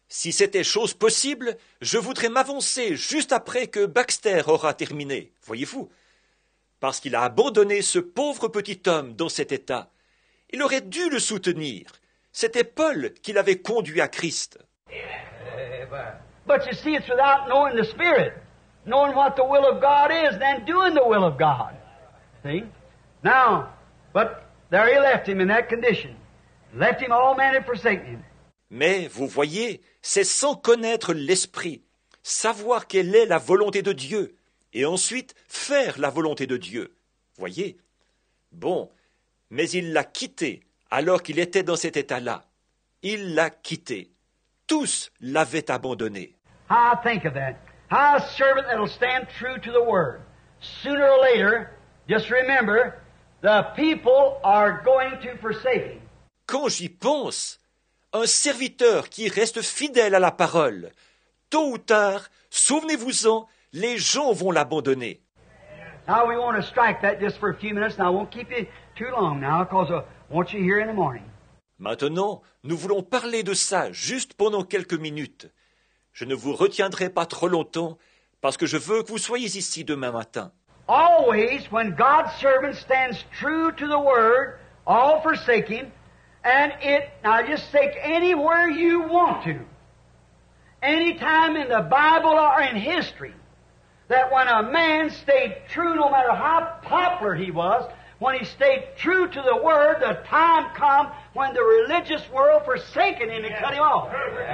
Si c'était chose possible, je voudrais m'avancer juste après que Baxter aura terminé, voyez-vous, parce qu'il a abandonné ce pauvre petit homme dans cet état. Il aurait dû le soutenir. C'était Paul qui l'avait conduit à Christ. But you see, it's without knowing the Spirit, knowing what the will of God is, and then doing the will of God. See? Now, but there he left him in that condition. Left him all men had forsaken him. Mais, vous voyez, c'est sans connaître l'Esprit, savoir quelle est la volonté de Dieu, et ensuite faire la volonté de Dieu. Voyez? Bon, mais il l'a quitté alors qu'il était dans cet état-là. Il l'a quitté. Tous l'avaient abandonné. How I think of that. How a servant that will stand true to the Word. Sooner or later, just remember, the people are going to forsake him. Quand j'y pense, un serviteur qui reste fidèle à la parole, tôt ou tard, souvenez-vous-en, les gens vont l'abandonner. Now we want to strike that just for a few minutes, and I won't keep you too long now, because I want you here in the morning. Maintenant, nous voulons parler de ça juste pendant quelques minutes. Je ne vous retiendrai pas trop longtemps, parce que je veux que vous soyez ici demain matin. Always, when God's servant stands true to the Word, all forsake him, and it, now just take anywhere you want to, any time in the Bible or in history, that when a man stayed true, no matter how popular he was, when he stayed true to the Word, the time come when the religious world forsaken him and cut him off.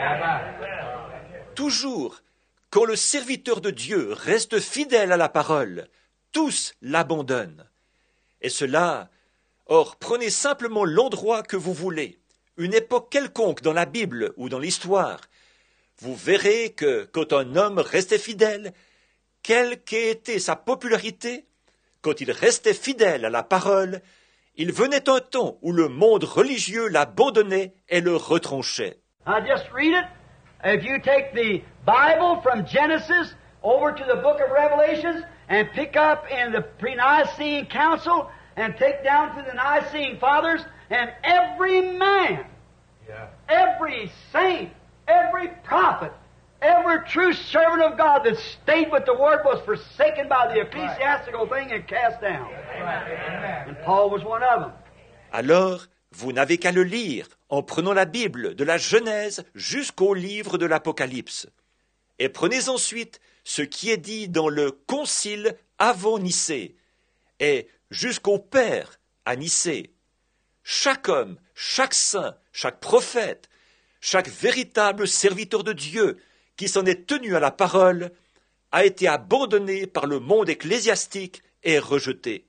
Toujours, quand le serviteur de Dieu reste fidèle à la parole, tous l'abandonnent. Et cela, or, prenez simplement l'endroit que vous voulez, une époque quelconque dans la Bible ou dans l'histoire. Vous verrez que, quand un homme restait fidèle, quelle qu'ait été sa popularité, quand il restait fidèle à la parole, il venait un temps où le monde religieux l'abandonnait et le retranchait. Now just read it. If you take the Bible from Genesis over to the book of Revelations and pick up in the pre-Nicene Council and take down to the Nicene Fathers, and every man, yeah. every saint, every prophet, every true servant of God that stayed with the Word was forsaken by the ecclesiastical thing and cast down. Amen. And Paul was one of them. Alors, vous n'avez qu'à le lire en prenant la Bible de la Genèse jusqu'au livre de l'Apocalypse. Et prenez ensuite ce qui est dit dans le Concile avant Nicée et jusqu'au Père à Nicée. Chaque homme, chaque saint, chaque prophète, chaque véritable serviteur de Dieu qui s'en est tenu à la parole a été abandonné par le monde ecclésiastique et rejeté.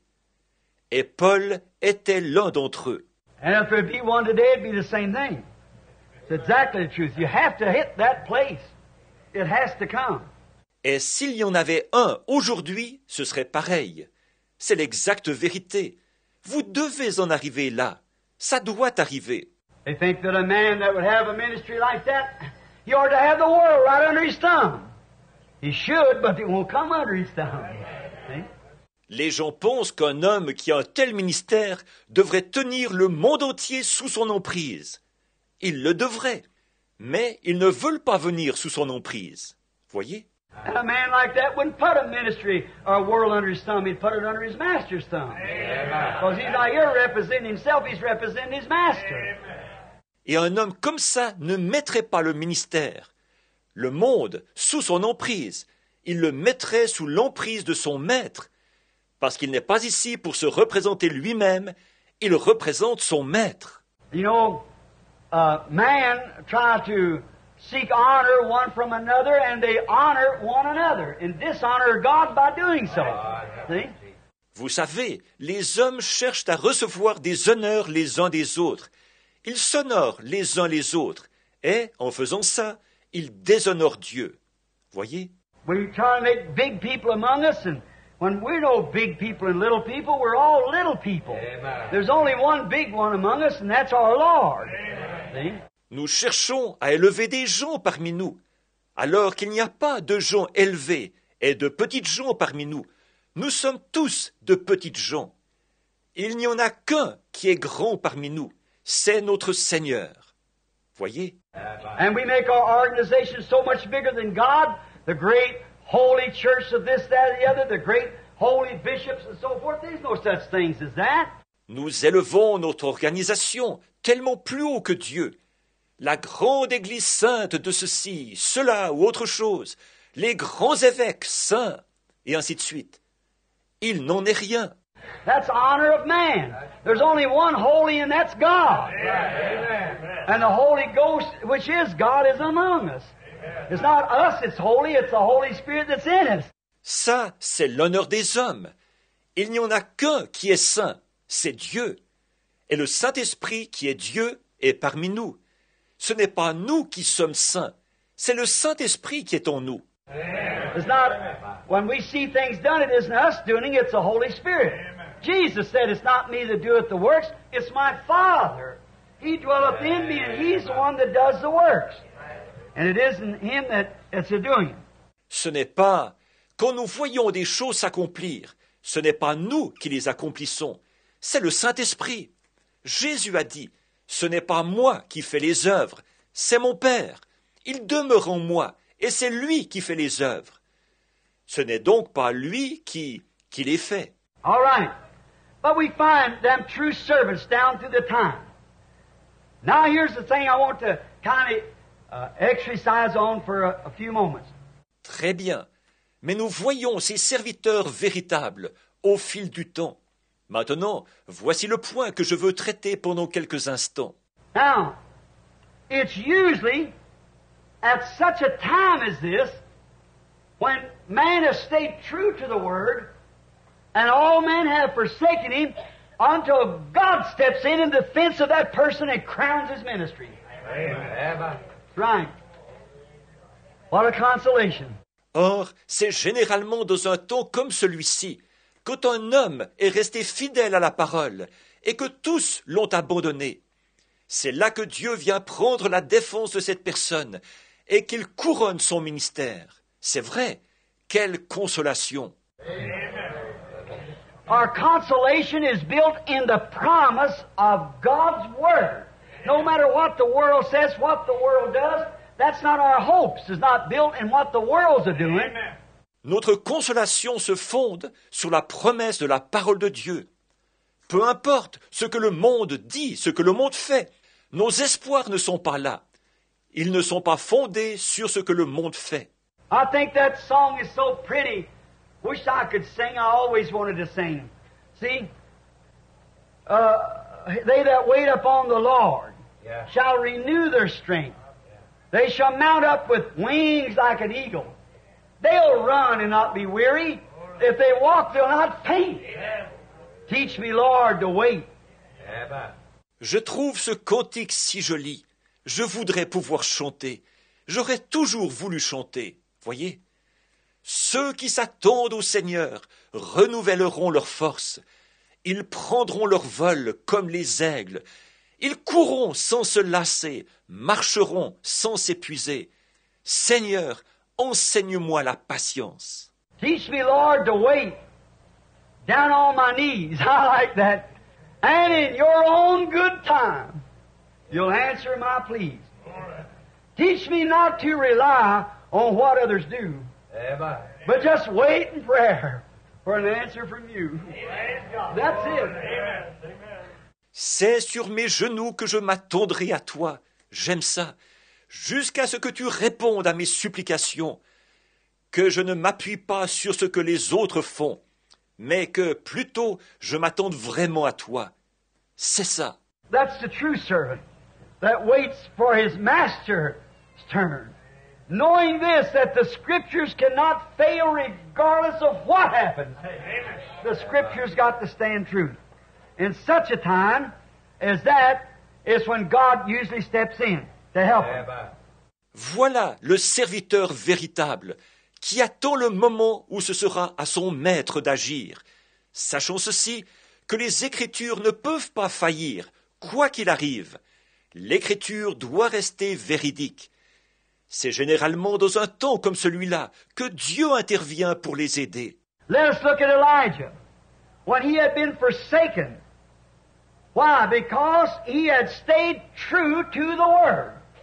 Et Paul était l'un d'entre eux. And if there be one today, it'd be the same thing. It's exactly the truth. You have to hit that place. It has to come. Et s'il y en avait un aujourd'hui, ce serait pareil. C'est l'exacte vérité. Vous devez en arriver là. Ça doit arriver. They think that a man that would have a ministry like that, he ought to have the world right under his thumb. He should, but it won't come under his thumb. See? Les gens pensent qu'un homme qui a un tel ministère devrait tenir le monde entier sous son emprise. Il le devrait, mais ils ne veulent pas venir sous son emprise. Voyez? And a man like that wouldn't put a ministry or a world under his thumb. He'd put it under his master's thumb. Because he's not here representing himself, he's representing his master. Et un homme comme ça ne mettrait pas le ministère, le monde, sous son emprise. Il le mettrait sous l'emprise de son maître. Parce qu'il n'est pas ici pour se représenter lui-même, il représente son maître. You know, uh, man try to seek honor one from another, and they honor one another, and dishonor God by doing so. See? Vous savez, les hommes cherchent à recevoir des honneurs les uns des autres. Ils s'honorent les uns les autres, et, en faisant ça, ils déshonorent Dieu. Voyez? We try to make big people among us, and when we're no big people and little people, we're all little people. Amen. There's only one big one among us, and that's our Lord. See? Nous cherchons à élever des gens parmi nous, alors qu'il n'y a pas de gens élevés et de petites gens parmi nous. Nous sommes tous de petites gens. Il n'y en a qu'un qui est grand parmi nous, c'est notre Seigneur. Voyez? And we make our organization so much bigger than God, the great holy church of this, that, and the other, the great holy bishops and so forth. There's no such things as that. Nous élevons notre organisation tellement plus haut que Dieu. La grande Église sainte de ceci, cela ou autre chose, les grands évêques saints, et ainsi de suite. Il n'en est rien. That's honor of man. There's only one holy, and that's God. Amen. And the Holy Ghost, which is God, is among us. It's not us that's holy, it's the Holy Spirit that's in us. Ça, c'est l'honneur des hommes. Il n'y en a qu'un qui est saint, c'est Dieu. Et le Saint-Esprit qui est Dieu est parmi nous. Ce n'est pas nous qui sommes saints, c'est le Saint-Esprit qui est en nous. It's not, when we see things done, it isn't us doing it, it's the Holy Spirit. Jesus said, it's not me that doeth the works, it's my Father. He dwelleth in me, and He's the one that does the works. And it isn't Him that it's doing it. Ce n'est pas, quand nous voyons des choses s'accomplir, ce n'est pas nous qui les accomplissons, c'est le Saint-Esprit. Jésus a dit, ce n'est pas moi qui fais les œuvres, c'est mon Père. Il demeure en moi, et c'est lui qui fait les œuvres. Ce n'est donc pas lui qui, qui les fait. All right. But we find them true servants down through the time. Now here's the thing I want to kind of uh, exercise on for a, a few moments. Très bien. Mais nous voyons ces serviteurs véritables au fil du temps. Maintenant, voici le point que je veux traiter pendant quelques instants. Now, it's usually at such a time as this, when man has stayed true to the Word, and all men have forsaken Him, until God steps in in defense of that person and crowns his ministry. Amen. Right. What a consolation. Or, c'est généralement dans un temps comme celui-ci, quand un homme est resté fidèle à la parole et que tous l'ont abandonné. C'est là que Dieu vient prendre la défense de cette personne et qu'il couronne son ministère. C'est vrai, quelle consolation! Our consolation is built in the promise of God's Word. No matter what the world says, what the world does, that's not our hopes. It's not built in what the world's are doing. Notre consolation se fonde sur la promesse de la parole de Dieu. Peu importe ce que le monde dit, ce que le monde fait, nos espoirs ne sont pas là. Ils ne sont pas fondés sur ce que le monde fait. I think that song is so pretty. Wish I could sing. I always wanted to sing. See? Uh, they that wait upon the Lord yeah. shall renew their strength. They shall mount up with wings like an eagle. They'll run and not be weary. If they walk, they'll not faint. Teach me, Lord, to wait. Je trouve ce cantique si joli. Je voudrais pouvoir chanter. J'aurais toujours voulu chanter. Voyez? Ceux qui s'attendent au Seigneur renouvelleront leur force. Ils prendront leur vol comme les aigles. Ils courront sans se lasser, marcheront sans s'épuiser. Seigneur, enseigne-moi la patience. Teach me, Lord, to wait. Down on my knees. I like that. And in your own good time, you'll answer my pleas. Teach me not to rely on what others do, but just wait in prayer for an answer from you. That's it. C'est sur mes genoux que je m'attendrai à toi. J'aime ça. Jusqu'à ce que tu répondes à mes supplications. Que je ne m'appuie pas sur ce que les autres font, mais que plutôt je m'attende vraiment à toi. C'est ça. That's the true servant that waits for his master's turn, knowing this, that the Scriptures cannot fail regardless of what happens. The Scriptures got to stand true. In such a time as that is when God usually steps in to help him. Voilà le serviteur véritable qui attend le moment où ce sera à son maître d'agir, sachant ceci, que les Écritures ne peuvent pas faillir, quoi qu'il arrive. L'Écriture doit rester véridique. C'est généralement dans un temps comme celui-là que Dieu intervient pour les aider. Let us look at Elijah. When he had been forsaken. Why? Because he had stayed true to the Word.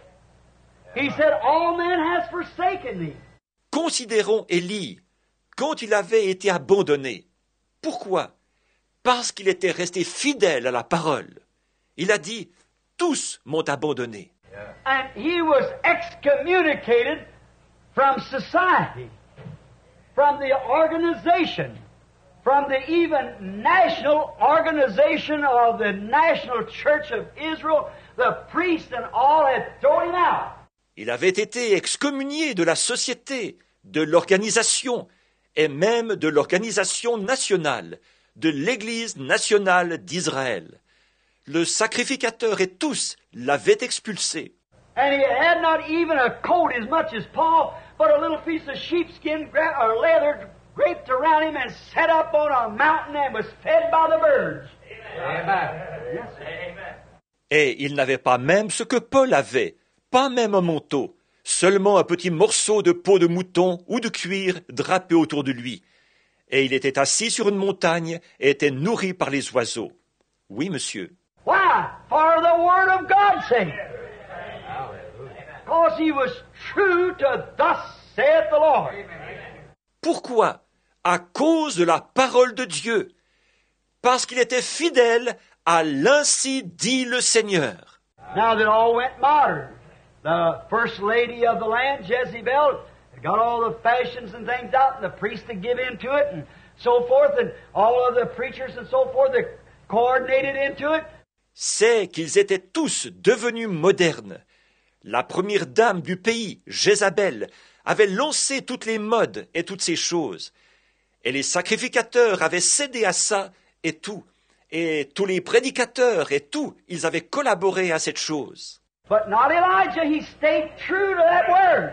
He said, all men has forsaken me. Considérons Élie, quand il avait été abandonné. Pourquoi? Parce qu'il était resté fidèle à la parole. Il a dit, tous m'ont abandonné. And he was excommunicated from society, from the organization, from the even national organization of the National Church of Israel. The priests and all had thrown him out. Il avait été excommunié de la société, de l'organisation, et même de l'organisation nationale, de l'Église nationale d'Israël. Le sacrificateur et tous l'avaient expulsé. And he had not even a coat as much as Paul, but a little piece of sheepskin gra- or leather draped around him and set up on a mountain and was fed by the birds. Amen. Yes. Amen. Et il n'avait pas même ce que Paul avait, pas même un manteau, seulement un petit morceau de peau de mouton ou de cuir drapé autour de lui. Et il était assis sur une montagne et était nourri par les oiseaux. Oui, monsieur. Why? For the word of God's sake. Because he was true to thus saith the Lord. Pourquoi? À cause de la parole de Dieu. Parce qu'il était fidèle à l'ainsi dit le Seigneur. Now that all went modern, the first lady of the land, Jezebel, got all the fashions and things out, and the priests to give in to it, and so forth, and all of the preachers and so forth that coordinated into it. C'est qu'ils étaient tous devenus modernes. La première dame du pays, Jézabel, avait lancé toutes les modes et toutes ces choses. Et les sacrificateurs avaient cédé à ça et tout. Et tous les prédicateurs et tout, ils avaient collaboré à cette chose. But not Elijah, he stayed true to that word.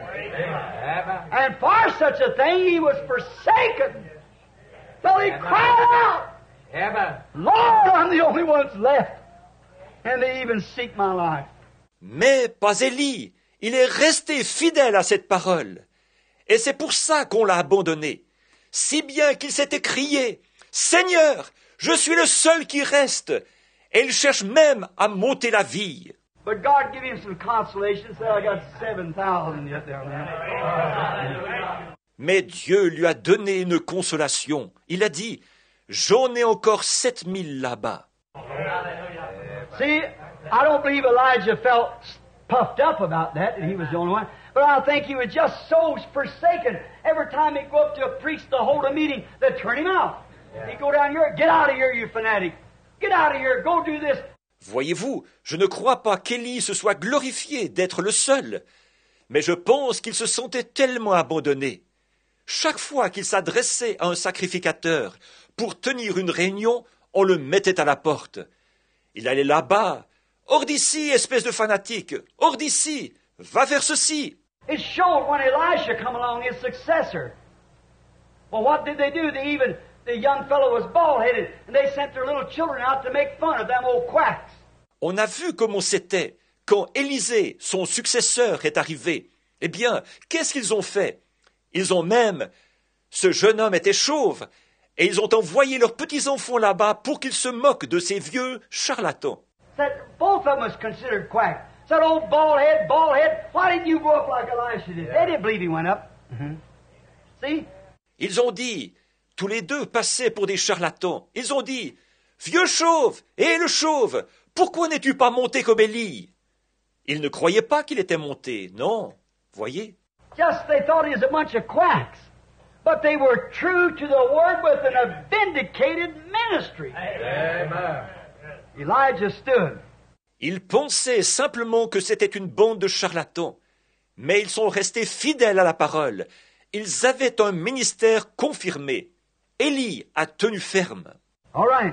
And for such a thing he was forsaken. So he cried out, Lord, I'm the only one that's left. And they even seek my life. Mais pas Élie, il est resté fidèle à cette parole. Et c'est pour ça qu'on l'a abandonné. Si bien qu'il s'était crié, Seigneur, je suis le seul qui reste. Et il cherche même à monter la vie. But God gave him some consolation, said, I got seven thousand yet there. Mais Dieu lui a donné une consolation. Il a dit, j'en ai encore sept mille là-bas. See, I don't believe Elijah felt puffed up about that, that he was the only one. But I think he was just so forsaken. Every time he'd go up to a priest to hold a meeting, they'd turn him out. He'd go down here, get out of here, you fanatic. Get out of here, go do this. Voyez-vous, je ne crois pas qu'Élie se soit glorifié d'être le seul, mais je pense qu'il se sentait tellement abandonné. Chaque fois qu'il s'adressait à un sacrificateur pour tenir une réunion, on le mettait à la porte. Il allait là-bas. Hors d'ici, espèce de fanatique! Hors d'ici! Va faire ceci! It showed when Elisha come along, his successor. Well, what did they do? They even, the young fellow was bald-headed, and they sent their little children out to make fun of them old quacks. On a vu comment c'était quand Élisée, son successeur, est arrivé. Eh bien, qu'est-ce qu'ils ont fait? Ils ont même... Ce jeune homme était chauve, et ils ont envoyé leurs petits-enfants là-bas pour qu'ils se moquent de ces vieux charlatans. Said both of them was considered quacks. Said, old bald head, bald head, why didn't you go up like Elisha did? They didn't believe he went up. Mm-hmm. See? Ils ont dit, tous les deux passaient pour des charlatans. Ils ont dit, vieux chauve, et le chauve, pourquoi n'es-tu pas monté comme Élie? Ils ne croyaient pas qu'il était monté, non, voyez. Just they thought he was a bunch of quacks. But they were true to the word with an vindicated ministry. Amen. Elijah stood. Ils pensaient simplement que c'était une bande de charlatans, mais ils sont restés fidèles à la parole. Ils avaient un ministère confirmé. Élie a tenu ferme. All right.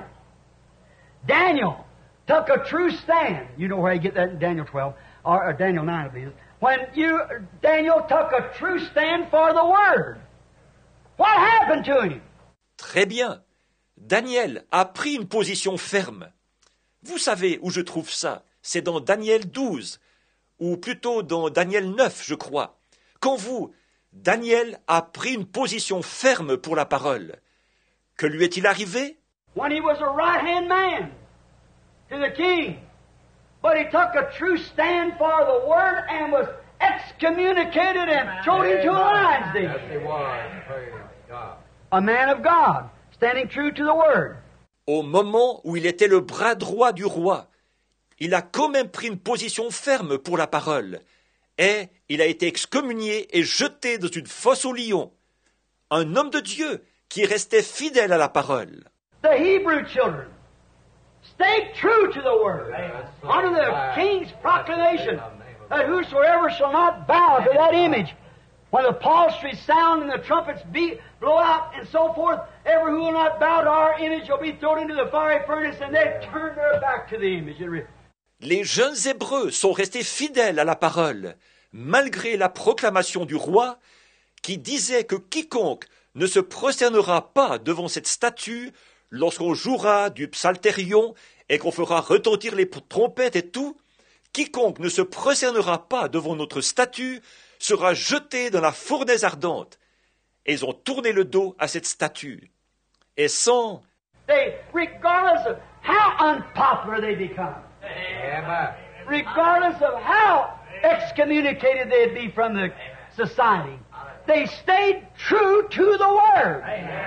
Daniel took a true stand. You know where you get that in Daniel twelve, or, or Daniel nine, I believe. When you, Daniel took a true stand for the word. What happened to him? Très bien. Daniel a pris une position ferme. Vous savez où je trouve ça? C'est dans Daniel douze, ou plutôt dans Daniel neuf, je crois. Quand vous, Daniel a pris une position ferme pour la parole. Que lui est-il arrivé? When he was a right-hand man to the king, but he took a true stand for the word and was excommunicated and thrown into a lion's den. Yes, he was. Praise God. A man of God, standing true to the Word. Au moment où il était le bras droit du roi, il a quand même pris une position ferme pour la parole, et il a été excommunié et jeté dans une fosse aux lions. Un homme de Dieu qui restait fidèle à la parole. The Hebrew children stayed true to the Word under the king's proclamation that whosoever shall not bow to that image, when the psalteries sound and the trumpets beat, blow out and so forth, every who will not bow to our image will be thrown into the fiery furnace, and they turn their back to the image. Les jeunes Hébreux sont restés fidèles à la parole, malgré la proclamation du roi qui disait que quiconque ne se prosternera pas devant cette statue lorsqu'on jouera du psalterion et qu'on fera retentir les trompettes et tout, quiconque ne se prosternera pas devant notre statue sera jeté dans la fournaise ardente. Et ils ont tourné le dos à cette statue. Et sans... They, regardless of how unpopular they become, Amen. regardless of how excommunicated they'd be from the society, they stayed true to the Word.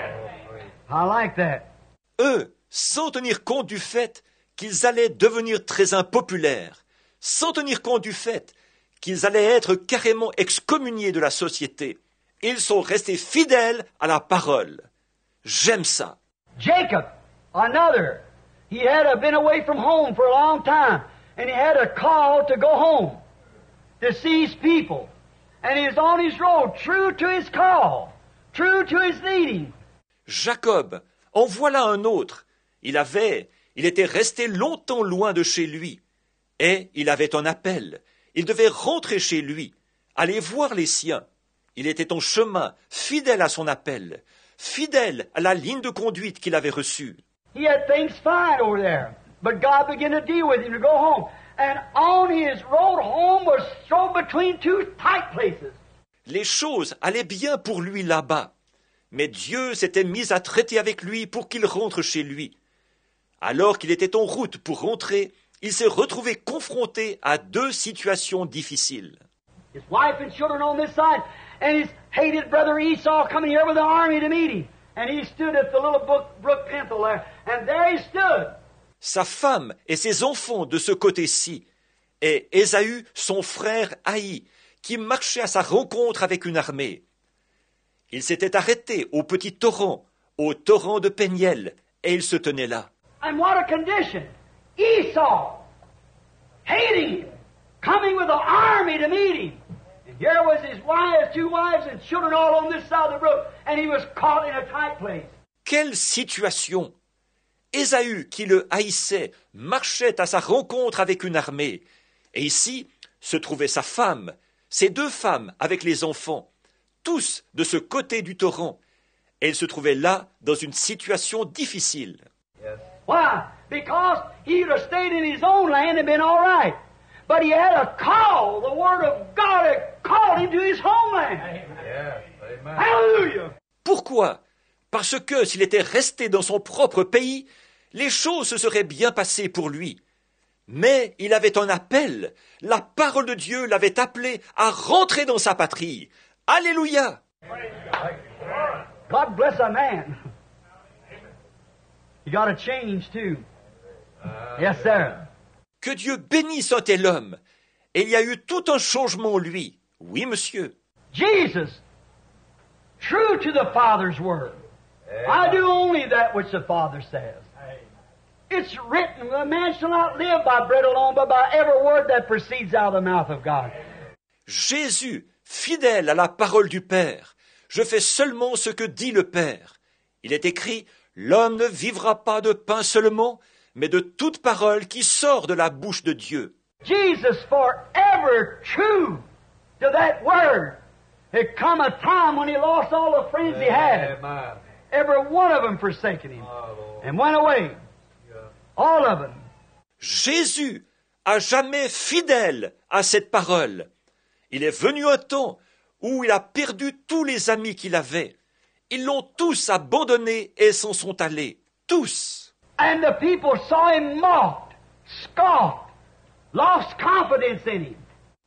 I like that. Eux, sans tenir compte du fait qu'ils allaient devenir très impopulaires, sans tenir compte du fait qu'ils allaient être carrément excommuniés de la société, ils sont restés fidèles à la parole. J'aime ça. Jacob, another, he had uh, been away from home for a long time, and he had a call to go home to see his people. And he was on his road, true to his call, true to his leading. Jacob, en voilà un autre. Il avait, il était resté longtemps loin de chez lui, et il avait un appel. Il devait rentrer chez lui, aller voir les siens. Il était en chemin, fidèle à son appel, fidèle à la ligne de conduite qu'il avait reçue. He had things fine over there, but God began to deal with him to go home. And on his road home was thrown between two tight places. Les choses allaient bien pour lui là-bas, mais Dieu s'était mis à traiter avec lui pour qu'il rentre chez lui. Alors qu'il était en route pour rentrer, il s'est retrouvé confronté à deux situations difficiles. His wife and children on this side, and his hated brother Esau coming here with an army to meet him. And he stood at the little brook, brook Pintle there, and there he stood. Sa femme et ses enfants de ce côté-ci, et Ésaü, son frère haï, qui marchait à sa rencontre avec une armée. Il s'était arrêté au petit torrent, au torrent de Péniel, et il se tenait là. And what a condition! Esau, hating him, coming with an army to meet him. And here was his wives, two wives, and children all on this side of the brook, and he was caught in a tight place. Quelle situation! Ésaü, qui le haïssait, marchait à sa rencontre avec une armée. Et ici se trouvait sa femme, ses deux femmes avec les enfants, tous de ce côté du torrent. Et il se trouvait là dans une situation difficile. Yes. Why? Because he would have stayed in his own land and been all right. But he had a call. The Word of God had called him to his homeland. Yes. Amen. Hallelujah! Pourquoi? Parce que s'il était resté dans son propre pays, les choses se seraient bien passées pour lui. Mais il avait un appel. La parole de Dieu l'avait appelé à rentrer dans sa patrie. Alléluia! God bless a man. You got to change too. Yes, sir. Que Dieu bénisse un tel homme. Et il y a eu tout un changement en lui. Oui, monsieur. Jesus, true to the Father's word. I do only that which the Father says. It's written, a man shall not live by bread alone, but by every word that proceeds out of the mouth of God. Jésus, fidèle à la parole du Père, je fais seulement ce que dit le Père. Il est écrit, l'homme ne vivra pas de pain seulement, mais de toute parole qui sort de la bouche de Dieu. Jesus, forever true to that word. There come a time when he lost all the friends he had. Amen. Every one of them forsaken him and went away. All of them. Jésus, à jamais fidèle à cette parole. Il est venu un temps où il a perdu tous les amis qu'il avait. Ils l'ont tous abandonné et s'en sont allés. Tous. And the people saw him mocked, scoffed, lost confidence in him.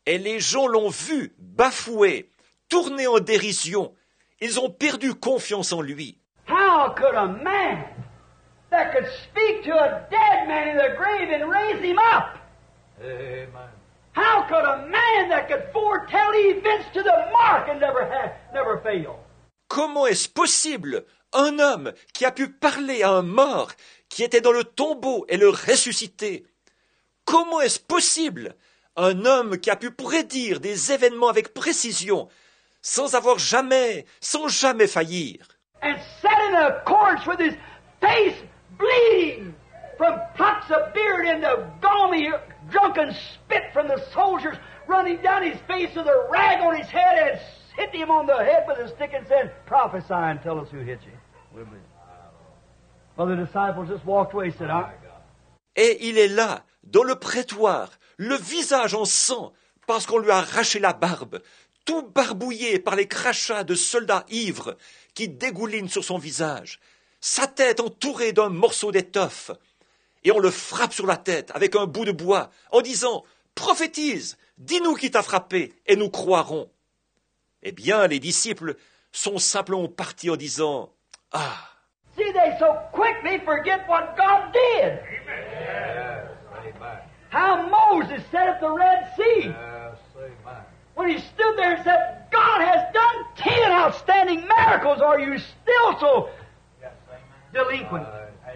Et les gens l'ont vu bafoué, tourné en dérision. Ils ont perdu confiance en lui. How could a man that could speak to a dead man in the grave and raise him up? Amen. How could a man that could foretell events to the mark and never have, never fail? Comment est-ce possible? Un homme qui a pu parler à un mort qui était dans le tombeau et le ressusciter. Comment est-ce possible? Un homme qui a pu prédire des événements avec précision, sans avoir jamais, sans jamais faillir. And sat in accordance with his face bleeding from plucks of beard and the gaumy, drunken spit from the soldiers running down his face with a rag on his head and hit him on the head with a stick and said, prophesy and tell us who hit you. We'll believe. Well, the disciples just walked away and said, I... Et il est là, dans le prétoire, le visage en sang, parce qu'on lui a arraché la barbe, tout barbouillé par les crachats de soldats ivres qui dégoulinent sur son visage, sa tête entourée d'un morceau d'étoffe, et on le frappe sur la tête avec un bout de bois, en disant « Prophétise, dis-nous qui t'a frappé, et nous croirons. » Eh bien, les disciples sont simplement partis en disant « Ah !» See, they so quickly forget what God did. Yes. Amen. How Moses set at the Red Sea. Yes. Amen. When he stood there and said, God has done ten outstanding miracles, are you still so delinquent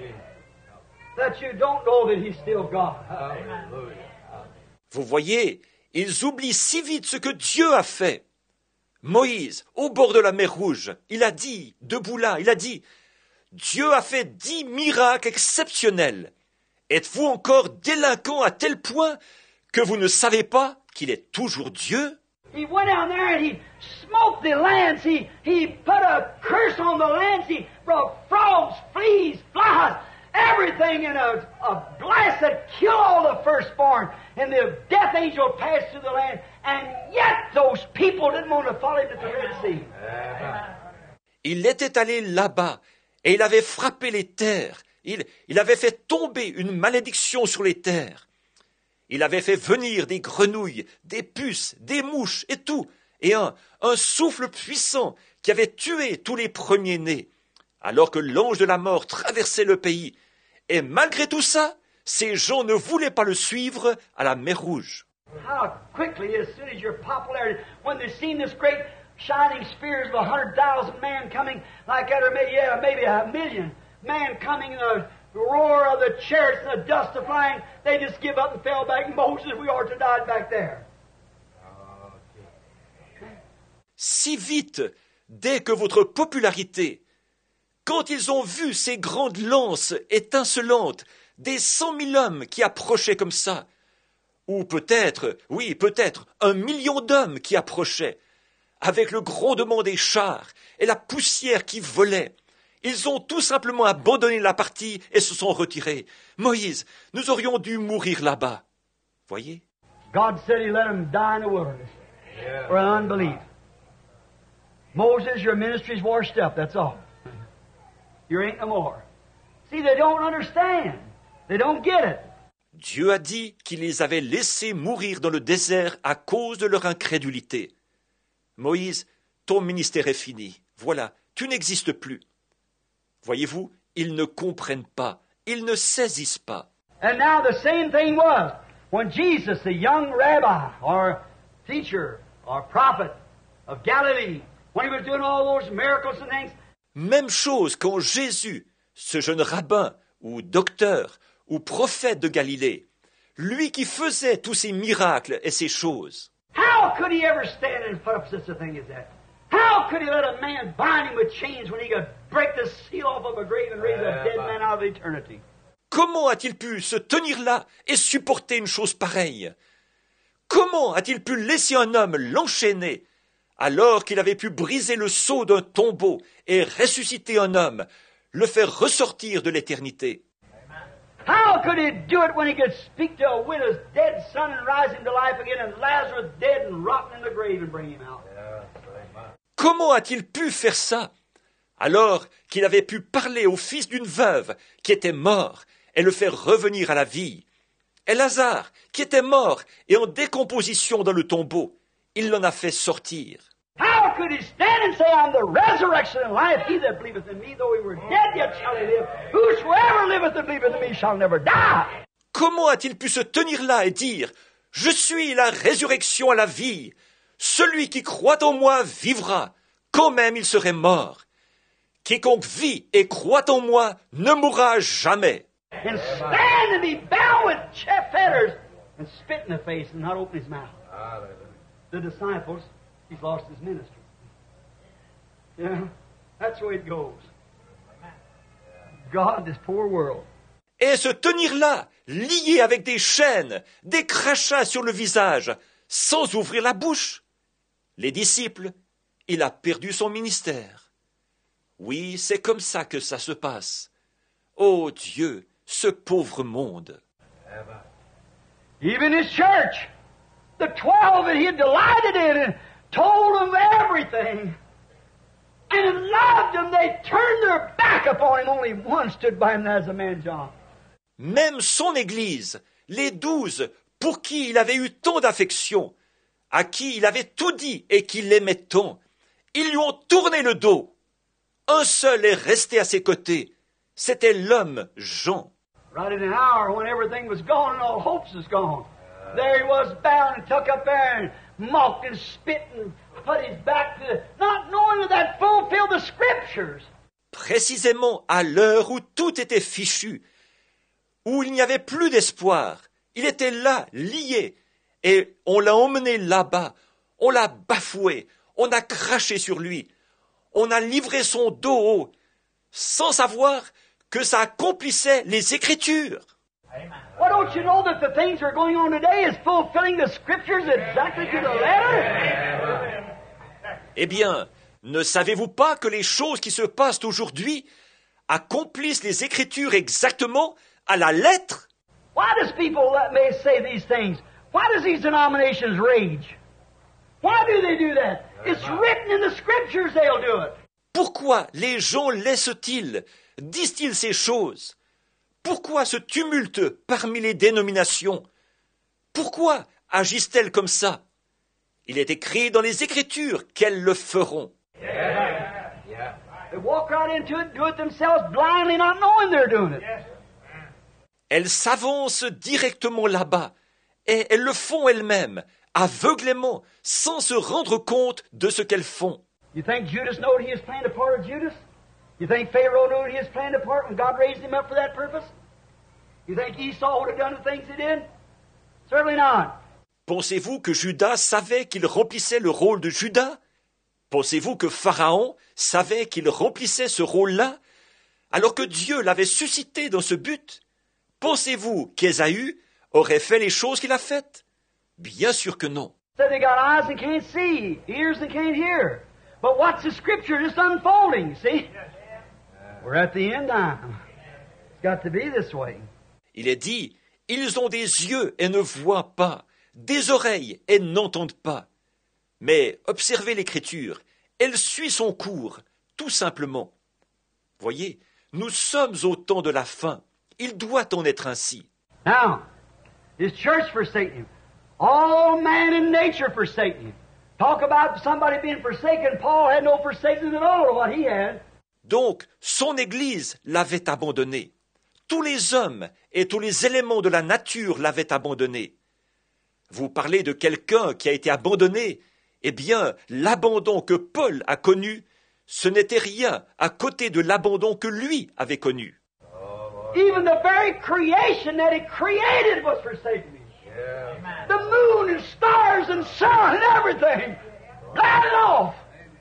that you don't know that he's still God? Hallelujah. Vous voyez, ils oublient si vite ce que Dieu a fait. Moïse, au bord de la mer Rouge, il a dit, debout là, il a dit, Dieu a fait dix miracles exceptionnels. Êtes-vous encore délinquant à tel point que vous ne savez pas qu'il est toujours Dieu? He went down there and he smoked the lands. He, he put a curse on the lands. He brought frogs, fleas, flies, everything in a, a blast that killed all the firstborn. And the death angel passed through the land. And yet those people didn't want to follow him at the Red Sea. Amen. Il était allé là-bas et il avait frappé les terres. Il, il avait fait tomber une malédiction sur les terres. Il avait fait venir des grenouilles, des puces, des mouches et tout, et un, un souffle puissant qui avait tué tous les premiers-nés, alors que l'ange de la mort traversait le pays. Et malgré tout ça, ces gens ne voulaient pas le suivre à la mer Rouge. How quickly, as soon as your popularity, when they seen this great shining spears of a hundred thousand men coming like that, or maybe, yeah, maybe a million men coming in the roar of the chariots and the dust of flying, they just give up and fell back. Moses, we ought to die back there. Si vite, dès que votre popularité, quand ils ont vu ces grandes lances étincelantes, des cent mille hommes qui approchaient comme ça, ou peut-être, oui, peut-être, un million d'hommes qui approchaient, avec le grondement des chars et la poussière qui volait, ils ont tout simplement abandonné la partie et se sont retirés. Moïse, nous aurions dû mourir là-bas. Voyez? God said he let them die in the wilderness Yeah. for unbelief. Moses, your ministry's washed up, that's all. You ain't no more. See, they don't understand. They don't get it. Dieu a dit qu'il les avait laissés mourir dans le désert à cause de leur incrédulité. Moïse, ton ministère est fini. Voilà, tu n'existes plus. Voyez-vous, ils ne comprennent pas, ils ne saisissent pas. And now the same thing was when Jesus, the young rabbi or teacher or prophet of Galilee, when he was doing all those miracles and things, Même chose quand Jésus, ce jeune rabbin ou docteur ou prophète de Galilée, lui qui faisait tous ces miracles et ces choses, how could he ever stand and put up such a thing as that? How could he let a man bind him with chains when he could break the seal off of a grave and raise a dead man out of eternity? comment a-t-il pu se tenir là et supporter une chose pareille? Comment a-t-il pu laisser un homme l'enchaîner alors qu'il avait pu briser le sceau d'un tombeau et ressusciter un homme, le faire ressortir de l'éternité? How could he do it when he could speak to a widow's dead son and rise him to life again, and Lazarus dead and rotten in the grave and bring him out? Yes. Amen. Comment a-t-il pu faire ça alors qu'il avait pu parler au fils d'une veuve qui était mort et le faire revenir à la vie, Et Lazare, qui était mort et en décomposition dans le tombeau, il l'en a fait sortir. How could he stand and say, I'm the resurrection and life? He that believeth in me, though he were dead, yet shall he live. Whosoever liveth and believeth in me shall never die. Comment a-t-il pu se tenir là et dire « Je suis la résurrection à la vie. Celui qui croit en moi vivra, quand même il serait mort. Quiconque vit et croit en moi ne mourra jamais. » And stand and be bound with fetters and spit in the face and not open his mouth. Hallelujah. The disciples, he's lost his ministry. Yeah, that's the way it goes. God, this poor world. Et se tenir là, lié avec des chaînes, des crachats sur le visage, sans ouvrir la bouche. Les disciples, il a perdu son ministère. Oui, c'est comme ça que ça se passe. Oh Dieu, ce pauvre monde. Even his church, the twelve that he had delighted in and told them everything and loved them, they turned their back upon him. Only one stood by him, and that's the man John. Même son Église, les douze, pour qui il avait eu tant d'affection, à qui il avait tout dit et qui l'aimaient tant, ils lui ont tourné le dos. Un seul est resté à ses côtés, c'était l'homme Jean. Right in an hour when everything was gone and all hopes was gone, there he was bound and tucked up there and mocked and spit and put his back to the, not knowing that that fulfilled the scriptures. Précisément à l'heure où tout était fichu, où il n'y avait plus d'espoir, il était là, lié, et on l'a emmené là-bas, on l'a bafoué, on a craché sur lui, on a livré son dos haut, sans savoir que ça accomplissait les Écritures. Well, don't you know that the things that are going on today is fulfilling the scriptures exactly to the letter? Eh bien, ne savez-vous pas que les choses qui se passent aujourd'hui accomplissent les Écritures exactement à la lettre? Why does people let me say these things? Why does these denominations rage? Why do they do that? It's written in the scriptures they'll do it. Pourquoi les gens laissent-ils, disent-ils ces choses? Pourquoi ce tumulte parmi les dénominations? Pourquoi agissent-elles comme ça? Il est écrit dans les Écritures qu'elles le feront. Yeah. Yeah. They walk right into it, do it themselves blindly, not knowing they're doing it. Elles s'avancent directement là-bas, et elles le font elles-mêmes, aveuglément, sans se rendre compte de ce qu'elles font. You think Judas knew he was playing the part of Judas? You think Pharaoh knew he was playing the part when God raised him up for that purpose? You think Esau would have done the things he did? Certainly not. Pensez-vous que Judas savait qu'il remplissait le rôle de Judas? Pensez-vous que Pharaon savait qu'il remplissait ce rôle-là, alors que Dieu l'avait suscité dans ce but? Pensez-vous qu'Ésaü aurait fait les choses qu'il a faites? Bien sûr que non. So they got eyes and can't see, ears and can't hear. But what's the scripture just unfolding, see? We're at the end time. It's got to be this way. Il est dit, ils ont des yeux et ne voient pas, des oreilles et n'entendent pas. Mais observez l'Écriture, elle suit son cours, tout simplement. Voyez, nous sommes au temps de la fin. Il doit en être ainsi. Now, his church forsaken him. All man in nature forsaken him. Talk about somebody being forsaken. Paul had no forsaken at all of what he had. Donc, son Église l'avait abandonné. Tous les hommes et tous les éléments de la nature l'avaient abandonné. Vous parlez de quelqu'un qui a été abandonné. Eh bien, l'abandon que Paul a connu, ce n'était rien à côté de l'abandon que lui avait connu. Even the very creation that he created was forsaken him. Yeah. The moon and stars and sun and everything. Blotted off.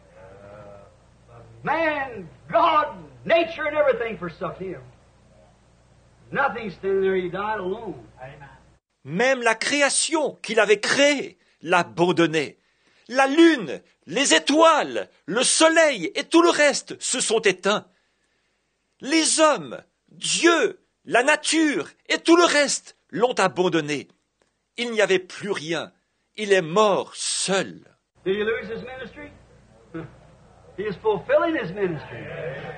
Man, God, nature and everything forsook him. Nothing standing there, he died alone. Même la création qu'il avait créée l'abandonnait. La lune, les étoiles, le soleil et tout le reste se sont éteints. Les hommes, Dieu, la nature et tout le reste l'ont abandonné. Il n'y avait plus rien. Il est mort seul. Did he lose his ministry? He is fulfilling his ministry.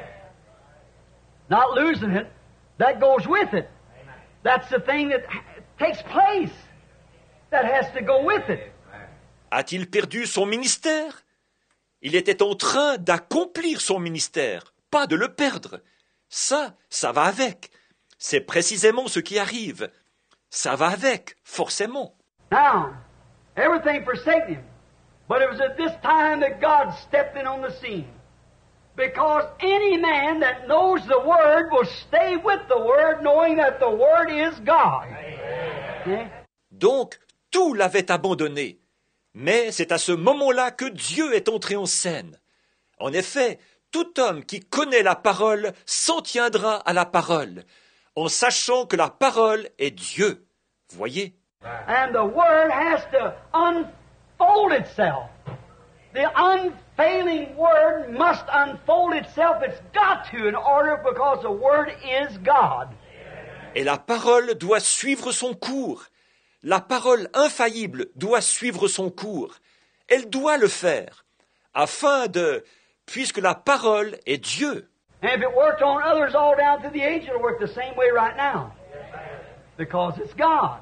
Not losing it, that goes with it. That's the thing that takes place that has to go with it. A-t-il perdu son ministère? Il était en train d'accomplir son ministère, pas de le perdre. Ça, ça va avec. C'est précisément ce qui arrive. Ça va avec, forcément. Now, everything forsaken him. But it was at this time that God stepped in on the scene. Because any man that knows the Word will stay with the Word, knowing that the Word is God. Okay? Donc, tout l'avait abandonné. Mais c'est à ce moment-là que Dieu est entré en scène. En effet, tout homme qui connaît la parole s'en tiendra à la parole, en sachant que la parole est Dieu. Voyez? And the Word has to unfold itself. The unfailing Word must unfold itself. It's got to in order because the Word is God. Et la parole doit suivre son cours. La parole infaillible doit suivre son cours. Elle doit le faire, afin de... puisque la parole est Dieu. And if it worked on others all down through the age, it'll work the same way right now. Because it's God.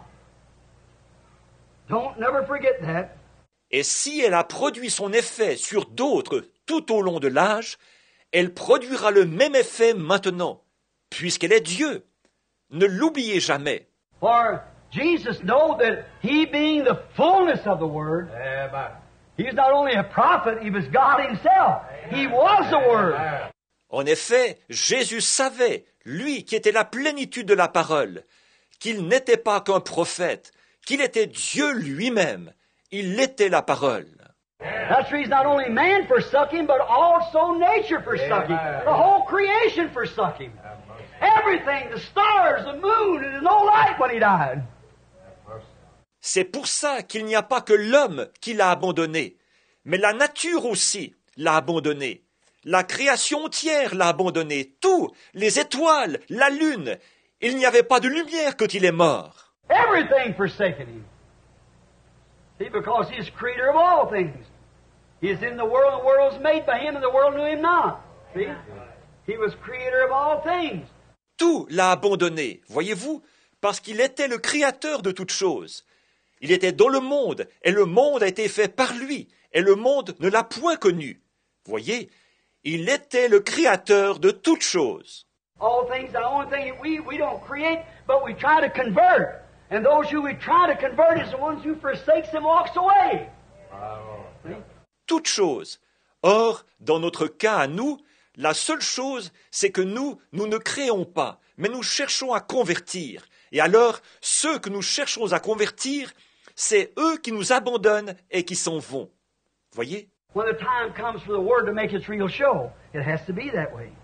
Don't never forget that. Et si elle a produit son effet sur d'autres tout au long de l'âge, elle produira le même effet maintenant, puisqu'elle est Dieu. Ne l'oubliez jamais. For Jesus knew that He being the fullness of the Word, He was not only a prophet, He was God Himself. He was the Word. En effet, Jésus savait, lui qui était la plénitude de la parole, qu'il n'était pas qu'un prophète, qu'il était Dieu lui-même. Il était la parole. That's the reason not only man forsook Him, but also nature forsook Him. The whole creation forsook Him. Everything, the stars, the moon, and there's no light when He died. C'est pour ça qu'il n'y a pas que l'homme qui l'a abandonné, mais la nature aussi l'a abandonné. La création entière l'a abandonné. Tout, les étoiles, la lune. Il n'y avait pas de lumière quand il est mort. Everything forsaken Him. See, because He is creator of all things. He is in the world, the world was made by Him, and the world knew Him not. See? He was creator of all things. Tout l'a abandonné, voyez-vous, parce qu'il était le créateur de toutes choses. Il était dans le monde, et le monde a été fait par lui, et le monde ne l'a point connu. Voyez, il était le créateur de toutes choses. All things, the only thing we, we don't create, but we try to convert. And those who we try to convert is the ones who forsakes and walks away. Toutes choses. Or, dans notre cas à nous, la seule chose, c'est que nous, nous ne créons pas, mais nous cherchons à convertir. Et alors, ceux que nous cherchons à convertir, c'est eux qui nous abandonnent et qui s'en vont. Voyez? When the time comes for the Word to make its real show, it has to be that way.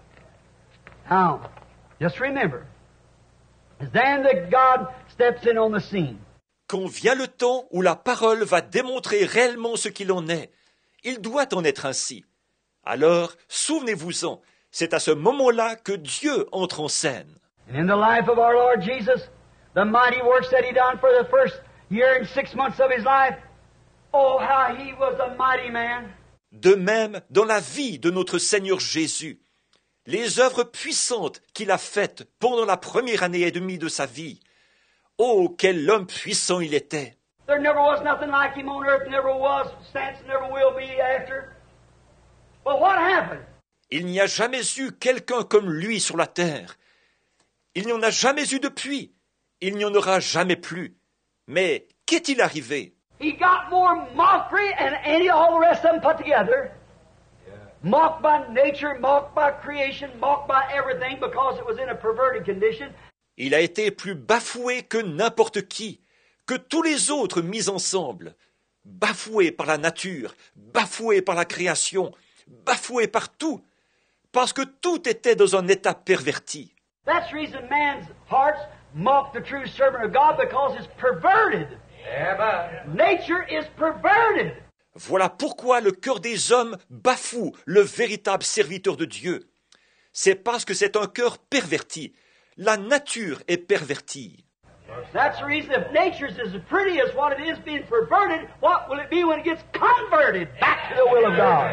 Now, just remember, it's then that God steps in on the scene. Quand vient le temps où la parole va démontrer réellement ce qu'il en est, il doit en être ainsi. Alors, souvenez-vous-en, c'est à ce moment-là que Dieu entre en scène. And in the life of our Lord Jesus, the mighty works that He done for the first year and six months of His life, oh, how He was a mighty man. De même, dans la vie de notre Seigneur Jésus, les œuvres puissantes qu'il a faites pendant la première année et demie de sa vie, oh, quel homme puissant il était! There never was nothing like Him on earth, never was, since, never will be after. But what happened? Il n'y a jamais eu quelqu'un comme lui sur la terre. Il n'y en a jamais eu depuis. Il n'y en aura jamais plus. Mais qu'est-il arrivé? He got more mockery than any all the rest of them put together. Yeah. Mocked by nature, mocked by creation, mocked by everything because it was in a perverted condition. Il a été plus bafoué que n'importe qui, que tous les autres mis ensemble. Bafoué par la nature, bafoué par la création, bafoué par tout, parce que tout était dans un état perverti. That's the reason man's hearts mock the true servant of God because it's perverted. Yeah, nature is perverted. Voilà pourquoi le cœur des hommes bafoue le véritable serviteur de Dieu. C'est parce que c'est un cœur perverti. La nature est pervertie. That's the reason if nature is as pretty as what it is being perverted, what will it be when it gets converted back to the will of God?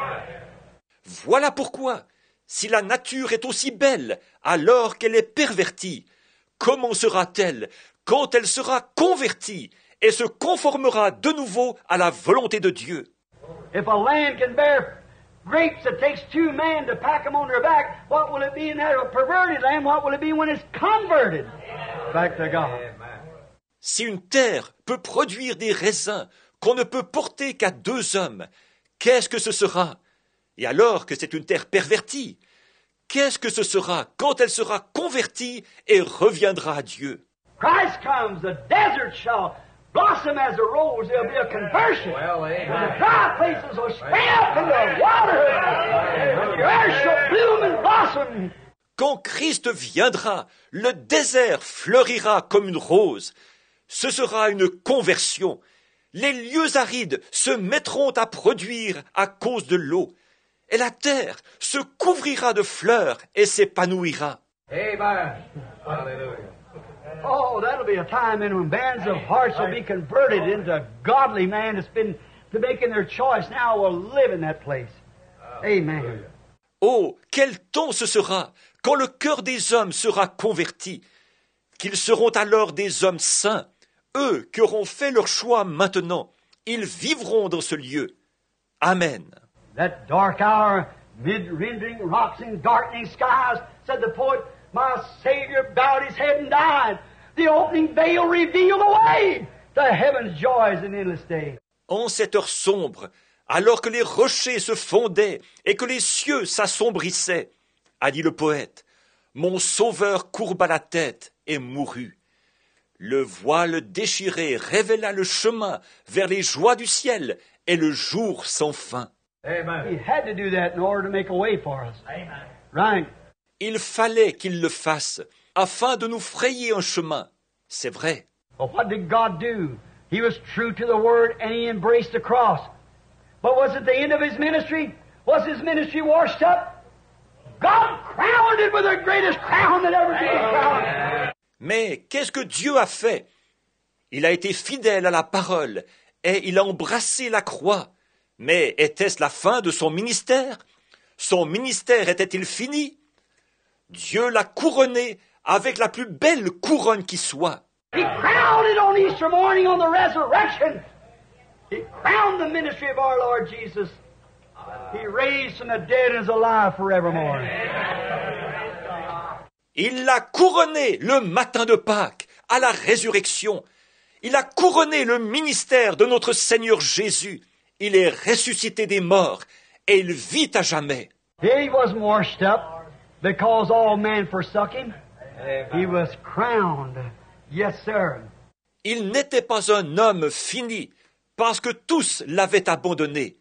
Voilà pourquoi, si la nature est aussi belle alors qu'elle est pervertie, comment sera-t-elle quand elle sera convertie et se conformera de nouveau à la volonté de Dieu. If a land can bear grapes that takes two men to pack them on their back, what will it be in that perverted land? What will it be when it's converted back to God? Si une terre peut produire des raisins qu'on ne peut porter qu'à deux hommes, qu'est-ce que ce sera? Et alors que c'est une terre pervertie, qu'est-ce que ce sera quand elle sera convertie et reviendra à Dieu? Christ comes, the desert shall blossom as a rose. There'll be a conversion. Well, amen. And the dry places will spring up in the water. And the earth shall bloom and blossom. Quand Christ viendra, le désert fleurira comme une rose. Ce sera une conversion. Les lieux arides se mettront à produire à cause de l'eau. Et la terre se couvrira de fleurs et s'épanouira. Amen. Hallelujah. Oh, that'll be a time when bands of hearts will be converted into godly man that's been to making their choice now will live in that place. Amen. Oh, quel temps ce sera quand le cœur des hommes sera converti, qu'ils seront alors des hommes saints, eux qui auront fait leur choix maintenant, ils vivront dans ce lieu. Amen. That dark hour, mid-rending rocks and darkening skies, said the poet, my Savior bowed his head and died. The opening veil revealed the way to heaven's joys and endless day. En cette heure sombre, alors que les rochers se fondaient et que les cieux s'assombrissaient, a dit le poète, mon sauveur courba la tête et mourut. Le voile déchiré révéla le chemin vers les joies du ciel et le jour sans fin. Amen. He had to do that in order to make a way for us. Amen. Right. Il fallait qu'il le fasse afin de nous frayer un chemin. C'est vrai. But what did God do? He was true to the Word and He embraced the cross. But was it the end of His ministry? Was His ministry washed up? God crowned it with the greatest crown that ever been crowned. Mais qu'est-ce que Dieu a fait? Il a été fidèle à la parole et il a embrassé la croix. Mais était-ce la fin de son ministère? Son ministère était-il fini? Dieu l'a couronné avec la plus belle couronne qui soit. He crowned it on Easter morning on the resurrection. He crowned the ministry of our Lord Jesus. He raised from the dead and is alive forevermore. Il l'a couronné le matin de Pâques, à la résurrection. Il a couronné le ministère de notre Seigneur Jésus. Il est ressuscité des morts et il vit à jamais. He wasn't washed up because all men forsook him. He was crowned. Yes, sir. Il n'était pas un homme fini parce que tous l'avaient abandonné.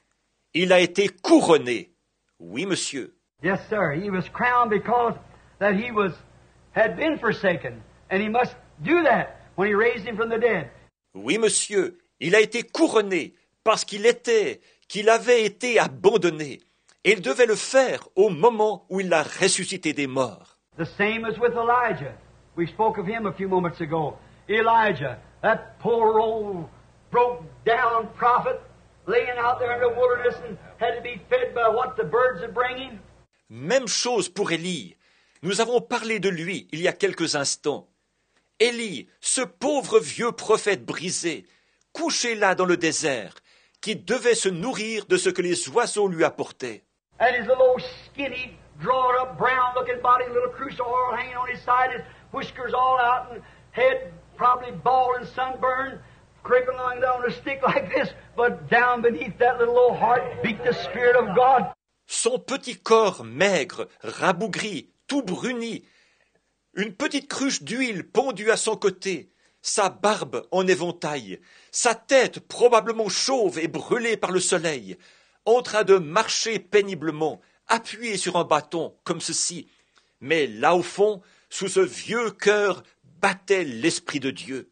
Il a été couronné. Oui, monsieur. Yes, sir. He was crowned because that he was had been forsaken, and he must do that when he raised him from the dead. Oui, monsieur. Il a été couronné parce qu'il était, qu'il avait été abandonné. Et il devait le faire au moment où il l'a ressuscité des morts. The same as with Elijah. We spoke of him a few moments ago. Elijah, that poor old broke down prophet, laying out there in the wilderness and had to be fed by what the birds would bring him. Même chose pour Élie. Nous avons parlé de lui il y a quelques instants. Élie, ce pauvre vieux prophète brisé, couché là dans le désert, qui devait se nourrir de ce que les oiseaux lui apportaient. And his little skinny, drawn up, brown-looking body, little crucial oil hanging on his side, his whiskers all out, and head probably bald and sunburned, creeping along down a stick like this, but down beneath that little old heart beat the Spirit of God. Son petit corps maigre, rabougri, tout bruni, une petite cruche d'huile pendue à son côté, sa barbe en éventail, sa tête probablement chauve et brûlée par le soleil, en train de marcher péniblement, appuyé sur un bâton, comme ceci. Mais là au fond, sous ce vieux cœur, battait l'Esprit de Dieu.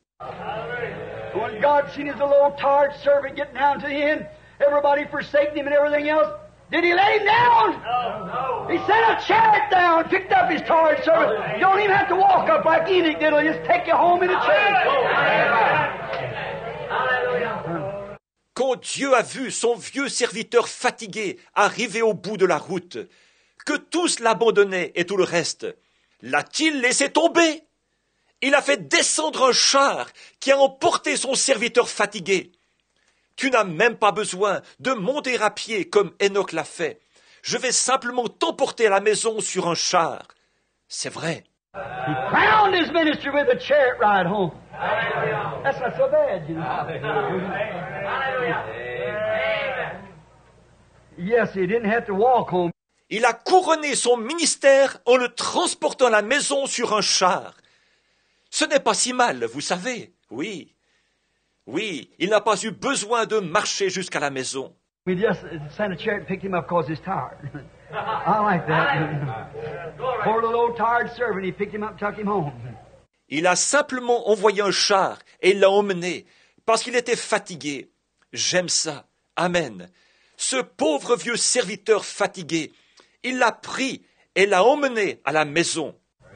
When God seen his little tired servant getting down to the end, everybody forsaking him and everything else, did he let him down? No, no. He sent a chariot down, picked up his tired servant. You don't even have to walk up like Enoch did. He'll just take you home in a chariot. Quand Dieu a vu son vieux serviteur fatigué arriver au bout de la route, que tous l'abandonnaient et tout le reste, l'a-t-il laissé tomber? Il a fait descendre un char qui a emporté son serviteur fatigué. Tu n'as même pas besoin de monter à pied comme Enoch l'a fait. Je vais simplement t'emporter à la maison sur un char. C'est vrai. He crowned his ministry with a chariot ride home. That's not so bad, you know. Yes, he didn't have to walk home. Il a couronné son ministère en le transportant à la maison sur un char. Ce n'est pas si mal, vous savez, oui. Oui, il n'a pas eu besoin de marcher jusqu'à la maison. We just sent a chariot and picked him up because he's tired. I like that. Poor little old tired servant, he picked him up and took him home. Il a simplement envoyé un char et l'a emmené parce qu'il était fatigué. J'aime ça. Amen. Ce pauvre vieux serviteur fatigué, il l'a pris et l'a emmené à la maison.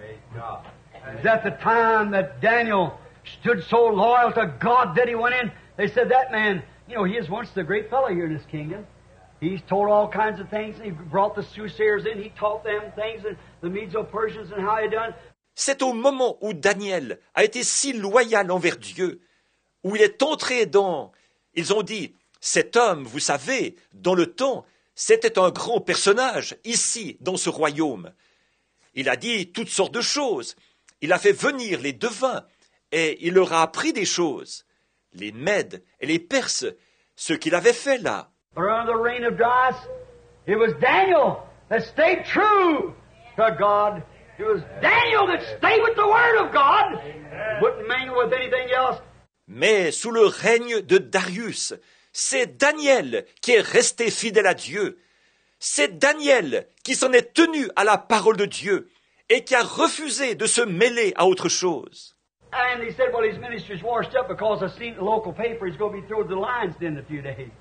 Is that the time that Daniel stood so loyal to God that he went in? They said that man, you know, he is once the great fellow here in this kingdom. He's told all kinds of things. He brought the soothsayers in. He taught them things, and the Medo-Persians and how he done. C'est au moment où Daniel a été si loyal envers Dieu, où il est entré dans... Ils ont dit, cet homme, vous savez, dans le temps, c'était un grand personnage, ici, dans ce royaume. Il a dit toutes sortes de choses. Il a fait venir les devins, et il leur a appris des choses. Les Mèdes et les Perses, ce qu'il avait fait là. But under the reign of Darius, it was Daniel that stayed true to God. It was Daniel that stayed with the Word of God. Wouldn't mingle with anything else. Mais sous le règne de Darius, c'est Daniel qui est resté fidèle à Dieu. C'est Daniel qui s'en est tenu à la parole de Dieu et qui a refusé de se mêler à autre chose. And he said, well, his ministry's washed up because I seen the local paper he's going to be thrown to the lion's den in a few days.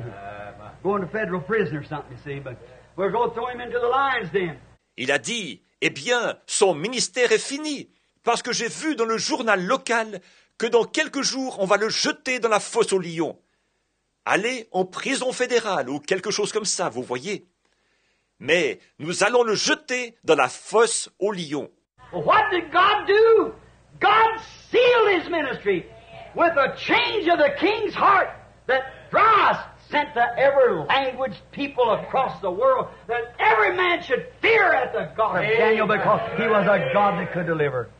Going to federal prison or something, you see, but we're going to throw him into the lion's den. Il a dit, eh bien, son ministère est fini, parce que j'ai vu dans le journal local que dans quelques jours, on va le jeter dans la fosse aux lions. Aller en prison fédérale ou quelque chose comme ça, vous voyez. Mais nous allons le jeter dans la fosse aux lions. Well, what did God do? God sealed his ministry with a change of the king's heart that Darius sent to every language people across the world, that every man should fear at the God of Daniel because he was a God that could deliver.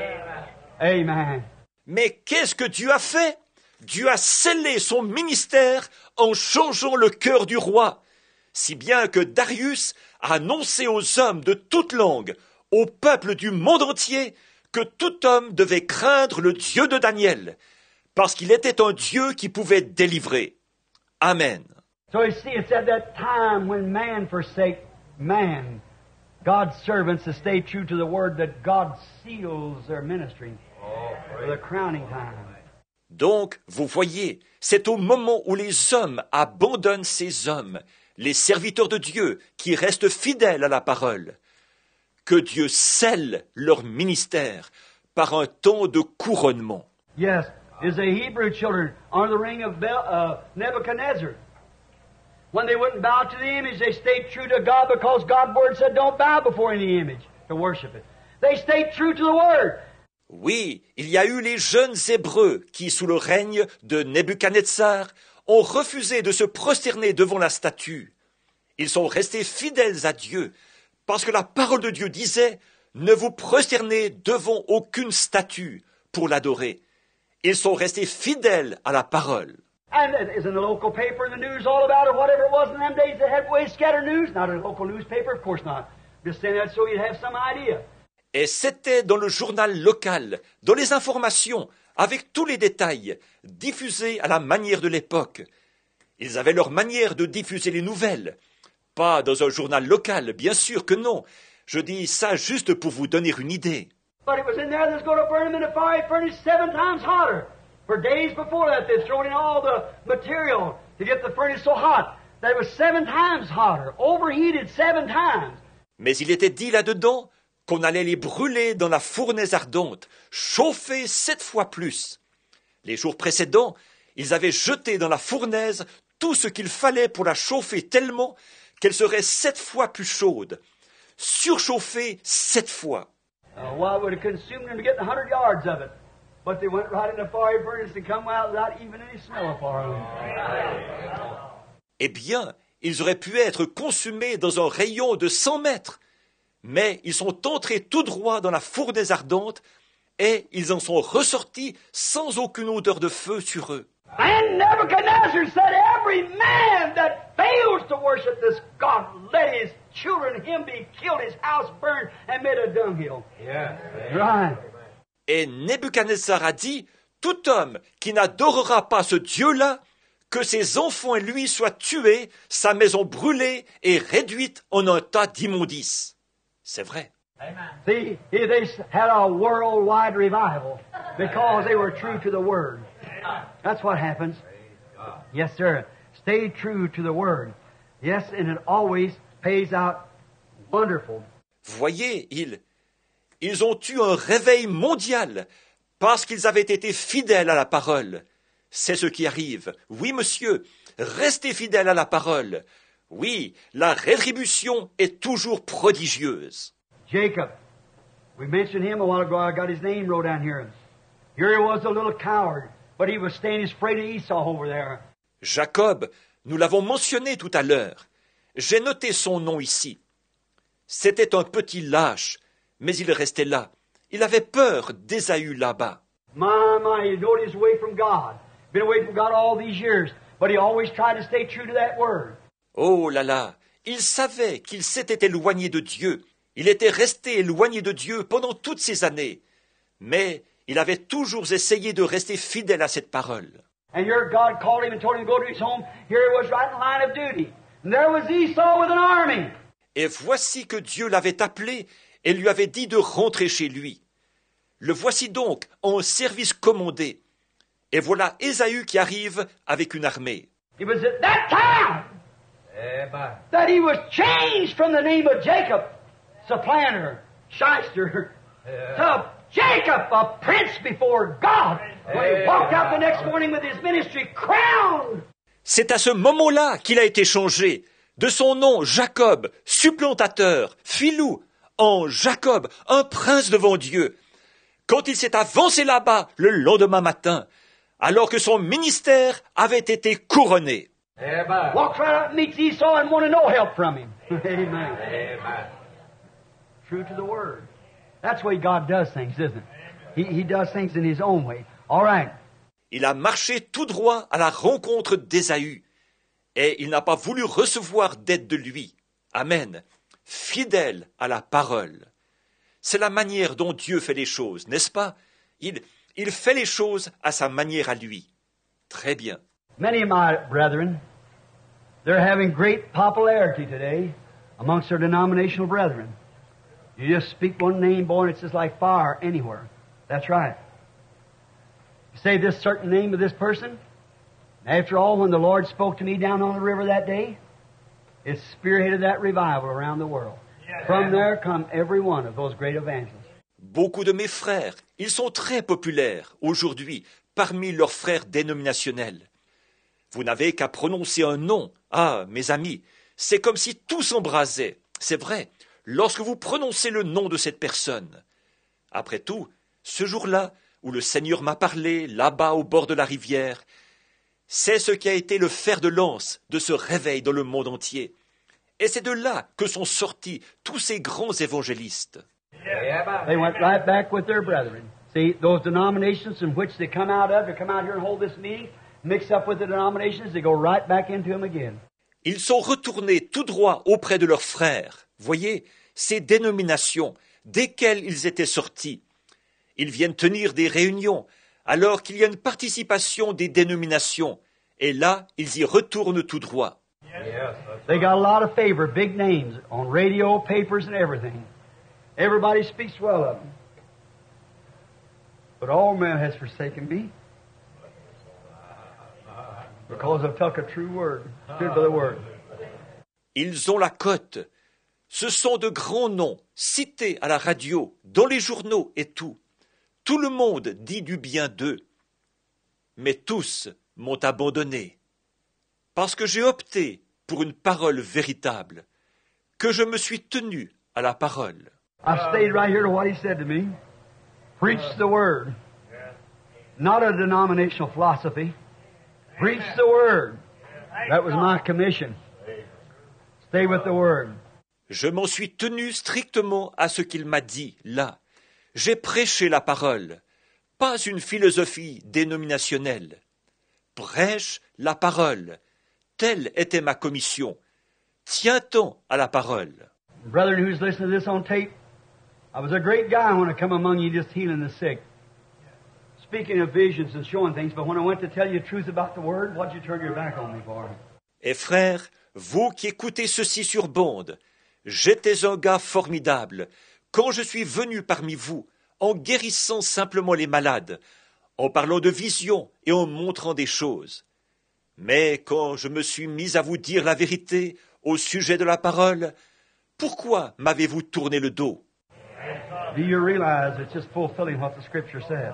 Amen. Amen. Mais qu'est-ce que Dieu a fait? Dieu a scellé son ministère en changeant le cœur du roi, si bien que Darius a annoncé aux hommes de toute langue, au peuple du monde entier, que tout homme devait craindre le Dieu de Daniel, parce qu'il était un Dieu qui pouvait délivrer. Amen. So you see, it's at that time when man forsake man, God's servants to stay true to the word, that God seals their ministry for the crowning time. Donc, vous voyez, c'est au moment où les hommes abandonnent ces hommes, les serviteurs de Dieu qui restent fidèles à la parole, que Dieu scelle leur ministère par un temps de couronnement. Yes, is the Hebrew children under the reign of Bel- uh, Nebuchadnezzar. When they wouldn't bow to the image, they stayed true to God because God's word said don't bow before any image to worship it. They stayed true to the word. Oui, il y a eu les jeunes Hébreux qui, sous le règne de Nebuchadnezzar, ont refusé de se prosterner devant la statue. Ils sont restés fidèles à Dieu, parce que la parole de Dieu disait « Ne vous prosternez devant aucune statue pour l'adorer ». Ils sont restés fidèles à la parole. And it is in the local paper, the news all about it, whatever it was in them days, they had way scattered news. Not a local newspaper, of course not. Just saying that so you'd have some idea. Et c'était dans le journal local, dans les informations, avec tous les détails, diffusés à la manière de l'époque. Ils avaient leur manière de diffuser les nouvelles. Pas dans un journal local, bien sûr que non. Je dis ça juste pour vous donner une idée. But it was in there that's going to burn them in a fiery furnace seven times hotter. For days before that, they'd thrown in all the material to get the furnace so hot that it was seven times hotter, overheated seven times. Mais il était dit là-dedans qu'on allait les brûler dans la fournaise ardente, chauffer sept fois plus. Les jours précédents, ils avaient jeté dans la fournaise tout ce qu'il fallait pour la chauffer tellement qu'elle serait sept fois plus chaude. Surchauffée sept fois. Uh, Uh, well, it would have consumed them to get a hundred yards of it. But they went right in the fiery furnace and come out without even any smell of fire. Eh bien, ils auraient pu être consumés dans un rayon de cent mètres. Mais ils sont entrés tout droit dans la fournaise ardente et ils en sont ressortis sans aucune odeur de feu sur eux. And Nebuchadnezzar said, every man that fails to worship this God, let his children, him be killed, his house burned, and made a dunghill. Yes. Right. Et Nebuchadnezzar a dit, tout homme qui n'adorera pas ce Dieu-là, que ses enfants et lui soient tués, sa maison brûlée et réduite en un tas d'immondices. C'est vrai. See, they had a worldwide revival because they were true to the Word. That's what happens. Yes, sir. Stay true to the Word. Yes, and it always pays out wonderful. Voyez, ils, ils ont eu un réveil mondial parce qu'ils avaient été fidèles à la parole. C'est ce qui arrive. Oui, monsieur, restez fidèles à la parole. Oui, la rétribution est toujours prodigieuse. Jacob, we mentioned him a while ago. I got his name wrote down here. Here he was, a little coward, but he was staying afraid of Esau over there. Jacob, nous l'avons mentionné tout à l'heure. J'ai noté son nom ici. C'était un petit lâche, mais il restait là. Il avait peur d'Ésaü là-bas. My, my, he knowed his way from God. Been away from God all these years, but he always tried to stay true to that word. Oh là là, il savait qu'il s'était éloigné de Dieu. Il était resté éloigné de Dieu pendant toutes ces années. Mais il avait toujours essayé de rester fidèle à cette parole. And here God called him and told him to go to his home. Here he was right in line of duty. And there was Esau with an army. Et voici que Dieu l'avait appelé et lui avait dit de rentrer chez lui. Le voici donc en service commandé. Et voilà Ésaü qui arrive avec une armée. It was at that time Amen. that he was changed from the name of Jacob, supplanter, shyster, to Jacob, a prince before God. When he walked out the next morning with his ministry crowned. C'est à ce moment-là qu'il a été changé de son nom Jacob, supplantateur, filou, en Jacob, un prince devant Dieu. Quand il s'est avancé là-bas le lendemain matin, alors que son ministère avait été couronné. Amen. Walks right out and meets Esau and wanted no help from him. Amen. Amen. True to the word. That's the way God does things, isn't it? He, he does things in his own way. All right. Il a marché tout droit à la rencontre d'Ésaü, et il n'a pas voulu recevoir d'aide de lui. Amen. Fidèle à la parole. C'est la manière dont Dieu fait les choses, n'est-ce pas? Il, il fait les choses à sa manière à lui. Très bien. Many of my brethren, they're having great popularity today amongst their denominational brethren. You just speak one name, boy, and it's just like fire anywhere. That's right. You say this certain name of this person. After all, when the Lord spoke to me down on the river that day, it spearheaded that revival around the world. From there come every one of those great evangelists. Beaucoup de mes frères, ils sont très populaires aujourd'hui parmi leurs frères dénominationnels. Vous n'avez qu'à prononcer un nom. Ah, mes amis, c'est comme si tout s'embrasait. C'est vrai, lorsque vous prononcez le nom de cette personne. Après tout, ce jour-là, où le Seigneur m'a parlé, là-bas au bord de la rivière, c'est ce qui a été le fer de lance de ce réveil dans le monde entier. Et c'est de là que sont sortis tous ces grands évangélistes. They went right back with their brethren. See, those denominations in which they come out of, they come out here and hold this meeting, mix up with the denominations, they go right back into them again. Ils sont retournés tout droit auprès de leurs frères. Voyez, ces dénominations, desquelles ils étaient sortis. Ils viennent tenir des réunions, alors qu'il y a une participation des dénominations. Et là, ils y retournent tout droit. Yes. They got a lot of favor, big names, on radio, papers, and everything. Everybody speaks well of them. But all man has forsaken me, because I've took a true word, stood by the word. Ils ont la cote. Ce sont de grands noms, cités à la radio, dans les journaux et tout. Tout le monde dit du bien d'eux. Mais tous m'ont abandonné. Parce que j'ai opté pour une parole véritable, que je me suis tenu à la parole. I stayed right here to what he said to me. Preach the word. Not a denominational philosophy. Preach the word. That was my commission. Stay with the word. Je m'en suis tenu strictement à ce qu'il m'a dit, là. J'ai prêché la parole, pas une philosophie dénominationnelle. Prêche la parole. Telle était ma commission. Tiens-t'en à la parole. Brethren who's listening to this on tape, I was a great guy when I come among you just healing the sick. Speaking of visions and showing things, but when I went to tell you the truth about the word, what'd you turn your back on me for? Et frères, vous qui écoutez ceci sur bande, j'étais un gars formidable quand je suis venu parmi vous, en guérissant simplement les malades, en parlant de visions et en montrant des choses. Mais quand je me suis mis à vous dire la vérité au sujet de la parole, pourquoi m'avez-vous tourné le dos? Do you realize it's just fulfilling what the Scripture said?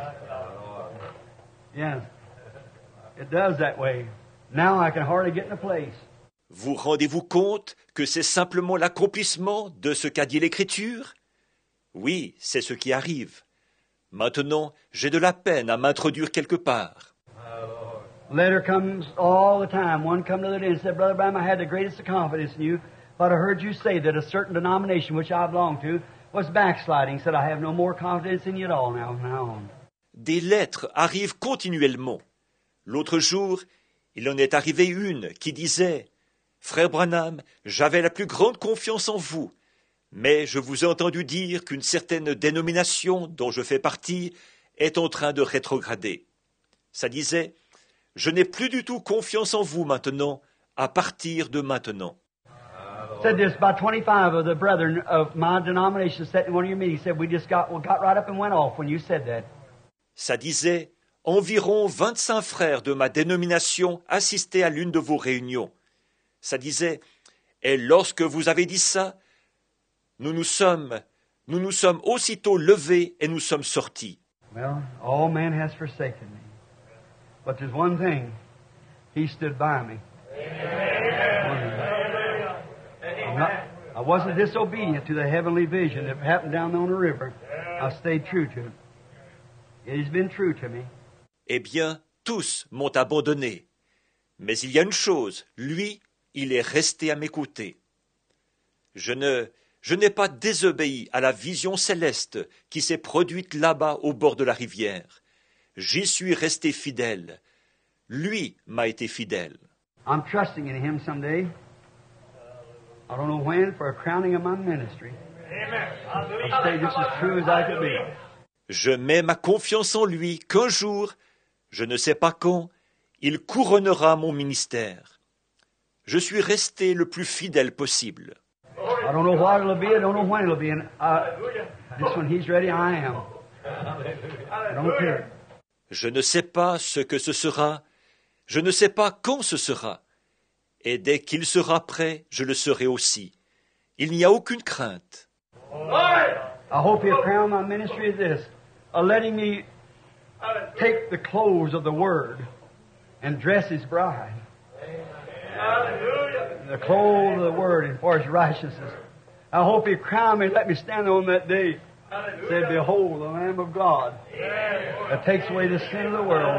Yes. It does that way. Now I can hardly get in a place. Vous rendez-vous compte que c'est simplement l'accomplissement de ce qu'a dit l'Écriture? Oui, c'est ce qui arrive. Maintenant, j'ai de la peine à m'introduire quelque part. Letter comes all the time. One come the other day and said, Brother Branham, I had the greatest of confidence in you, but I heard you say that a certain denomination which I belong to was backsliding. Said, I have no more confidence in you at all now, now on. Des lettres arrivent continuellement. L'autre jour, il en est arrivé une qui disait « Frère Branham, j'avais la plus grande confiance en vous, mais je vous ai entendu dire qu'une certaine dénomination dont je fais partie est en train de rétrograder. » Ça disait « Je n'ai plus du tout confiance en vous maintenant, à partir de maintenant. » Said this, about twenty-five of the brethren of my denomination sat in one of your meetings, said we just got, well, got right up and went off when you said that. Ça disait « Environ vingt-cinq frères de ma dénomination assistaient à l'une de vos réunions. » Ça disait « Et lorsque vous avez dit ça, nous nous sommes, nous nous sommes aussitôt levés et nous sommes sortis. » Well, all man has forsaken me. But there's one thing. He stood by me. I'm not, I wasn't disobedient to the heavenly vision that happened down on the river. I stayed true to it. It has been true to me. Eh bien, tous m'ont abandonné. Mais il y a une chose, lui, il est resté à m'écouter. Je ne, je n'ai pas désobéi à la vision céleste qui s'est produite là-bas au bord de la rivière. J'y suis resté fidèle. Lui m'a été fidèle. I'm trusting in him someday. I don't know when, for a crowning of my ministry. I'll stay just as true as I could be. Je mets ma confiance en lui qu'un jour, je ne sais pas quand, il couronnera mon ministère. Je suis resté le plus fidèle possible. I don't know what it'll be, I don't know when it'll be, and uh, just when he's ready, I am. I don't care. Je ne sais pas ce que ce sera, je ne sais pas quand ce sera, et dès qu'il sera prêt, je le serai aussi. Il n'y a aucune crainte. I hope he'll crown my ministry as this, of letting me take the clothes of the Word and dress His bride. The clothes of the Word and for His righteousness. I hope He'll crown me and let me stand on that day. Say, behold, the Lamb of God that takes away the sin of the world.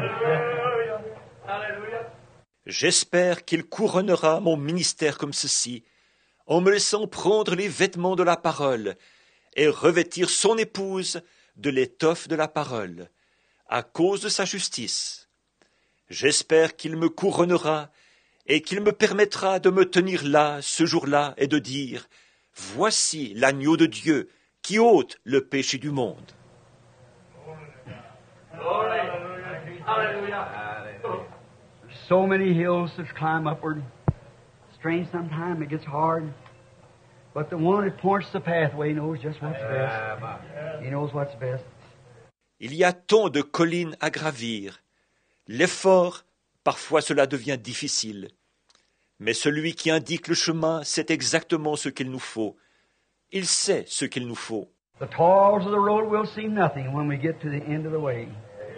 J'espère qu'il couronnera mon ministère comme ceci, en me laissant prendre les vêtements de la parole et revêtir son épouse de l'étoffe de la parole, à cause de sa justice. J'espère qu'il me couronnera et qu'il me permettra de me tenir là, ce jour-là, et de dire « Voici l'agneau de Dieu qui ôte le péché du monde. » So many hills to climb upward. Strange sometimes, it gets hard. But the one that points the pathway knows just what's best. He knows what's best. Il y a tant de collines à gravir. L'effort, parfois cela devient difficile. Mais celui qui indique le chemin sait exactement ce qu'il nous faut. Il sait ce qu'il nous faut. The toils of the road will seem nothing when we get to the end of the way.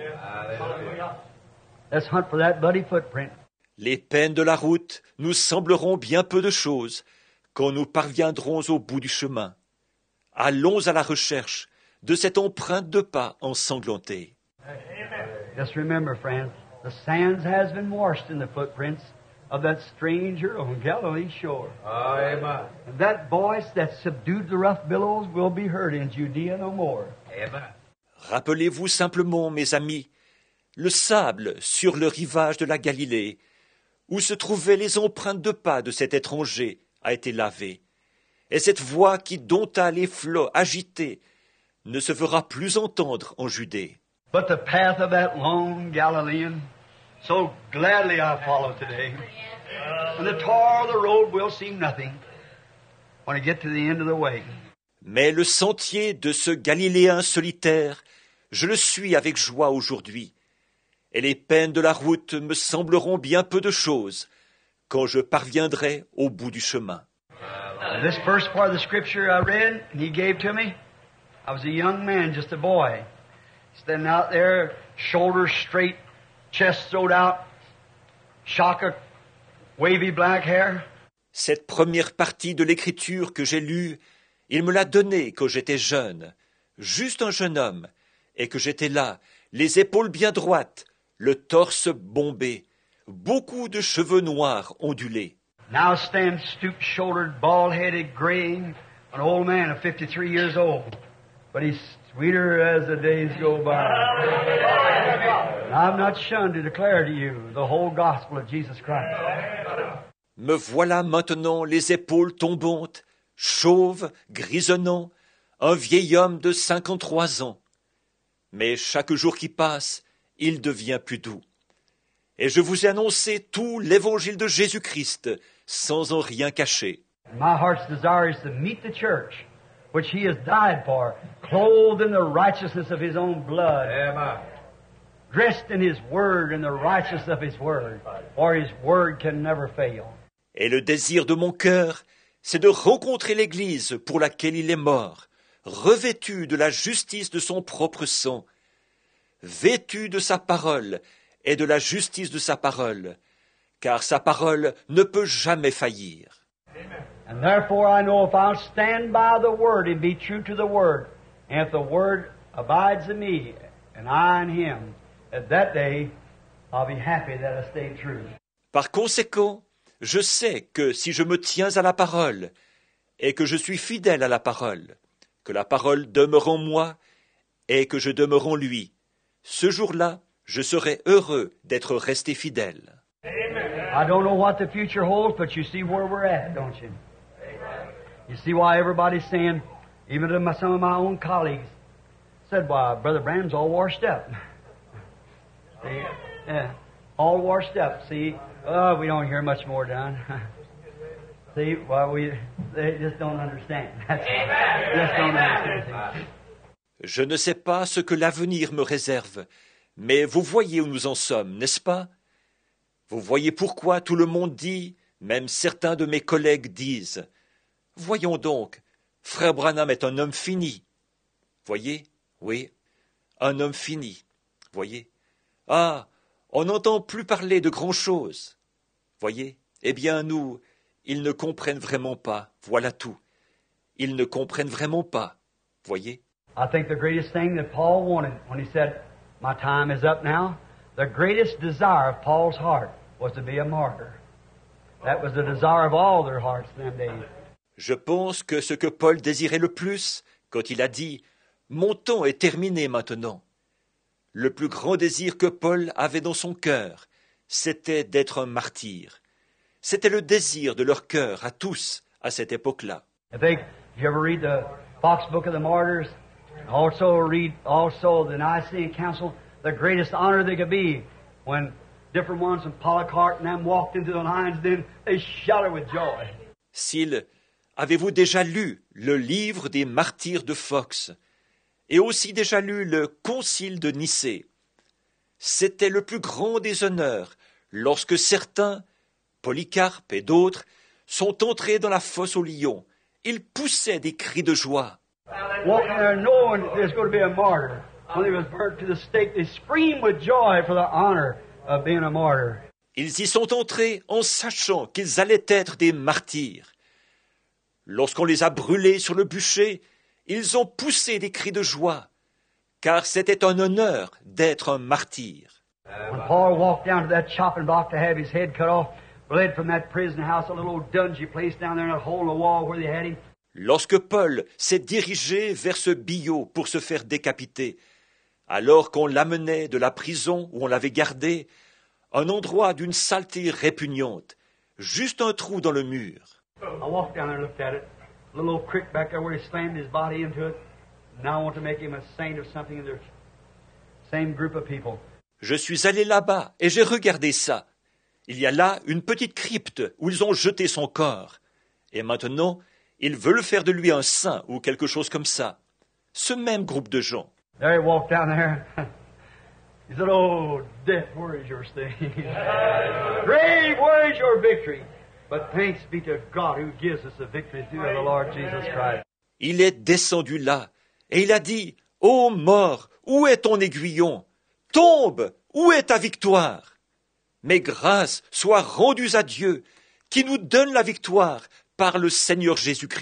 Let's hunt for that bloody footprint. Les peines de la route nous sembleront bien peu de choses quand nous parviendrons au bout du chemin. Allons à la recherche de cette empreinte de pas ensanglantée. Just remember, friends, the sands has been washed in the footprints of that stranger on Galilee's shore. Amen. And that voice that subdued the rough billows will be heard in Judea no more. Amen. Rappelez-vous simplement, mes amis, le sable sur le rivage de la Galilée, où se trouvaient les empreintes de pas de cet étranger, a été lavé. Et cette voix qui dompta les flots agités ne se fera plus entendre en Judée. But the path of that lone Galilean, so gladly I follow today. And the toil of the road will seem nothing when I get to the end of the way. Mais le sentier de ce Galiléen solitaire, je le suis avec joie aujourd'hui. Et les peines de la route me sembleront bien peu de choses quand je parviendrai au bout du chemin. This first part of the scripture I read and he gave to me, I was a young man, just a boy, standing out there, shoulders straight, chest throwed out, shock of wavy black hair. Cette première partie de l'écriture que j'ai lue, il me l'a donnée quand j'étais jeune, juste un jeune homme, et que j'étais là, les épaules bien droites, le torse bombé, beaucoup de cheveux noirs ondulés. Now stands stoop-shouldered, bald-headed, graying, an old man of fifty-three years old. But he's sweeter as the days go by. I'm not shunned to declare to you the whole gospel of Jesus Christ. Me voilà maintenant les épaules tombantes, chauve, grisonnant, un vieil homme de cinquante-trois ans. Mais chaque jour qui passe, il devient plus doux. Et je vous ai annoncé tout l'évangile de Jésus-Christ, sans en rien cacher. My heart's desire is to meet the church, which He has died for, clothed in the righteousness of His own blood, Amen. dressed in His Word and the righteousness of His Word, for His Word can never fail. Et le désir de mon cœur, c'est de rencontrer l'Église pour laquelle il est mort, revêtu de la justice de son propre sang, vêtu de sa parole et de la justice de sa parole, car sa parole ne peut jamais faillir. And therefore I know if I'll stand by the Word and be true to the Word, and if the Word abides in me, and I in Him, at that day I'll be happy that I stayed true. Par conséquent, je sais que si je me tiens à la parole, et que je suis fidèle à la parole, que la parole demeure en moi, et que je demeure en lui, ce jour-là, je serai heureux d'être resté fidèle. I don't know what the future holds, but you see where we're at, don't you? You see why everybody's saying, even to my, some of my own colleagues, said, "Why, Brother Branham's all washed up." See, yeah, all washed up. See, oh, we don't hear much more done. See, well, we they just don't understand. That's, just don't understand. Je ne sais pas ce que l'avenir me réserve, mais vous voyez où nous en sommes, n'est-ce pas? Vous voyez pourquoi tout le monde dit, même certains de mes collègues disent, « Voyons donc, frère Branham est un homme fini. » Voyez? Oui, un homme fini. Voyez? Ah, on n'entend plus parler de grand-chose. Voyez? Eh bien, nous, ils ne comprennent vraiment pas. Voilà tout. Ils ne comprennent vraiment pas. Voyez? I think the greatest thing that Paul wanted when he said, "My time is up now," the greatest desire of Paul's heart was to be a martyr. That was the desire of all their hearts in them days. Je pense que ce que Paul désirait le plus, quand il a dit « Mon temps est terminé maintenant », le plus grand désir que Paul avait dans son cœur, c'était d'être un martyr. C'était le désir de leur cœur à tous à cette époque-là. I think if you ever read the Fox Book of the Martyrs, also read also the Nicene Council, the greatest honor they could be when different ones from Polycarp and them walked into the lines, then they shouted with joy. S'il, avez-vous déjà lu le livre des martyrs de Fox et aussi déjà lu le Concile de Nicée? C'était le plus grand des honneurs lorsque certains, Polycarpe et d'autres, sont entrés dans la fosse aux lions. Ils poussaient des cris de joie. Walking there knowing that there's going to be a martyr. When he was burnt to the stake, they screamed with joy for the honor of being a martyr. Ils y sont entrés en sachant qu'ils allaient être des martyrs. Lorsqu'on les a brûlés sur le bûcher, ils ont poussé des cris de joie, car c'était un honneur d'être un martyr. When Paul walked down to that chopping block to have his head cut off, led from that prison house, a little old dungeon place down there in a hole in the wall where they had him. Lorsque Paul s'est dirigé vers ce billot pour se faire décapiter, alors qu'on l'amenait de la prison où on l'avait gardé, un endroit d'une saleté répugnante, juste un trou dans le mur. I walked down there and looked at it. A little old creek back there where he slammed his body into it. Now I want to make him a saint of something in their same group of people. Je suis allé là-bas et j'ai regardé ça. Il y a là une petite crypte où ils ont jeté son corps. Et maintenant, ils veulent faire de lui un saint ou quelque chose comme ça. Ce même groupe de gens. There he walked down there. He said, "Oh, death, where is your sting? Grave, where is your victory? But thanks be to God who gives us the victory through the Lord Jesus Christ." Il est descendu là et il a dit, « Ô mort, où est ton aiguillon? Tombe, où est ta victoire? Mais grâce soit rendue à Dieu, qui nous donne la victoire par le Seigneur Jésus-Christ. »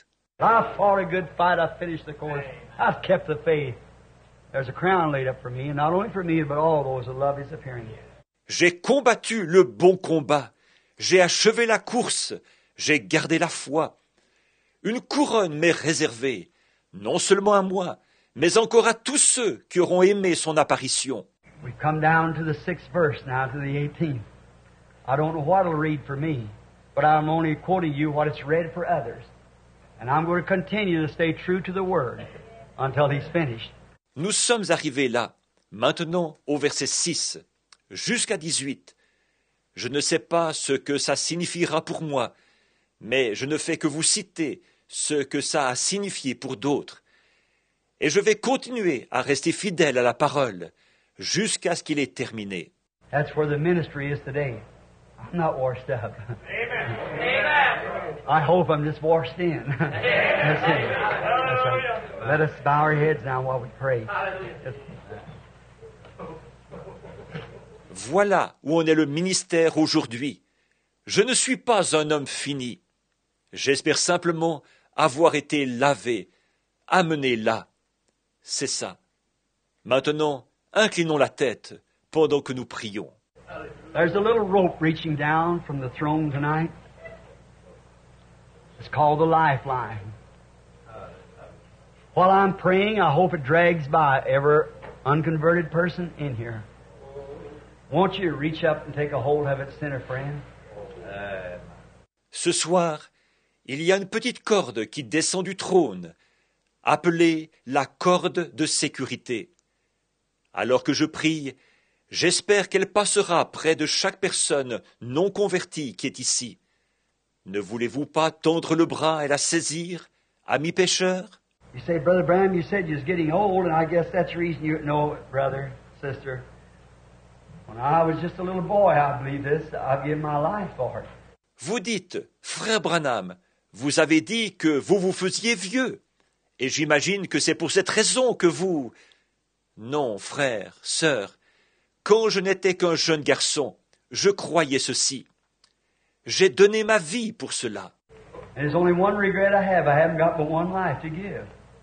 I've fought a good fight. I've finished the course. I've kept the faith. There's a crown laid up for me, and not only for me, but all those who love His appearing. J'ai combattu le bon combat. J'ai achevé la course. J'ai gardé la foi. Une couronne m'est réservée, non seulement à moi, mais encore à tous ceux qui auront aimé son apparition. We've come down to the sixth verse now, to the eighteenth. I don't know what it'll read for me, but I'm only quoting you what it's read for others. And I'm going to continue to stay true to the Word until He's finished. Nous sommes arrivés là, maintenant au verset six, jusqu'à dix-huit. Je ne sais pas ce que ça signifiera pour moi, mais je ne fais que vous citer ce que ça a signifié pour d'autres. Et je vais continuer à rester fidèle à la parole jusqu'à ce qu'il ait terminé. That's where the ministry is today. I'm not washed up. Amen. Amen. I hope I'm just washed in. That's it. That's right. Let us bow our heads now while we pray. Voilà où en est le ministère aujourd'hui. Je ne suis pas un homme fini. J'espère simplement avoir été lavé, amené là. C'est ça. Maintenant, inclinons la tête pendant que nous prions. There's a little rope reaching down from the throne tonight. It's called the lifeline. While I'm praying, I hope it drags by every unconverted person in here. Won't you reach up and take a hold of it, sinner friend? Ce soir, il y a une petite corde qui descend du trône, appelée la corde de sécurité. Alors que je prie, j'espère qu'elle passera près de chaque personne non convertie qui est ici. Ne voulez-vous pas tendre le bras et la saisir, ami pécheur? You say, Brother Branham, you said you was getting old, and I guess that's the reason you... No, brother, sister. When I was just a little boy, I believe this. I've given my life for it. Vous dites, frère Branham, vous avez dit que vous vous faisiez vieux. Et j'imagine que c'est pour cette raison que vous... Non, frère, sœur, quand je n'étais qu'un jeune garçon, je croyais ceci. J'ai donné ma vie pour cela. And there's only one regret I have. I haven't got but one life to give.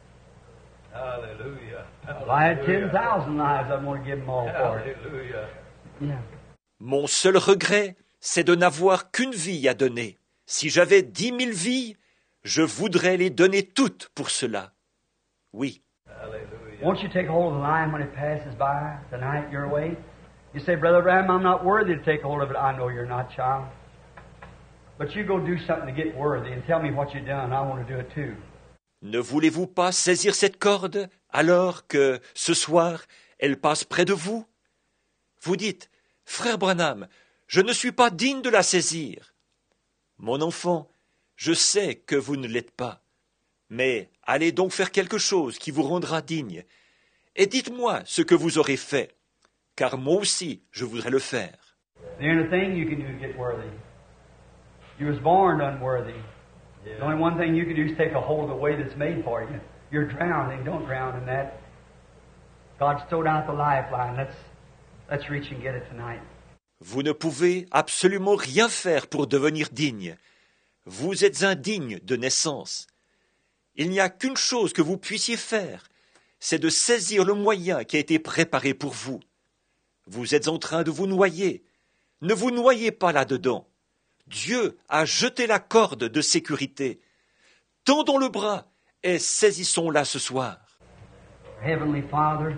Hallelujah. If I had ten thousand lives, I'd want to give them all for it. Hallelujah. Yeah. Mon seul regret, c'est de n'avoir qu'une vie à donner. Si j'avais dix mille vies, je voudrais les donner toutes pour cela. Oui. Hallelujah. Won't you take hold of the line when it passes by tonight your way? You say, Brother Branham, I'm not worthy to take hold of it. I know you're not, child. But you go do something to get worthy and tell me what you've done. I want to do it too. Ne voulez-vous pas saisir cette corde alors que, ce soir, elle passe près de vous? Vous dites, frère Branham, je ne suis pas digne de la saisir. Mon enfant, je sais que vous ne l'êtes pas. Mais allez donc faire quelque chose qui vous rendra digne. Et dites-moi ce que vous aurez fait, car moi aussi je voudrais le faire. The only thing you can do to get worthy. You was born unworthy. The only one thing you can do is take a hold of the way that's made for you. You're drowning. Don't drown in that. God's thrown out the lifeline. Let's, let's reach and get it tonight. Vous ne pouvez absolument rien faire pour devenir digne. Vous êtes indigne de naissance. Il n'y a qu'une chose que vous puissiez faire, c'est de saisir le moyen qui a été préparé pour vous. Vous êtes en train de vous noyer. Ne vous noyez pas là-dedans. Dieu a jeté la corde de sécurité. Tendons le bras et saisissons-la ce soir. Heavenly Father,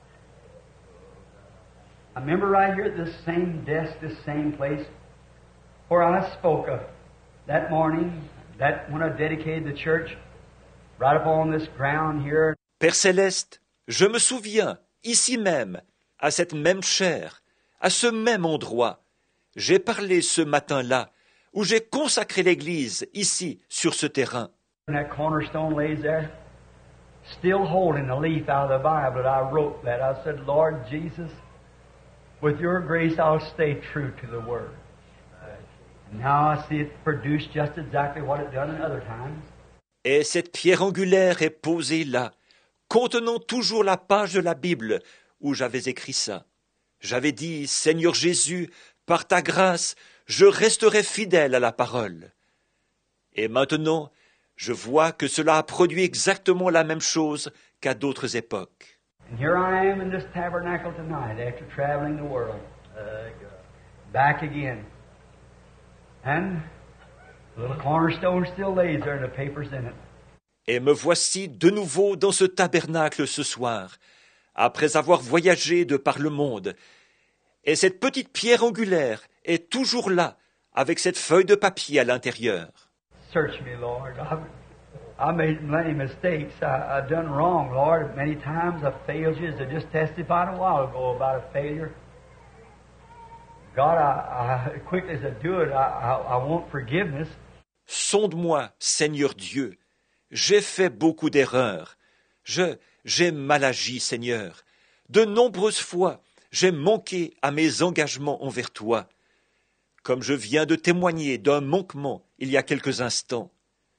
I remember right here at this same desk, this same place, where I spoke of that morning, that when I dedicated the church, right up on this ground here. Père Céleste, je me souviens, ici même, à cette même chaire, à ce même endroit, j'ai parlé ce matin-là, où j'ai consacré l'Église, ici, sur ce terrain. And that cornerstone lays there, still holding a leaf out of the Bible that I wrote that. I said, Lord Jesus, with your grace I'll stay true to the Word. And now I see it produced just exactly what it done in other times. Et cette pierre angulaire est posée là, contenant toujours la page de la Bible où j'avais écrit ça. J'avais dit, Seigneur Jésus, par ta grâce, je resterai fidèle à la parole. Et maintenant, je vois que cela a produit exactement la même chose qu'à d'autres époques. And here I am in this tabernacle tonight after traveling the world. Back again. And the little cornerstone still lays there and the paper's in it. Et me voici de nouveau dans ce tabernacle ce soir, après avoir voyagé de par le monde. Et cette petite pierre angulaire est toujours là, avec cette feuille de papier à l'intérieur. Search me, Lord. I've, I made many mistakes. I, I've done wrong, Lord. Many times I've failed you, as I just testified a while ago about a failure. God, I, I, quickly as I do it, I, I, I want forgiveness. Sonde-moi, Seigneur Dieu. J'ai fait beaucoup d'erreurs. Je, j'ai mal agi, Seigneur. De nombreuses fois, j'ai manqué à mes engagements envers toi. Comme je viens de témoigner d'un manquement il y a quelques instants.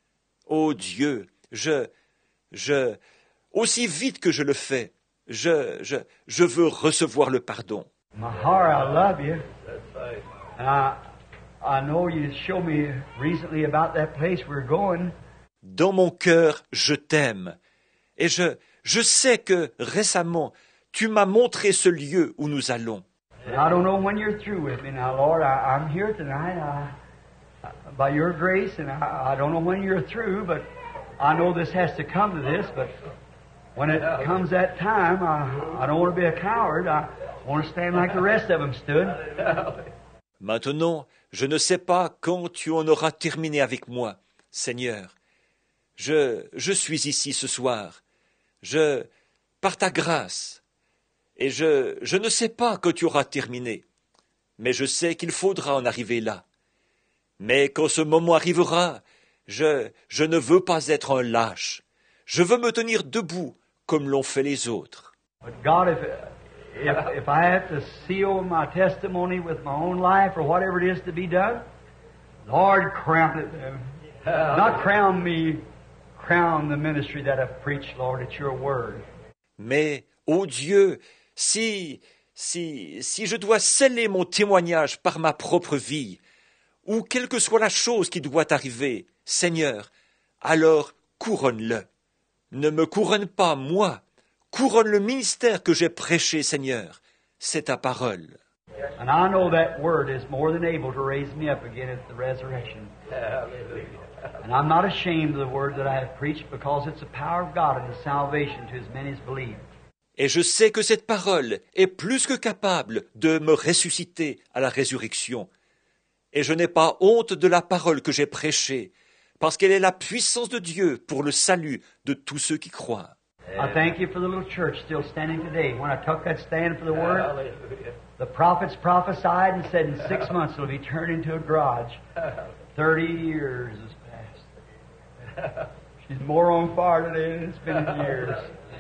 Ô Dieu, je, je, aussi vite que je le fais, je, je, je veux recevoir le pardon. My heart, I love you. And I, I know you showed me recently about that place we're going. Dans mon cœur, je t'aime. Et je, je sais que récemment, tu m'as montré ce lieu où nous allons. And I don't know when you're through with me now, Lord. I, I'm here tonight I, by your grace, and I, I don't know when you're through, but I know this has to come to this. But when it comes that time, I, I don't want to be a coward. I want to stand like the rest of them stood. Maintenant, je ne sais pas quand tu en auras terminé avec moi, Seigneur. Je, je suis ici ce soir. Je, par ta grâce. Et je, je ne sais pas quand tu auras terminé. Mais je sais qu'il faudra en arriver là. Mais quand ce moment arrivera, je, je ne veux pas être un lâche. Je veux me tenir debout comme l'ont fait les autres. But God, if, if, if I have to seal my testimony with my own life or whatever it is to be done, Lord, crown it. Not crown me, crown the ministry that I've preached, Lord, at your word. Mais, ô Dieu, si, si, si je dois sceller mon témoignage par ma propre vie, ou quelle que soit la chose qui doit arriver, Seigneur, alors couronne-le. Ne me couronne pas, moi. Couronne le ministère que j'ai prêché, Seigneur. C'est ta parole. And I know that word is more than able to raise me up again at the resurrection. And I'm not ashamed of the word that I have preached because it's the power of God and the salvation to as many as believe. Et je sais que cette parole est plus que capable de me ressusciter à la résurrection. Et je n'ai pas honte de la parole que j'ai prêchée, parce qu'elle est la puissance de Dieu pour le salut de tous ceux qui croient. I thank you for the little church still standing today. When I took that stand for the word, the prophets prophesied and said in six months it'll be turned into a garage. Thirty years has passed. She's more on fire today than it's been in years.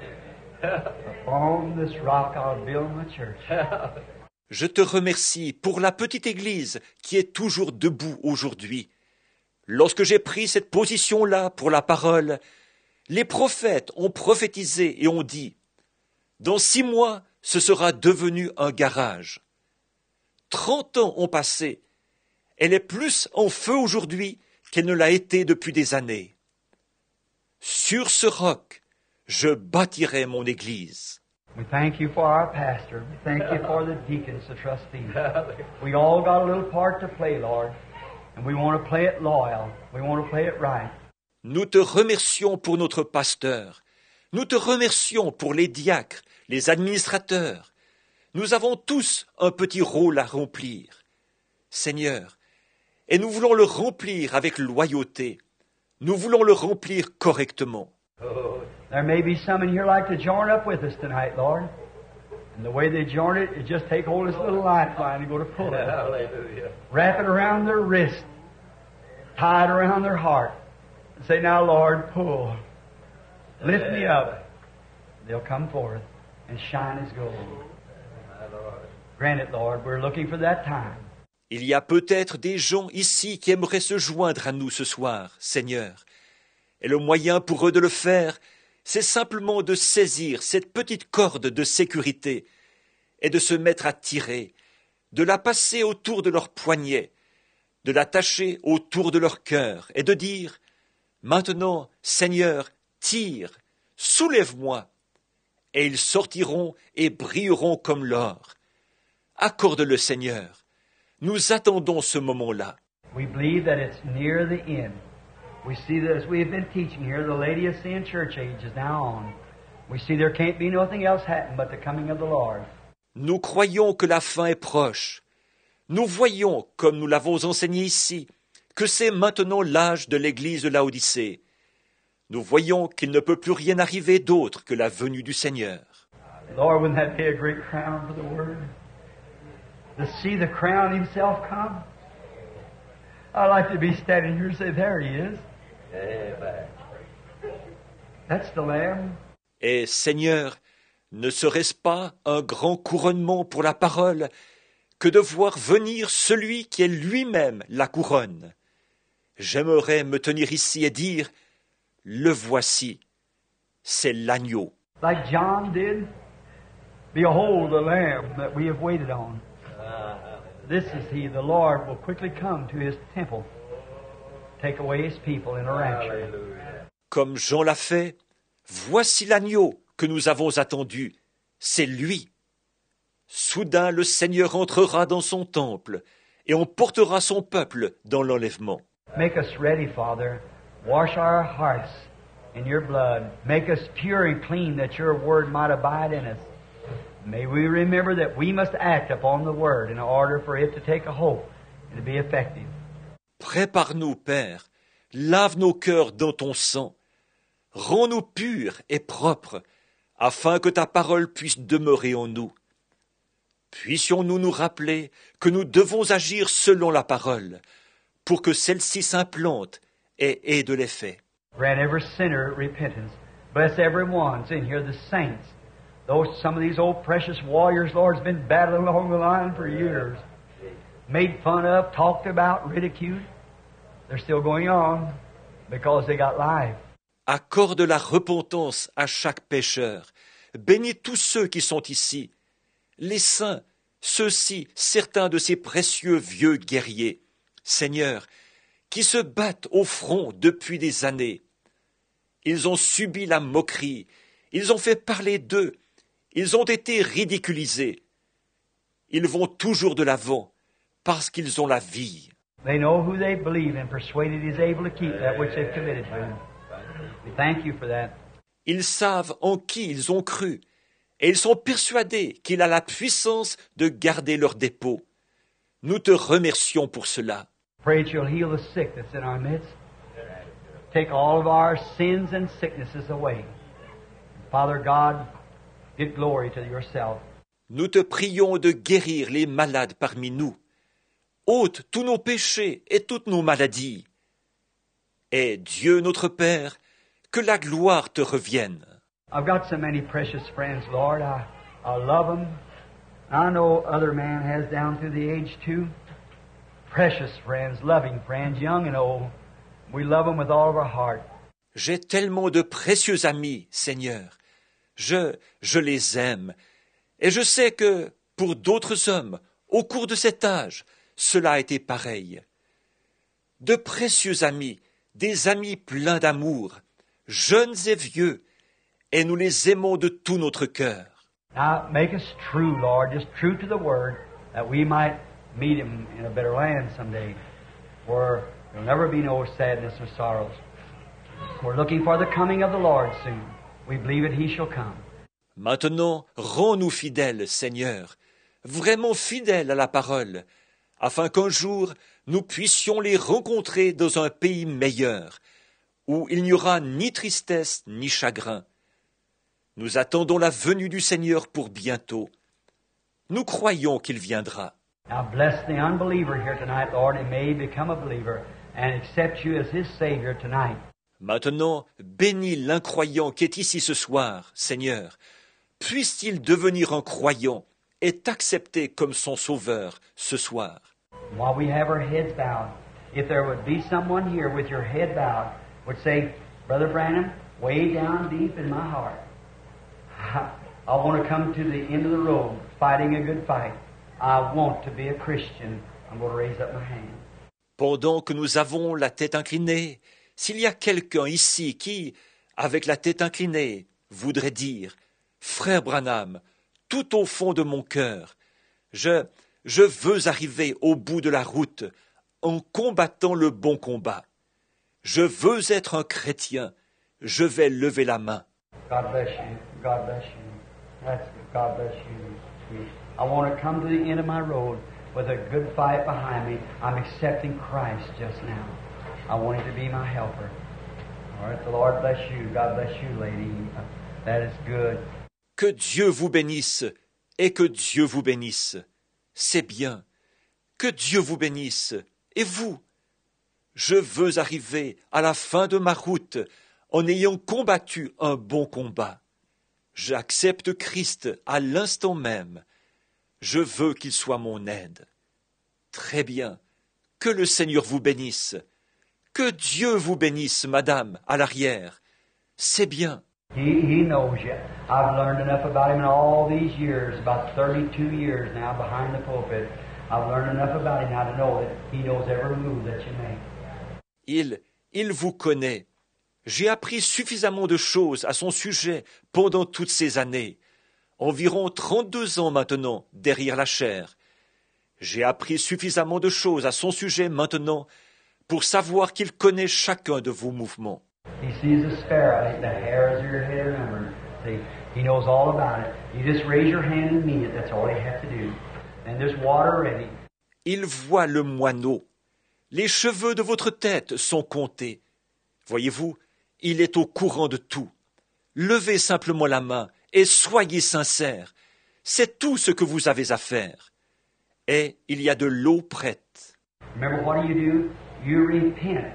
Upon this rock I'll build my church. Je te remercie pour la petite église qui est toujours debout aujourd'hui. Lorsque j'ai pris cette position-là pour la parole, les prophètes ont prophétisé et ont dit « Dans six mois, ce sera devenu un garage. » Trente ans ont passé. Elle est plus en feu aujourd'hui qu'elle ne l'a été depuis des années. Sur ce roc, je bâtirai mon église. We thank you for our pastor. We thank you for the deacons, the trustees. We all got a little part to play, Lord, and we want to play it loyal. We want to play it right. Nous te remercions pour notre pasteur. Nous te remercions pour les diacres, les administrateurs. Nous avons tous un petit rôle à remplir, Seigneur, et nous voulons le remplir avec loyauté. Nous voulons le remplir correctement. There may be some in here like to join up with us tonight, Lord. And the way they join it is just take hold of this little lifeline and go to pull it. Hallelujah. Wrap it around their wrist. Tie it around their heart. And say, now, Lord, pull. Lift me up. They'll come forth and shine as gold. Grant it, Lord. We're looking for that time. Il y a peut-être des gens ici qui aimeraient se joindre à nous ce soir, Seigneur. Et le moyen pour eux de le faire, c'est simplement de saisir cette petite corde de sécurité et de se mettre à tirer, de la passer autour de leur poignet, de l'attacher autour de leur cœur et de dire « Maintenant, Seigneur, tire, soulève-moi » et ils sortiront et brilleront comme l'or. Accorde-le, Seigneur. Nous attendons ce moment-là. We believe that it's near the end. We see that as we have been teaching here, the Laodicean church age is now on. We see there can't be nothing else happen but the coming of the Lord. Nous croyons que la fin est proche. Nous voyons, comme nous l'avons enseigné ici, que c'est maintenant l'âge de l'Église de Laodicée. Nous voyons qu'il ne peut plus rien arriver d'autre que la venue du Seigneur. Lord, wouldn't that be a great crown for the Word? To see the crown Himself come? I'd like to be standing here and say, there He is. Amen. That's the Lamb. Et Seigneur, ne serait-ce pas un grand couronnement pour la parole que de voir venir celui qui est lui-même la couronne? J'aimerais me tenir ici et dire, le voici, c'est l'agneau. Like John did. Behold the Lamb that we have waited on. This is He, the Lord will quickly come to His temple, take away His people in a rapture. Hallelujah. Comme Jean l'a fait, voici l'agneau que nous avons attendu, c'est lui. Soudain le Seigneur entrera dans son temple, et on portera son peuple dans l'enlèvement. Make us ready, Father. Wash our hearts in Your blood. Make us pure and clean that Your Word might abide in us. May we remember that we must act upon the Word in order for it to take a hold and to be effective. Prépare-nous, Père, lave nos cœurs dans ton sang, rends-nous purs et propres, afin que ta parole puisse demeurer en nous. Puissions-nous nous rappeler que nous devons agir selon la parole, pour que celle-ci s'implante et ait de l'effet. Grant every sinner repentance. Bless everyone in here, the saints. Though some of these old precious warriors, Lord, has been battling along the line for years. Made fun of, talked about, ridiculed. They're still going on because they got life. Accorde la repentance à chaque pécheur. Bénis tous ceux qui sont ici. Les saints, ceux-ci, certains de ces précieux vieux guerriers, Seigneur, qui se battent au front depuis des années. Ils ont subi la moquerie, ils ont fait parler d'eux, ils ont été ridiculisés. Ils vont toujours de l'avant parce qu'ils ont la vie. They know who they believe and persuaded is able to keep that which they've committed to. We thank You for that. Ils savent en qui ils ont cru et ils sont persuadés qu'il a la puissance de garder leur dépôt. Nous te remercions pour cela. Pray that You'll heal the sick that's in our midst. Take all of our sins and sicknesses away. Father God, get glory to Yourself. Nous te prions de guérir les malades parmi nous. Ôte tous nos péchés et toutes nos maladies. Et Dieu notre Père, que la gloire te revienne. I've got so many precious friends, Lord. I, I love them. I know other man has down through the age too. Precious friends, loving friends, young and old. We love them with all of our heart. J'ai tellement de précieux amis, Seigneur. Je, je les aime. Et je sais que, pour d'autres hommes, au cours de cet âge, cela a été pareil. De précieux amis, des amis pleins d'amour, jeunes et vieux, et nous les aimons de tout notre cœur. Now make us true, Lord, just true to the Word, that we might meet Him in a better land someday, where there'll never be no sadness or sorrows. We're looking for the coming of the Lord soon. We believe that He shall come. Maintenant, rends-nous fidèles, Seigneur, vraiment fidèles à la parole, afin qu'un jour nous puissions les rencontrer dans un pays meilleur, où il n'y aura ni tristesse ni chagrin. Nous attendons la venue du Seigneur pour bientôt. Nous croyons qu'il viendra. Now bless the unbeliever here tonight, Lord, and may he become a believer and accept you as his Savior tonight. Maintenant, bénis l'incroyant qui est ici ce soir, Seigneur. Puisse-t-il devenir un croyant et t'accepter comme son sauveur ce soir. While we have our heads bowed, if there would be someone here with your head bowed, would say, Brother Branham, way down deep in my heart, I, I want to come to the end of the road, fighting a good fight. I want to be a Christian. I'm going to raise up my hand. Pendant que nous avons la tête inclinée, s'il y a quelqu'un ici qui, avec la tête inclinée, voudrait dire « Frère Branham, tout au fond de mon cœur, je, je veux arriver au bout de la route en combattant le bon combat. Je veux être un chrétien. Je vais lever la main. » God bless you. God bless you. That's good. God bless you. I want to come to the end of my road with a good fight behind me. I'm accepting Christ just now. I want Him to be my helper. All right, the Lord bless you. God bless you, lady. That is good. Que Dieu vous bénisse et que Dieu vous bénisse. C'est bien. Que Dieu vous bénisse. Et vous? Je veux arriver à la fin de ma route en ayant combattu un bon combat. J'accepte Christ à l'instant même. Je veux qu'il soit mon aide. Très bien. Que le Seigneur vous bénisse. Que Dieu vous bénisse, madame, à l'arrière. C'est bien. He, he knows you. I've learned enough about Him in all these years, about thirty-two years now behind the pulpit. I've learned enough about Him now to know that He knows every move that you make. Il, il vous connaît. J'ai appris suffisamment de choses à son sujet pendant toutes ces années. Environ trente-deux ans maintenant derrière la chaire. J'ai appris suffisamment de choses à son sujet maintenant pour savoir qu'il connaît chacun de vos mouvements. He sees a sparrow, the hairs of your head are numbered. See, He knows all about it. You just raise your hand and mean it. That's all you have to do. And there's water ready. Il voit le moineau. Les cheveux de votre tête sont comptés. Voyez-vous, il est au courant de tout. Levez simplement la main et soyez sincères. C'est tout ce que vous avez à faire. Et il y a de l'eau prête. Remember, what do you do? You repent.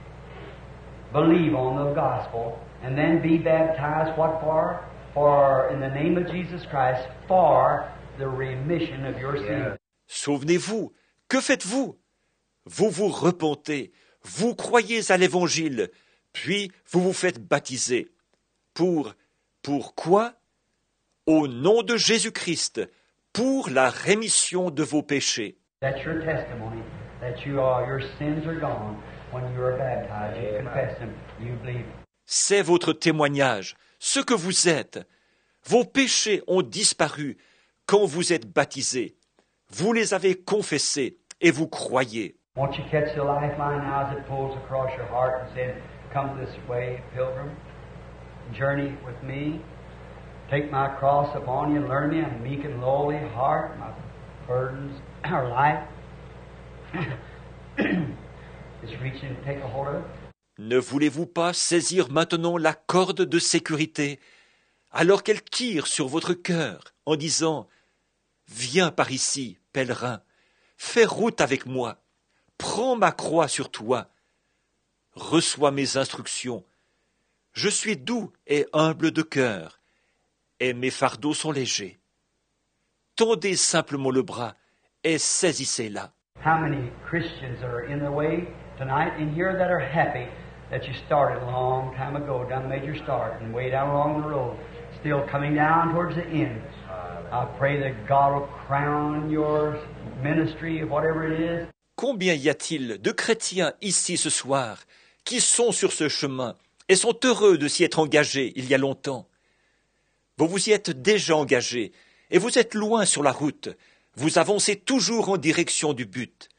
Believe on the gospel, and then be baptized. What for? For, in the name of Jesus Christ, for the remission of your sins. Souvenez-vous, que faites-vous? Vous vous repentez, vous croyez à l'Évangile, puis vous vous faites baptiser. Pour, pour quoi? Au nom de Jésus-Christ, pour la rémission de vos péchés. That's your testimony, that you are, your sins are gone. When you are baptized, you confess them, you believe. C'est votre témoignage, ce que vous êtes. Vos péchés ont disparu quand vous êtes baptisés. Vous les avez confessés et vous croyez. Won't you catch the lifeline now as it pulls across your heart and says, come this way, pilgrim, journey with me. Take my cross upon you, learn me, a meek and lowly heart, my burdens are light. Just reach in and take a hold of it. Ne voulez-vous pas saisir maintenant la corde de sécurité, alors qu'elle tire sur votre cœur en disant « Viens par ici, pèlerin, fais route avec moi, prends ma croix sur toi, reçois mes instructions, je suis doux et humble de cœur, et mes fardeaux sont légers. Tendez simplement le bras et saisissez-la. » How many Christians are in the way tonight in here that are happy that you started a long time ago, done made your start, and way down along the road, still coming down towards the end. I pray that God will crown your ministry, whatever it is. Combien y a-t-il de chrétiens ici ce soir qui sont sur ce chemin et sont heureux de s'y être engagés il y a longtemps. Vous vous y êtes déjà engagés, et vous êtes loin sur la route. Vous avancez toujours en direction du but.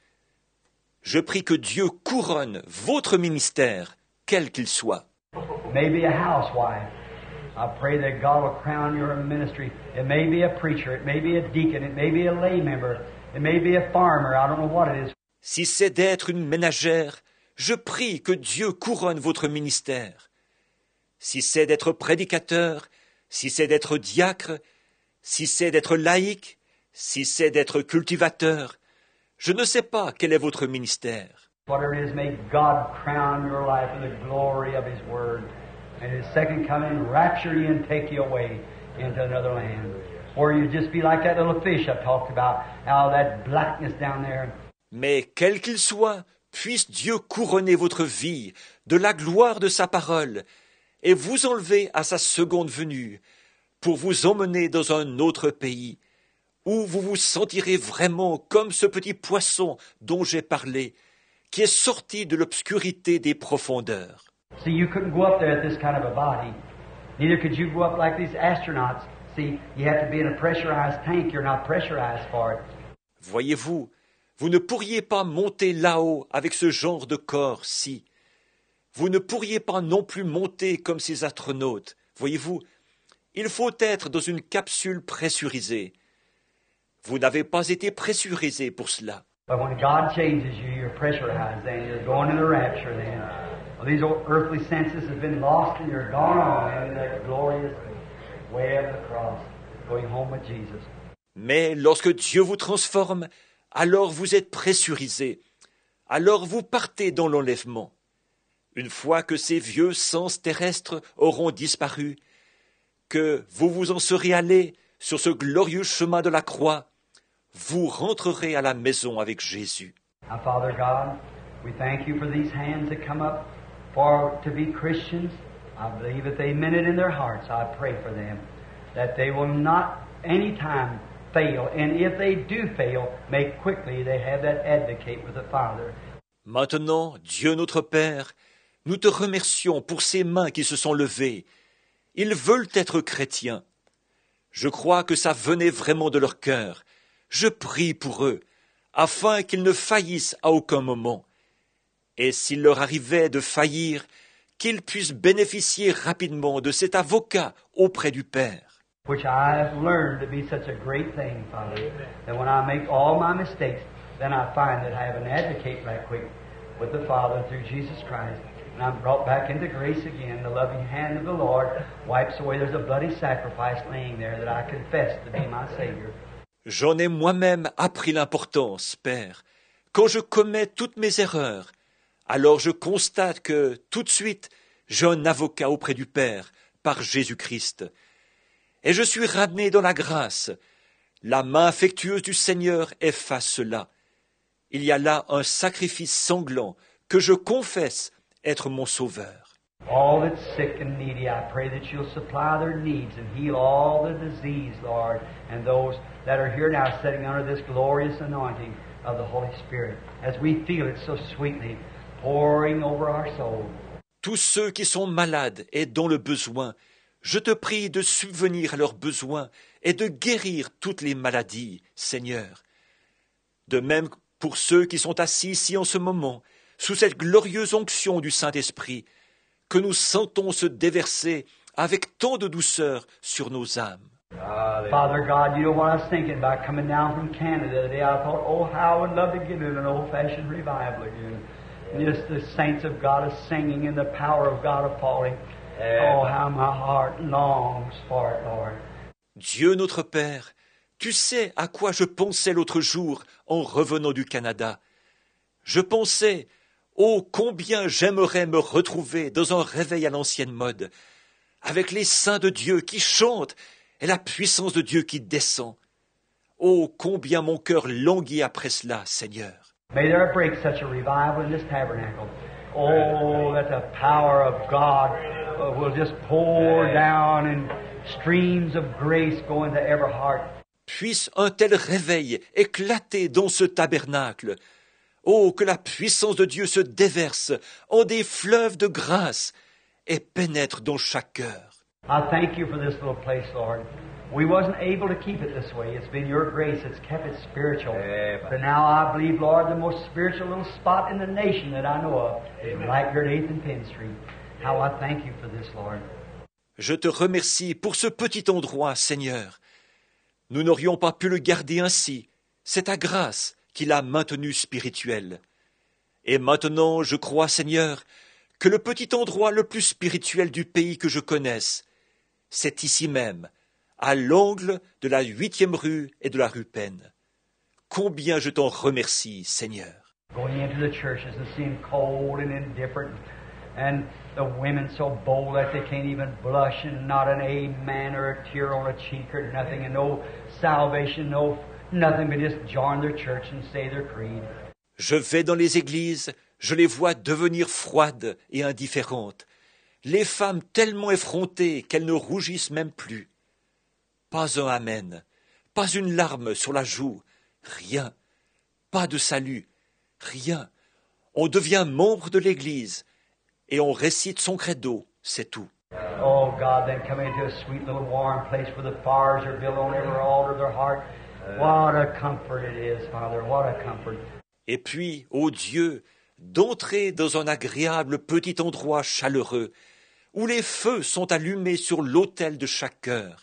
Je prie que Dieu couronne votre ministère, quel qu'il soit. Maybe a housewife. I pray that God will crown your ministry. It may be a preacher, it may be a deacon, it may be a lay member, it may be a farmer, I don't know what it is. Si c'est d'être une ménagère, je prie que Dieu couronne votre ministère. Si c'est d'être prédicateur, si c'est d'être diacre, si c'est d'être laïc, si c'est d'être cultivateur, je ne sais pas quel est votre ministère. Whatever it is, may God crown your life in the glory of His Word. And His second coming, rapture you and take you away into another land. Or you just be like that little fish I talked about, how that blackness down there. Mais quel qu'il soit, puisse Dieu couronner votre vie de la gloire de sa parole et vous enlever à sa seconde venue pour vous emmener dans un autre pays où vous vous sentirez vraiment comme ce petit poisson dont j'ai parlé, qui est sorti de l'obscurité des profondeurs. See, you couldn't go up there at this kind of a body. Neither could you go up like these astronauts. See, you have to be in a pressurized tank. You're not pressurized for it. Voyez-vous, vous ne pourriez pas monter là-haut avec ce genre de corps-ci. Vous ne pourriez pas non plus monter comme ces astronautes. Voyez-vous, il faut être dans une capsule pressurisée. Vous n'avez pas été pressurisé pour cela. But when God changes you, you're pressurized then. You're going to the rapture then. Well, these old earthly senses have been lost and you're gone on into that glorious way of the cross, going home with Jesus. Mais lorsque Dieu vous transforme, alors vous êtes pressurisé. Alors vous partez dans l'enlèvement. Une fois que ces vieux sens terrestres auront disparu, que vous vous en serez allés sur ce glorieux chemin de la croix, vous rentrerez à la maison avec Jésus. Now, Father God, we thank you for these hands that come up for to be Christians. I believe that they meant it in their hearts. I pray for them that they will not any time fail, and if they do fail, may quickly they have that advocate with the Father. Maintenant, Dieu notre Père, nous te remercions pour ces mains qui se sont levées. Ils veulent être chrétiens. Je crois que ça venait vraiment de leur cœur. Je prie pour eux, afin qu'ils ne faillissent à aucun moment. Et s'il leur arrivait de faillir, qu'ils puissent bénéficier rapidement de cet avocat auprès du Père. Which I have learned to be such a great thing, Father, that when I make all my mistakes, then I find that I have an advocate right quick with the Father through Jesus Christ. And I'm brought back into grace again. The loving hand of the Lord wipes away. There's a bloody sacrifice laying there that I confess to be my Savior. J'en ai moi-même appris l'importance, Père. Quand je commets toutes mes erreurs, alors je constate que, tout de suite, j'ai un avocat auprès du Père, par Jésus-Christ. Et je suis ramené dans la grâce. La main affectueuse du Seigneur efface cela. Il y a là un sacrifice sanglant que je confesse être mon sauveur. All that's sick and needy, I pray that you'll supply their needs and heal all the disease, Lord, and those that are here now sitting under this glorious anointing of the Holy Spirit, as we feel it so sweetly pouring over our souls. Tous ceux qui sont malades et dont le besoin, je te prie de subvenir à leurs besoins et de guérir toutes les maladies, Seigneur. De même pour ceux qui sont assis ici en ce moment, sous cette glorieuse onction du Saint-Esprit, que nous sentons se déverser avec tant de douceur sur nos âmes. Father God, you know what I was thinking about coming down from Canada today. I thought, oh, how I would love to get in an old-fashioned revival again. And just the saints of God are singing and the power of God are falling. Oh, how my heart longs for it, Lord. Dieu notre Père, tu sais à quoi je pensais l'autre jour en revenant du Canada. Je pensais, oh, combien j'aimerais me retrouver dans un réveil à l'ancienne mode, avec les saints de Dieu qui chantent et la puissance de Dieu qui descend. Oh, combien mon cœur languit après cela, Seigneur. May there break such a revival in this tabernacle. Oh, that the power of God uh, will just pour down and streams of grace go into every heart. Puisse un tel réveil éclater dans ce tabernacle. Oh, que la puissance de Dieu se déverse en des fleuves de grâce et pénètre dans chaque cœur. I thank you for this little place, Lord. We wasn't able to keep it this way. It's been your grace that's kept it spiritual. Amen. But now I believe, Lord, the most spiritual little spot in the nation that I know of is right here at eighth and Penn Street. How I thank you for this, Lord. Je te remercie pour ce petit endroit, Seigneur. Nous n'aurions pas pu le garder ainsi. C'est ta grâce qui l'a maintenu spirituel. Et maintenant, je crois, Seigneur, que le petit endroit le plus spirituel du pays que je connaisse, c'est ici même, à l'angle de la huitième rue et de la rue Penn. Combien je t'en remercie, Seigneur. Going into the churches and seeing cold and indifferent, and the women so bold that they can't even blush, and not an amen or a tear on a cheek or nothing, and no salvation, no nothing, but just join their church and say their creed. Je vais dans les églises, je les vois devenir froides et indifférentes, les femmes tellement effrontées qu'elles ne rougissent même plus. Pas un amen, pas une larme sur la joue, rien, pas de salut, rien. On devient membre de l'Église et on récite son credo, c'est tout. Oh God, then come into a sweet little warm place where the fires are built on every altar of their heart. What a comfort it is, Father, what a comfort. Et puis, ô Dieu, d'entrer dans un agréable petit endroit chaleureux, où les feux sont allumés sur l'autel de chaque cœur.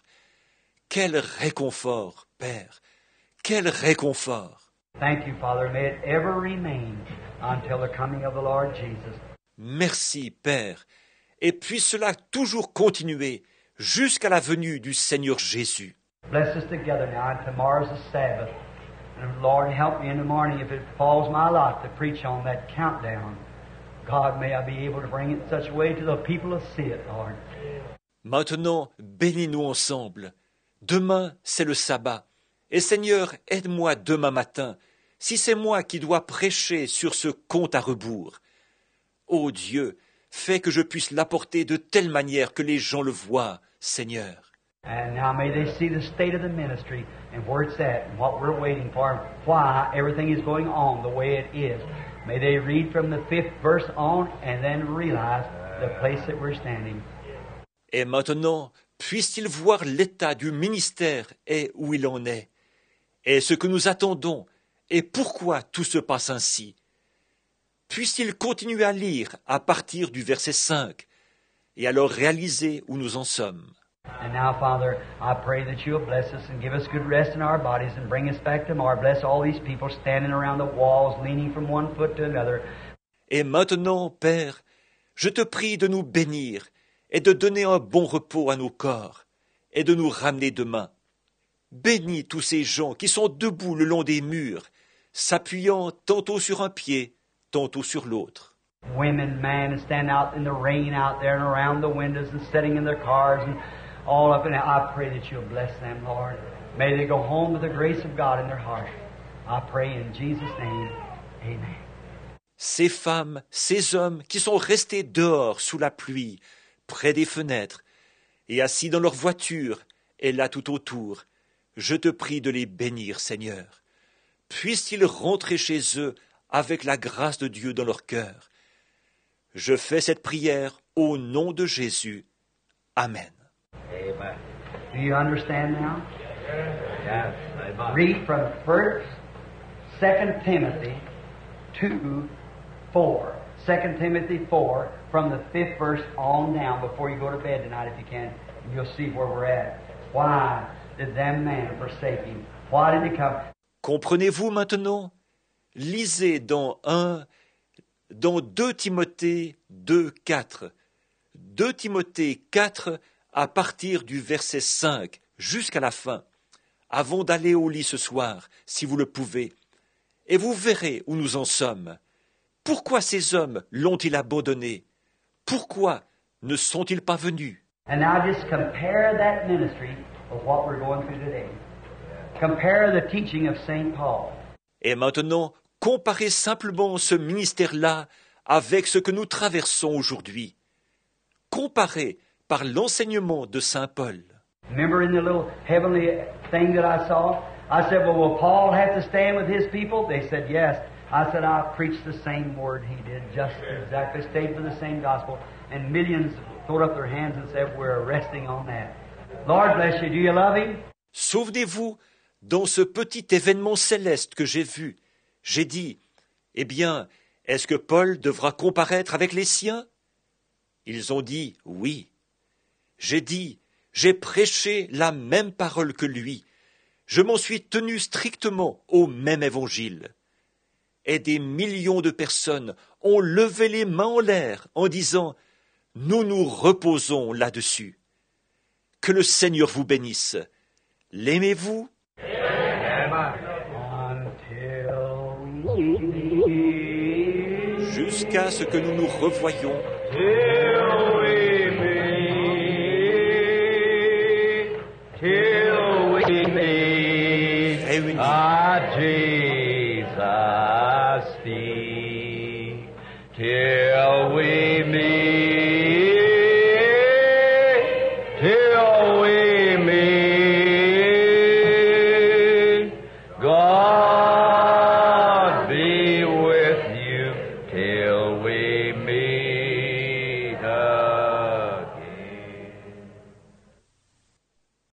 Quel réconfort, Père, quel réconfort. Thank you, Father. May it ever remain until the coming of the Lord Jesus. Merci, Père, et puisse cela toujours continuer jusqu'à la venue du Seigneur Jésus. Bless us together now, and tomorrow's the Sabbath. And Lord, help me in the morning if it falls my lot to preach on that countdown. God, may I be able to bring it in such a way to the people to see it, Lord. Maintenant, bénis-nous ensemble. Demain, c'est le sabbat. Et Seigneur, aide-moi demain matin, si c'est moi qui dois prêcher sur ce compte à rebours. Ô Dieu, fais que je puisse l'apporter de telle manière que les gens le voient, Seigneur. And now may they see the state of the ministry and where it's at and what we're waiting for and why everything is going on the way it is. May they read from the fifth verse on and then realize the place that we're standing. Et maintenant, puissent-ils voir l'état du ministère et où il en est, et ce que nous attendons, et pourquoi tout se passe ainsi. Puissent-ils continuer à lire à partir du verset cinq, et alors réaliser où nous en sommes. And now, Father, I pray that you'll bless us and give us good rest in our bodies and bring us back tomorrow. Bless all these people standing around the walls, leaning from one foot to another. Et maintenant, Père, je te prie de nous bénir et de donner un bon repos à nos corps et de nous ramener demain. Bénis tous ces gens qui sont debout le long des murs, s'appuyant tantôt sur un pied, tantôt sur l'autre. Women, men, stand out in the rain out there and around the windows and sitting in their cars and all up in it. I pray that you'll bless them, Lord. May they go home with the grace of God in their heart. I pray in Jesus' name. Amen. Ces femmes, ces hommes qui sont restés dehors sous la pluie, près des fenêtres, et assis dans leur voiture, et là tout autour, je te prie de les bénir, Seigneur. Puissent-ils rentrer chez eux avec la grâce de Dieu dans leur cœur. Je fais cette prière au nom de Jésus. Amen. Amen. Do you understand now? Yes. Amen. Read from First, Second Timothy two, four. Second Timothy four, from the fifth verse on down before you go to bed tonight, if you can. You'll see where we're at. Why did them men forsake him? Why did he come? Comprenez-vous maintenant? Lisez dans un, dans deux Timothée deux, quatre. deux Timothée quatre à partir du verset cinq jusqu'à la fin, avant d'aller au lit ce soir, si vous le pouvez, et vous verrez où nous en sommes. Pourquoi ces hommes l'ont-ils abandonné? Pourquoi ne sont-ils pas venus? And now just compare that ministry of what we're going through today. Compare the teaching of Saint Paul. Et maintenant, comparez simplement ce ministère-là avec ce que nous traversons aujourd'hui. Comparez par l'enseignement de Saint Paul. Remember in the little heavenly thing that I saw? I said, well, will Paul have to stand with his people? They said, yes. I said, I'll preach the same word he did, just exactly, stayed for the same gospel. And millions throwed up their hands and said, we're resting on that. Lord bless you. Do you love him? Souvenez-vous, dans ce petit événement céleste que j'ai vu, j'ai dit, eh bien, est-ce que Paul devra comparaître avec les siens? Ils ont dit oui. J'ai dit, j'ai prêché la même parole que lui. Je m'en suis tenu strictement au même évangile. Et des millions de personnes ont levé les mains en l'air en disant « Nous nous reposons là-dessus ». Que le Seigneur vous bénisse. L'aimez-vous? Jusqu'à ce que nous nous revoyions. Réunis.